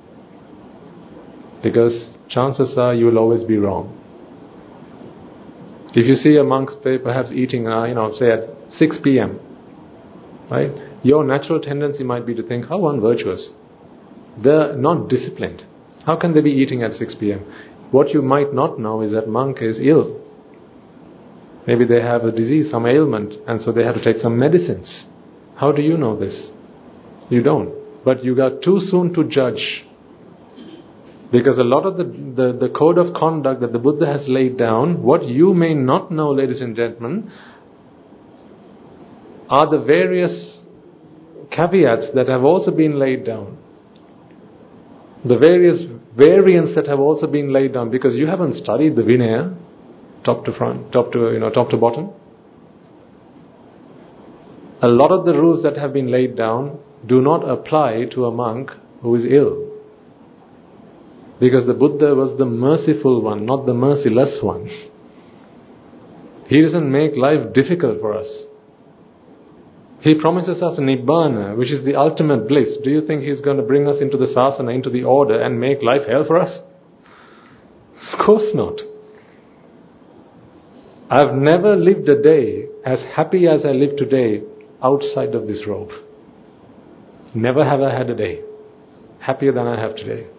because chances are you will always be wrong. If you see a monk perhaps eating, say at 6 p.m., right? Your natural tendency might be to think, how unvirtuous. They're not disciplined. How can they be eating at 6 p.m.? What you might not know is that monk is ill. Maybe they have a disease, some ailment, and so they have to take some medicines. How do you know this? You don't. But you got too soon to judge. Because a lot of the code of conduct that the Buddha has laid down, what you may not know, ladies and gentlemen, are the various caveats that have also been laid down. The various variants that have also been laid down, because you haven't studied the Vinaya top to bottom. A lot of the rules that have been laid down do not apply to a monk who is ill. Because the Buddha was the merciful one, not the merciless one. He doesn't make life difficult for us. He promises us Nibbana, which is the ultimate bliss. Do you think He's going to bring us into the sasana, into the order, and make life hell for us? Of course not. I've never lived a day as happy as I live today outside of this robe. Never have I had a day happier than I have today.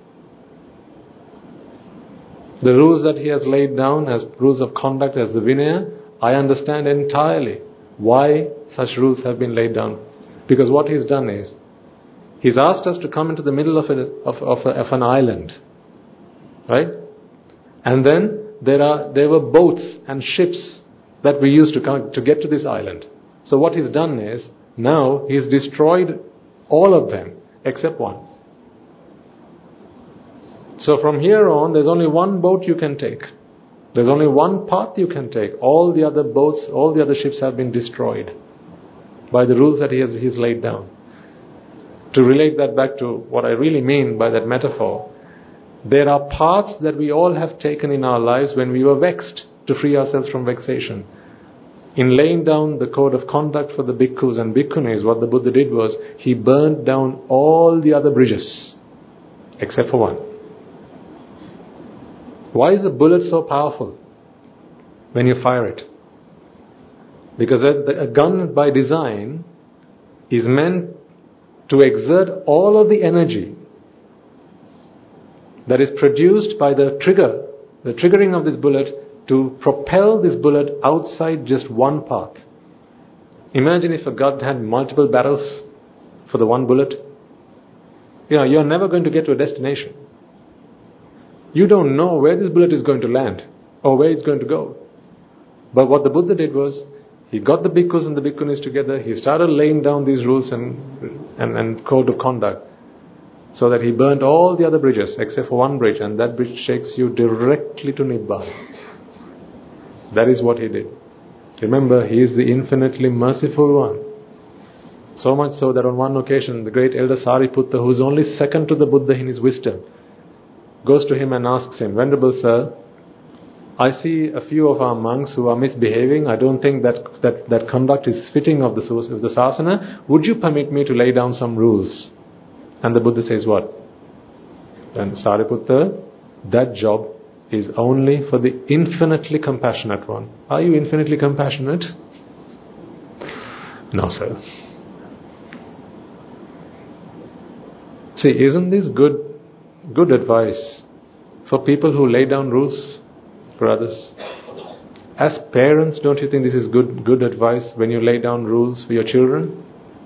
The rules that He has laid down as rules of conduct, as the Vinaya, I understand entirely why such rules have been laid down. Because what He's done is, He's asked us to come into the middle of an island. Right? And then there were boats and ships that we used to get to this island. So what He's done is, now He's destroyed all of them except one. So from here on, there's only one boat you can take. There's only one path you can take. All the other boats, all the other ships have been destroyed by the rules that He's laid down. To relate that back to what I really mean by that metaphor, there are paths that we all have taken in our lives when we were vexed, to free ourselves from vexation. In laying down the code of conduct for the bhikkhus and bhikkhunis, what the Buddha did was, He burned down all the other bridges, except for one. Why is the bullet so powerful when you fire it? Because a gun by design is meant to exert all of the energy that is produced by the triggering of this bullet, to propel this bullet outside just one path. Imagine if a gun had multiple barrels for the one bullet. You're never going to get to a destination. You don't know where this bullet is going to land or where it's going to go. But what the Buddha did was, he got the bhikkhus and the bhikkhunis together. He started laying down these rules and code of conduct, so that he burnt all the other bridges except for one bridge, and that bridge takes you directly to Nibbana. That is what he did. Remember, He is the infinitely merciful one. So much so that on one occasion, the great elder Sariputta, who is only second to the Buddha in his wisdom, goes to him and asks him, "Venerable Sir, I see a few of our monks who are misbehaving. I don't think that conduct is fitting of the sasana. Would you permit me to lay down some rules?" And the Buddha says what? And Sariputta, that job is only for the infinitely compassionate one. Are you infinitely compassionate? No, sir. See, isn't this good advice for people who lay down rules for others? As parents, don't you think this is good advice when you lay down rules for your children?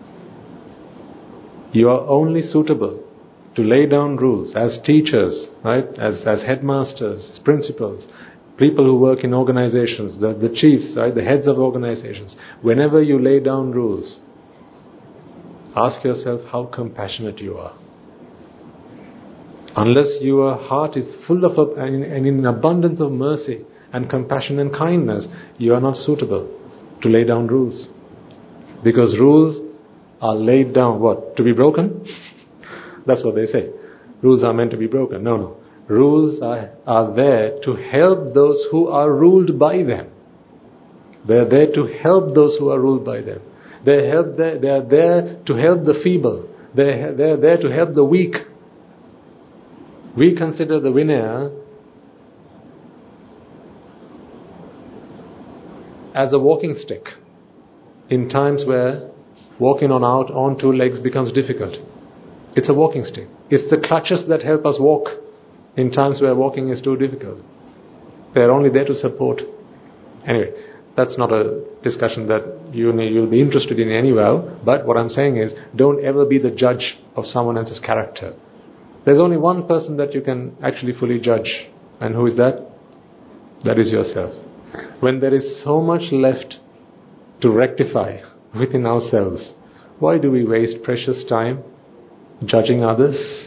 You are only suitable to lay down rules as teachers, right? As headmasters, as principals, people who work in organizations, the chiefs, right? The heads of organizations. Whenever you lay down rules, ask yourself how compassionate you are. Unless your heart is full of an abundance of mercy and compassion and kindness, you are not suitable to lay down rules. Because rules are laid down, what? To be broken? That's what they say. Rules are meant to be broken. No. Rules are there to help those who are ruled by them. They are there to help those who are ruled by them. They are there to help the feeble. They are there to help the weak. We consider the Vinaya as a walking stick in times where walking on two legs becomes difficult. It's a walking stick. It's the clutches that help us walk in times where walking is too difficult. They're only there to support. Anyway, that's not a discussion that you'll be interested in anyway, but what I'm saying is, don't ever be the judge of someone else's character. There's only one person that you can actually fully judge. And who is that? That is yourself. When there is so much left to rectify within ourselves, why do we waste precious time judging others?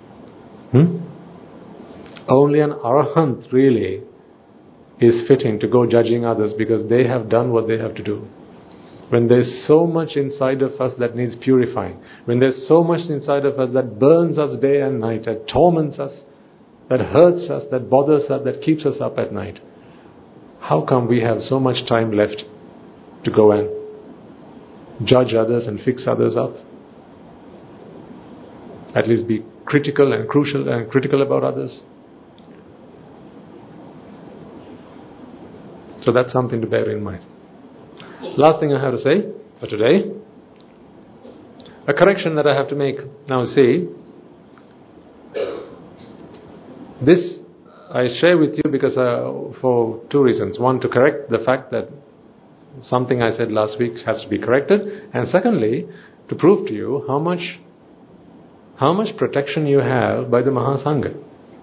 Only an arahant really is fitting to go judging others because they have done what they have to do. When there's so much inside of us that needs purifying, when there's so much inside of us that burns us day and night, that torments us, that hurts us, that bothers us, that keeps us up at night, how come we have so much time left to go and judge others and fix others up? At least be critical and crucial and critical about others. So that's something to bear in mind. Last thing I have to say for today, a correction that I have to make. Now see, this I share with you because for two reasons. One, to correct the fact that something I said last week has to be corrected, and secondly, to prove to you how much protection you have by the Mahasangha.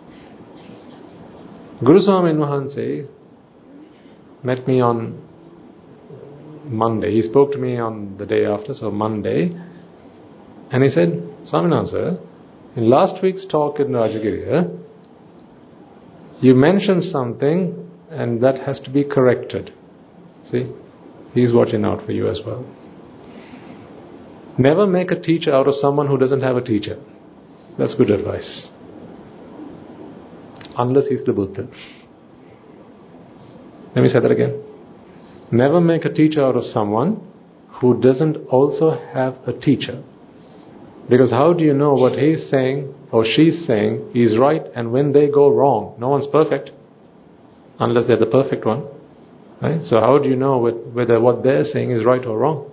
Guru Swami Wahanse met me on Monday. He spoke to me on the day after, so Monday, and he said, Swaminathan sir, in last week's talk in Rajagiriya, you mentioned something and that has to be corrected. See, he's watching out for you as well. Never make a teacher out of someone who doesn't have a teacher. That's good advice. Unless he's the Buddha. Let me say that again. Never make a teacher out of someone who doesn't also have a teacher. Because how do you know what he's saying or she's saying is right and when they go wrong? No one's perfect unless they're the perfect one. Right? So how do you know whether what they're saying is right or wrong?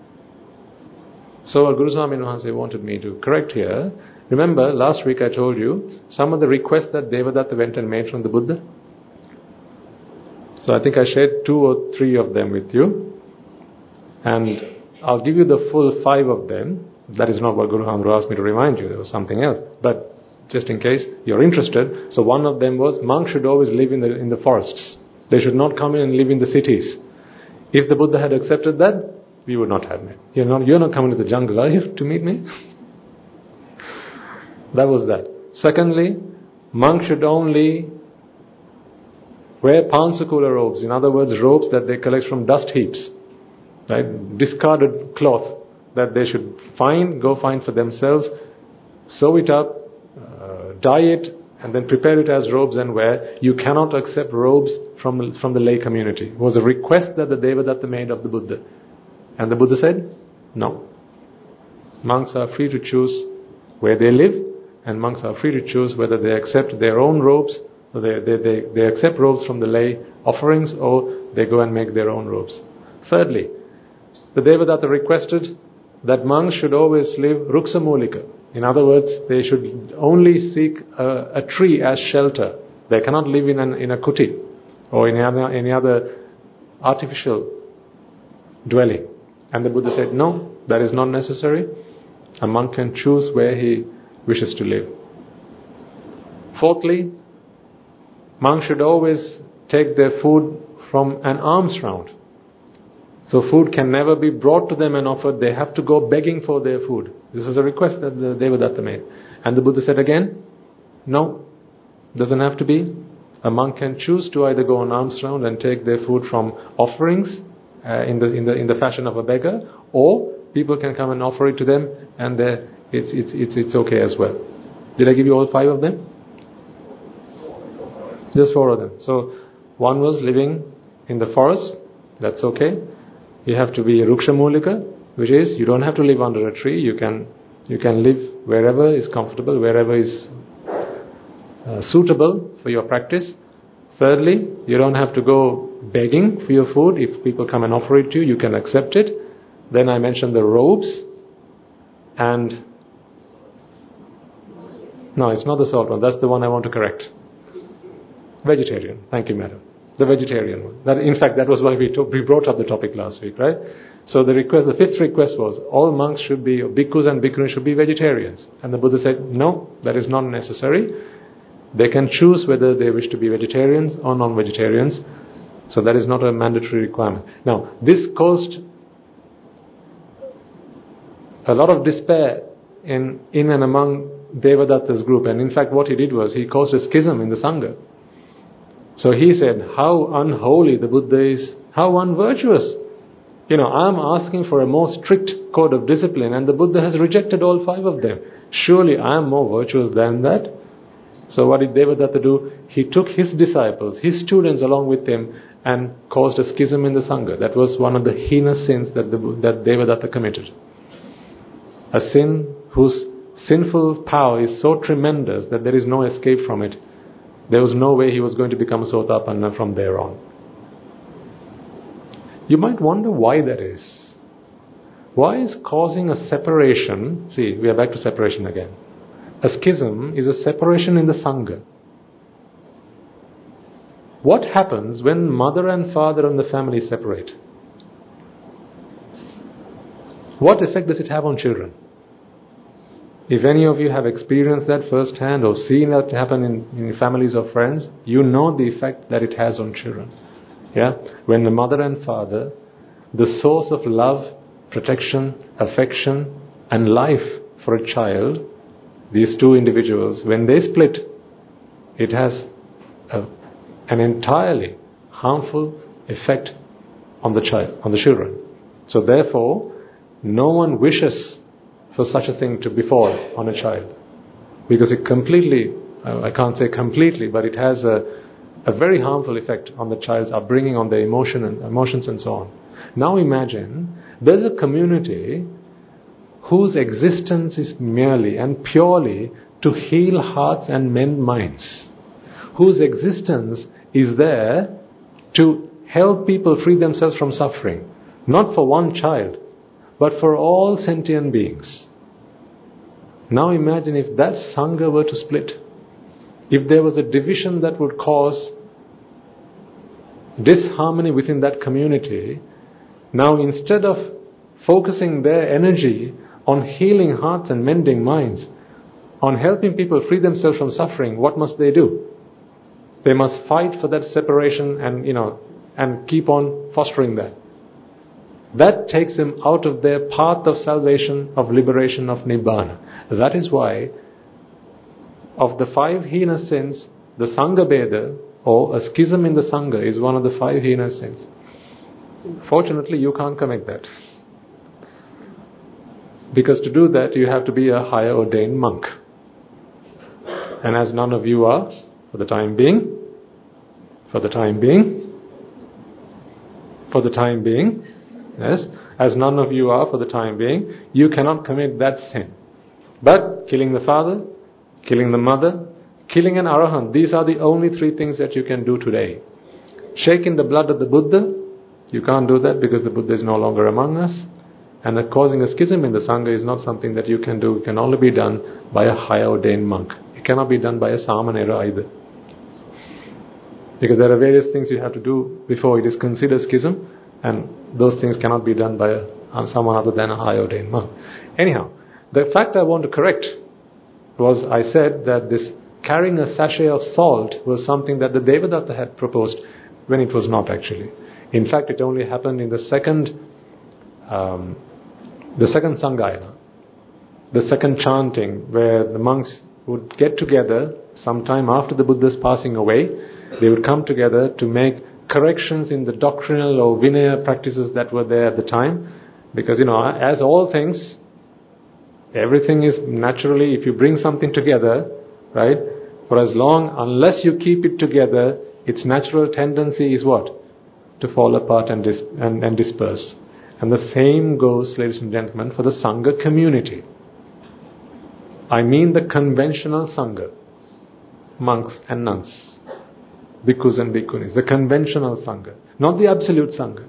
So what Guru Swami Wahanse wanted me to correct here. Remember, last week I told you some of the requests that Devadatta went and made from the Buddha. So I think I shared 2 or 3 of them with you. And I'll give you the full 5 of them. That is not what Guru Hamru asked me to remind you. There was something else. But just in case you're interested. So one of them was, monks should always live in the forests. They should not come in and live in the cities. If the Buddha had accepted that, we would not have met. You're not coming to the jungle, are you, to meet me? That was that. Secondly, monks should only wear pansakula robes. In other words, robes that they collect from dust heaps. Right? Discarded cloth that they should go find for themselves, sew it up, dye it, and then prepare it as robes and wear. You cannot accept robes from the lay community. It was a request that the Devadatta made of the Buddha. And the Buddha said, no. Monks are free to choose where they live, and monks are free to choose whether they accept their own robes, or they accept robes from the lay offerings, or they go and make their own robes. Thirdly, the Devadatta requested that monks should always live ruksamulika. In other words, they should only seek a tree as shelter. They cannot live in a kuti or in any other artificial dwelling. And the Buddha said, no, that is not necessary. A monk can choose where he wishes to live. Fourthly, monks should always take their food from an alms round. So food can never be brought to them and offered. They have to go begging for their food. This is a request that the Devadatta made. And the Buddha said again, no, doesn't have to be. A monk can choose to either go on alms round and take their food from offerings in the fashion of a beggar, or people can come and offer it to them, and it's okay as well. Did I give you all 5 of them? Just 4 of them. So one was living in the forest. That's okay. You have to be a Ruksha Mulika, which is you don't have to live under a tree. You can live wherever is comfortable, wherever is suitable for your practice. Thirdly, you don't have to go begging for your food. If people come and offer it to you, you can accept it. Then I mentioned the robes. And no, it's not the salt one. That's the one I want to correct. Vegetarian. Thank you, madam. The vegetarian one. In fact, that was why we brought up the topic last week, right? So the 5th request was, all monks should be, or bhikkhus and bhikkhunis should be vegetarians. And the Buddha said, no, that is not necessary. They can choose whether they wish to be vegetarians or non-vegetarians. So that is not a mandatory requirement. Now, this caused a lot of despair in and among Devadatta's group. And in fact, what he did was, he caused a schism in the Sangha. So he said, how unholy the Buddha is, how unvirtuous. I'm asking for a more strict code of discipline, and the Buddha has rejected all 5 of them. Surely I am more virtuous than that. So what did Devadatta do? He took his disciples, his students along with him, and caused a schism in the Sangha. That was one of the heinous sins that Devadatta committed. A sin whose sinful power is so tremendous that there is no escape from it. There was no way he was going to become a Sotapanna from there on. You might wonder why that is. Why is causing a separation? See, we are back to separation again. A schism is a separation in the Sangha. What happens when mother and father and the family separate? What effect does it have on children? If any of you have experienced that firsthand or seen that happen in families or friends, you know the effect that it has on children. Yeah? When the mother and father, the source of love, protection, affection and life for a child, these 2 individuals, when they split, it has an entirely harmful effect on the child, on the children. So therefore, no one wishes for such a thing to befall on a child, because it completely, I can't say completely, but it has a very harmful effect on the child's upbringing, on their emotions and so on. Now imagine there's a community whose existence is merely and purely to heal hearts and mend minds, whose existence is there to help people free themselves from suffering, not for one child, but for all sentient beings. Now imagine if that Sangha were to split, if there was a division that would cause disharmony within that community. Now instead of focusing their energy on healing hearts and mending minds, on helping people free themselves from suffering, what must they do? They must fight for that separation and keep on fostering that. That takes them out of their path of salvation, of liberation, of Nibbana. That is why, of the 5 heinous sins, the Sangha Bheda, or a schism in the Sangha, is one of the 5 heinous sins. Fortunately, you can't commit that. Because to do that, you have to be a higher ordained monk. And as none of you are, for the time being, yes, as none of you are for the time being, you cannot commit that sin. But killing the father, killing the mother, killing an arahant, these are the only 3 things that you can do today. Shaking the blood of the Buddha, you can't do that because the Buddha is no longer among us. And causing a schism in the Sangha is not something that you can do. It can only be done by a higher ordained monk. It cannot be done by a Samanera either. Because there are various things you have to do before it is considered schism, and those things cannot be done by someone other than a high ordained monk. Anyhow, the fact I want to correct was, I said that this carrying a sachet of salt was something that the Devadatta had proposed, when it was not actually. In fact, it only happened in the second Sangayana, the second chanting, where the monks would get together sometime after the Buddha's passing away. They would come together to make corrections in the doctrinal or Vinaya practices that were there at the time. Because, as all things, everything is naturally, if you bring something together, right, For as long, unless you keep it together, its natural tendency is what? To fall apart and disperse. And the same goes, ladies and gentlemen, for the Sangha community. I mean the conventional Sangha, monks and nuns, bhikkhus and bhikkhunis, the conventional Sangha, not the absolute Sangha.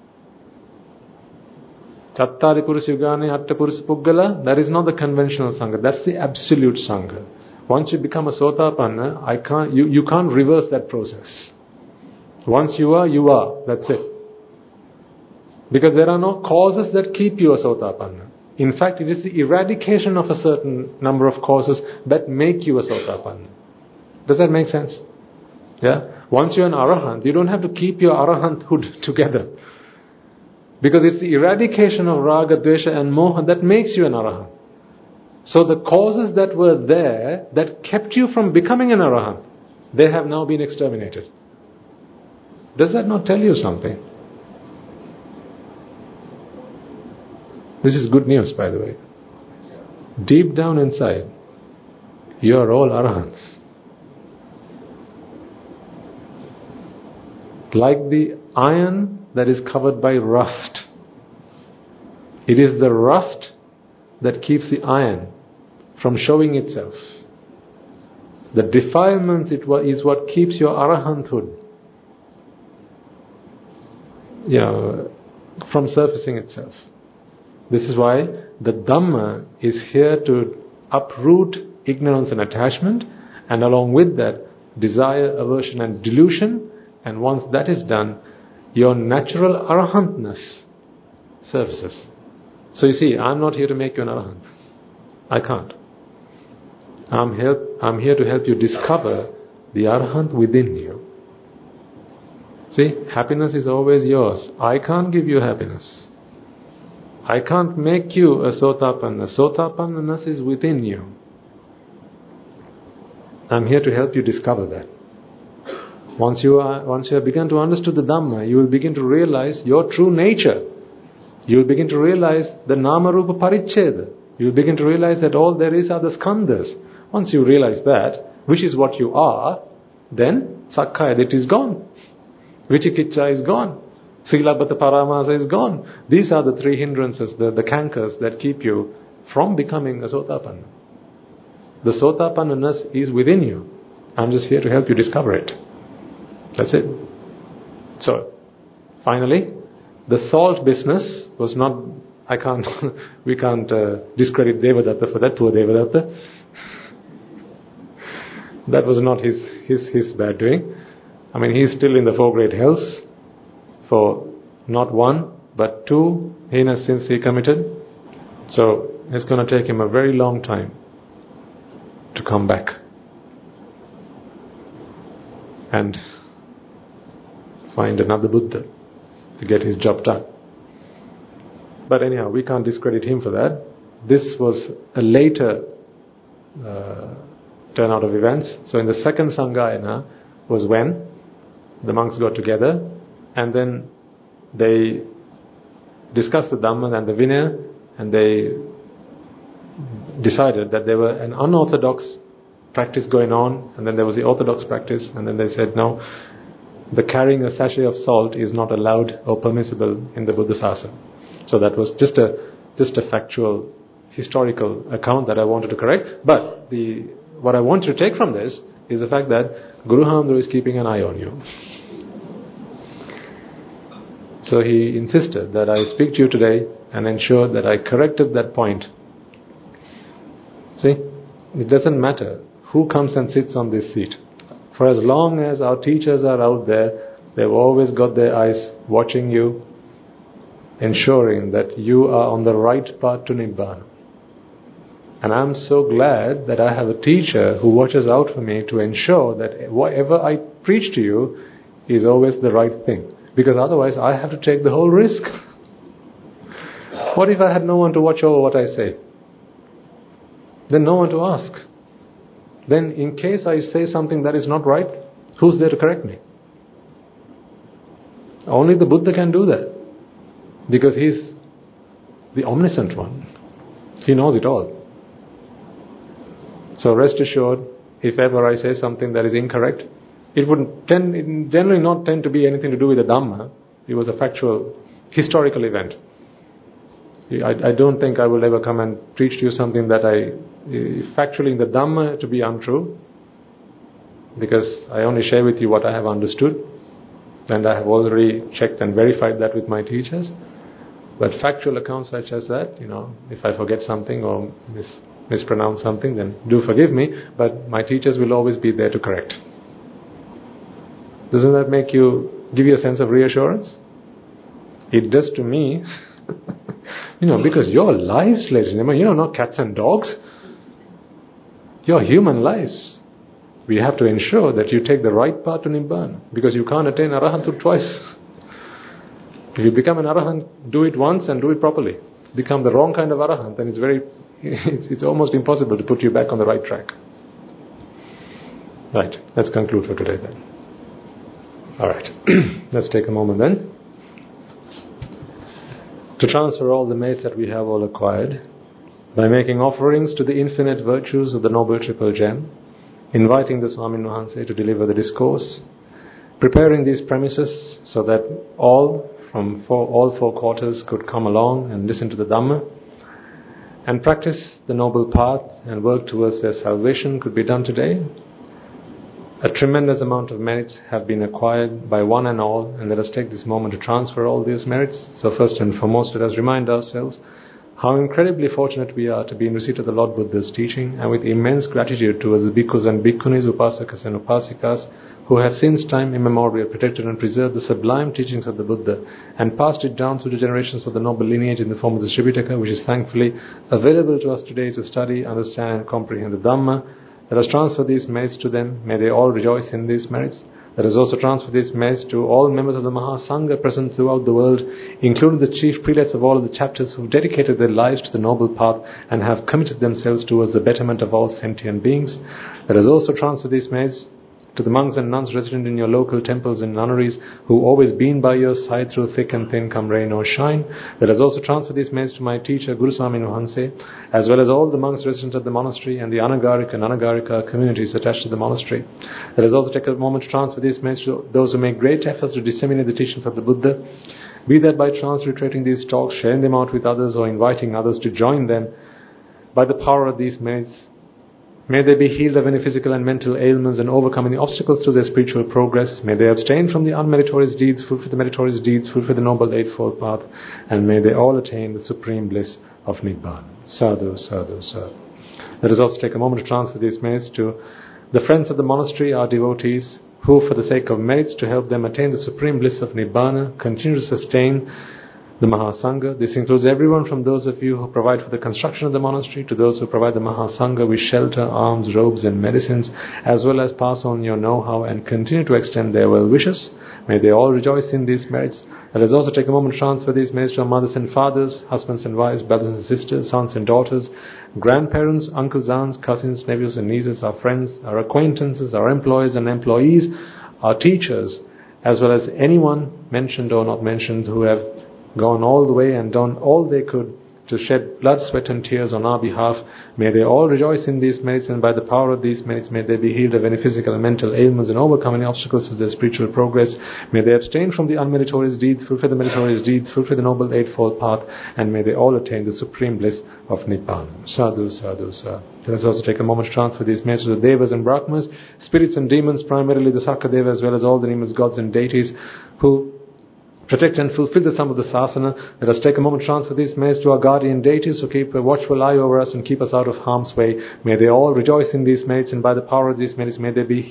Chattari Purusa Yugane Atta Purusa Puggala, that is not the conventional Sangha, that's the absolute Sangha. Once you become a Sotapanna, you can't reverse that process. Once you are, that's it. Because there are no causes that keep you a Sotapanna. In fact, it is the eradication of a certain number of causes that make you a Sotapanna. Does that make sense? Yeah? Once you're an Arahant, you don't have to keep your Arahanthood together. Because it's the eradication of Raga, Dvesha and Moha that makes you an Arahant. So the causes that were there, that kept you from becoming an Arahant, they have now been exterminated. Does that not tell you something? This is good news, by the way. Deep down inside, you are all Arahants. Like the iron that is covered by rust. It is the rust that keeps the iron from showing itself. The defilement is what keeps your Arahanthood, from surfacing itself. This is why the Dhamma is here to uproot ignorance and attachment, and along with that, desire, aversion and delusion. And once that is done, your natural Arahantness surfaces. So you see, I'm not here to make you an Arahant. I can't. I'm here to help you discover the Arahant within you. See, happiness is always yours. I can't give you happiness. I can't make you a Sotapanna. Sotapanna-ness is within you. I'm here to help you discover that. Once you have begun to understand the Dhamma, you will begin to realize your true nature. You will begin to realize the Nama Rupa Paricheda. You will begin to realize that all there is are the skandhas. Once you realize that, which is what you are, then Sakkaya Ditthi is gone. Vicikiccha is gone. Silabhata Paramasa is gone. These are the three hindrances, the cankers that keep you from becoming a Sotapanna. The Sotapanna-ness is within you. I'm just here to help you discover it. That's it. So, finally, the salt business was not, we can't discredit Devadatta for that, poor Devadatta. That was not his bad doing. I mean, he's still in the 4 great hells for not 1, but 2 heinous sins he committed. So, it's going to take him a very long time to come back and find another Buddha to get his job done. But anyhow, we can't discredit him for that. This was a later turnout of events. So in the second Sanghayana was when the monks got together and then they discussed the Dhamma and the Vinaya, and they decided that there were an unorthodox practice going on, and then there was the orthodox practice, and then they said, no, the carrying a sachet of salt is not allowed or permissible in the Buddha Sasana. So that was just a factual, historical account that I wanted to correct. But what I want you to take from this is the fact that Guru Hamdru is keeping an eye on you. So he insisted that I speak to you today and ensure that I corrected that point. See, it doesn't matter who comes and sits on this seat. For as long as our teachers are out there, they've always got their eyes watching you, ensuring that you are on the right path to Nibbana. And I'm so glad that I have a teacher who watches out for me to ensure that whatever I preach to you is always the right thing. Because otherwise I have to take the whole risk. What if I had no one to watch over what I say? Then no one to ask. Then in case I say something that is not right, who's there to correct me? Only the Buddha can do that. Because he's the omniscient one. He knows it all. So rest assured, if ever I say something that is incorrect, it would generally not tend to be anything to do with the Dhamma. It was a factual, historical event. I don't think I will ever come and preach to you something that factually in the Dhamma to be untrue, because I only share with you what I have understood, and I have already checked and verified that with my teachers. But factual accounts such as that, if I forget something or mispronounce something, then do forgive me, but my teachers will always be there to correct. Doesn't that give you a sense of reassurance? It does to me. Because your lives, ladies and gentlemen, not cats and dogs. Your human lives. We have to ensure that you take the right path to Nibbana, because you can't attain Arahanthood twice. If you become an Arahant, do it once and do it properly. Become the wrong kind of Arahant, then it's almost impossible to put you back on the right track. Right, let's conclude for today then. Alright, let's take a moment then to transfer all the merits that we have all acquired by making offerings to the infinite virtues of the Noble Triple Gem, inviting the Swamin Wahanse to deliver the discourse, preparing these premises so that all four quarters could come along and listen to the Dhamma and practice the noble path and work towards their salvation could be done today. A tremendous amount of merits have been acquired by one and all, and let us take this moment to transfer all these merits. So first and foremost, let us remind ourselves how incredibly fortunate we are to be in receipt of the Lord Buddha's teaching, and with immense gratitude towards the bhikkhus and bhikkhunis, upasakas and upasikas, who have since time immemorial protected and preserved the sublime teachings of the Buddha and passed it down through the generations of the noble lineage in the form of the Sripitaka, which is thankfully available to us today to study, understand and comprehend the Dhamma. Let us transfer these merits to them. May they all rejoice in these merits. Let us also transfer these merits to all members of the Mahasangha present throughout the world, including the chief prelates of all of the chapters who dedicated their lives to the noble path and have committed themselves towards the betterment of all sentient beings. Let us also transfer these merits to the monks and nuns resident in your local temples and nunneries who always been by your side through thick and thin, come rain or shine. Let us also transfer these merits to my teacher, Guru Swamin Wahanse, as well as all the monks resident at the monastery and the Anagarika and Anagarika communities attached to the monastery. Let us also take a moment to transfer these merits to those who make great efforts to disseminate the teachings of the Buddha, be that by transliterating these talks, sharing them out with others, or inviting others to join them. By the power of these merits, may they be healed of any physical and mental ailments and overcome any obstacles to their spiritual progress. May they abstain from the unmeritorious deeds, fulfill the meritorious deeds, fulfill the Noble Eightfold Path, and may they all attain the supreme bliss of Nibbana. Sadhu, sadhu, sadhu. Let us also take a moment to transfer these merits to the friends of the monastery, our devotees, who, for the sake of merits to help them attain the supreme bliss of Nibbana, continue to sustain the Mahasangha. This includes everyone from those of you who provide for the construction of the monastery to those who provide the Mahasangha with shelter, alms, robes and medicines, as well as pass on your know-how and continue to extend their well wishes. May they all rejoice in these merits. Let us also take a moment to transfer these merits to our mothers and fathers, husbands and wives, brothers and sisters, sons and daughters, grandparents, uncles, aunts, cousins, nephews and nieces, our friends, our acquaintances, our employees and employees, our teachers, as well as anyone mentioned or not mentioned who have gone all the way and done all they could to shed blood, sweat and tears on our behalf. May they all rejoice in these merits, and by the power of these merits may they be healed of any physical and mental ailments and overcome any obstacles to their spiritual progress. May they abstain from the unmeritorious deeds, fulfill the meritorious deeds, fulfill the Noble Eightfold Path, and may they all attain the supreme bliss of Nibbana. Sadhu, sadhu, sadhu. Let us also take a moment to transfer these merits to the Devas and Brahmas, spirits and demons, primarily the Sakadeva, as well as all the nameless gods and deities who protect and fulfill the sum of the sasana. Let us take a moment to transfer these merits to our guardian deities who keep a watchful eye over us and keep us out of harm's way. May they all rejoice in these merits, and by the power of these merits may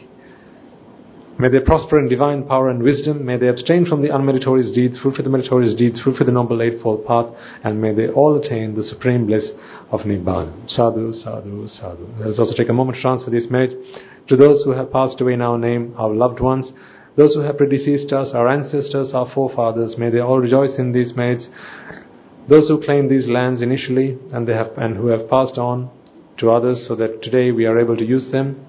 they prosper in divine power and wisdom. May they abstain from the unmeritorious deeds, fulfill the meritorious deeds, fulfill the Noble Eightfold Path, and may they all attain the supreme bliss of Nibbana. Sadhu, sadhu, sadhu. Let us also take a moment to transfer these merits to those who have passed away in our name, our loved ones, those who have predeceased us, our ancestors, our forefathers. May they all rejoice in these merits. Those who claimed these lands initially and who have passed on to others, so that today we are able to use them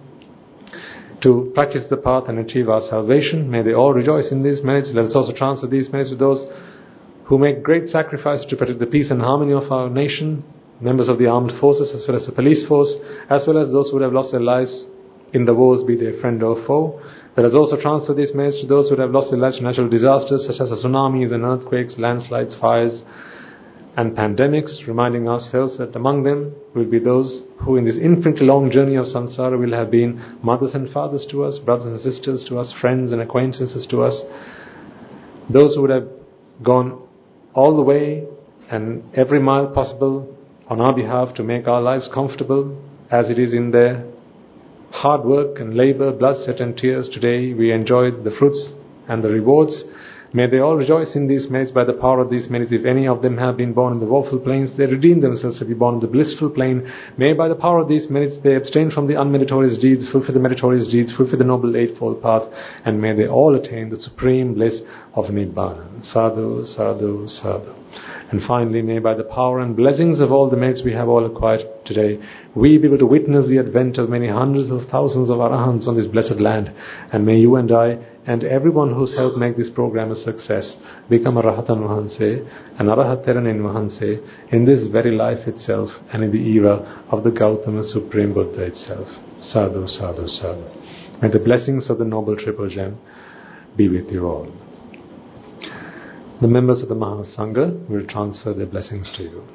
to practice the path and achieve our salvation. May they all rejoice in these merits. Let us also transfer these merits to those who make great sacrifice to protect the peace and harmony of our nation, members of the armed forces as well as the police force, as well as those who would have lost their lives in the wars, be they friend or foe. Let us also transfer these merits to those who have lost their lives to natural disasters such as the tsunamis and earthquakes, landslides, fires and pandemics, reminding ourselves that among them will be those who in this infinitely long journey of samsara will have been mothers and fathers to us, brothers and sisters to us, friends and acquaintances to us, those who would have gone all the way and every mile possible on our behalf to make our lives comfortable as it is in their hard work and labor, blood, sweat and tears. Today we enjoy the fruits and the rewards. May they all rejoice in these merits by the power of these merits. If any of them have been born in the woeful plains, they redeem themselves to be born in the blissful plain. May by the power of these merits they abstain from the unmeritorious deeds, fulfill the meritorious deeds, fulfill the noble eightfold path, and may they all attain the supreme bliss of Nibbana. Sadhu, sadhu, sadhu. And finally, may by the power and blessings of all the merits we have all acquired today, we be able to witness the advent of many hundreds of thousands of Arahants on this blessed land. And may you and I and everyone who's helped make this program a success become a Rahatan Vahanse, an Arahatteranin Vahanse, in this very life itself and in the era of the Gautama Supreme Buddha itself. Sadhu, sadhu, sadhu. May the blessings of the Noble Triple Gem be with you all. The members of the Mahasangha will transfer their blessings to you.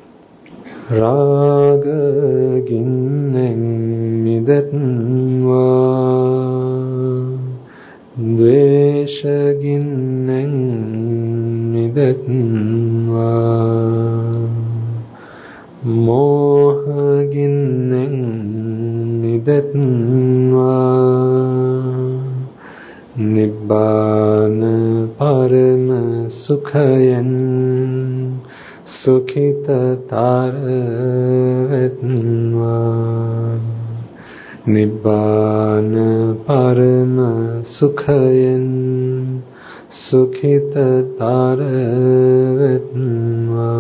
Raga ginnen midatva, dvesha ginnen midatva, moha ginnen midatva, Nibbana Parama Sukhayan Sukhita Taravatva, Nibbana Parama Sukhayan Sukhita Taravatva,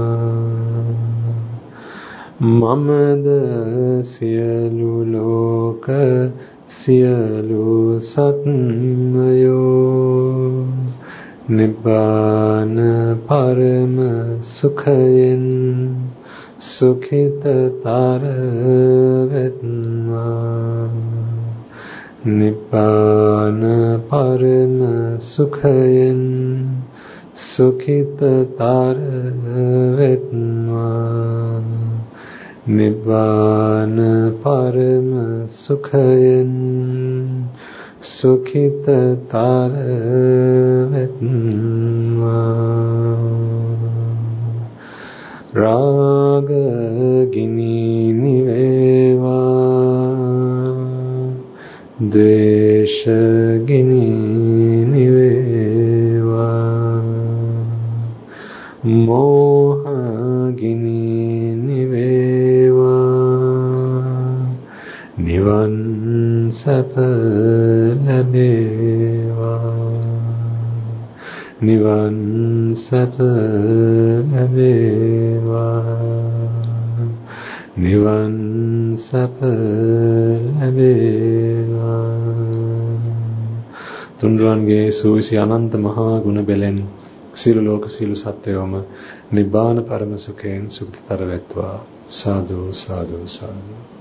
Mamada Siyalu Loka Siyalu Satnayo, Nibbana Parama Sukhayan Sukhita Taravatva, Nibbana Parama Sukhayan Sukhita Taravatva, Nibbana Parama Sukhayan Sukhita Taravatva. Raga Gini Niveva, Dvesha Gini Niveva, Moha Gini Niveva, Nivan Sapalabeva, Nivan Sapalabeva, Nivan Sapalabeva. Tunduange suvisi ananta maha guna belen silu loka silu satyoma Nibbana Parama Sukhen Sukhitaravetva. Sadhu, sadhu, sadhu.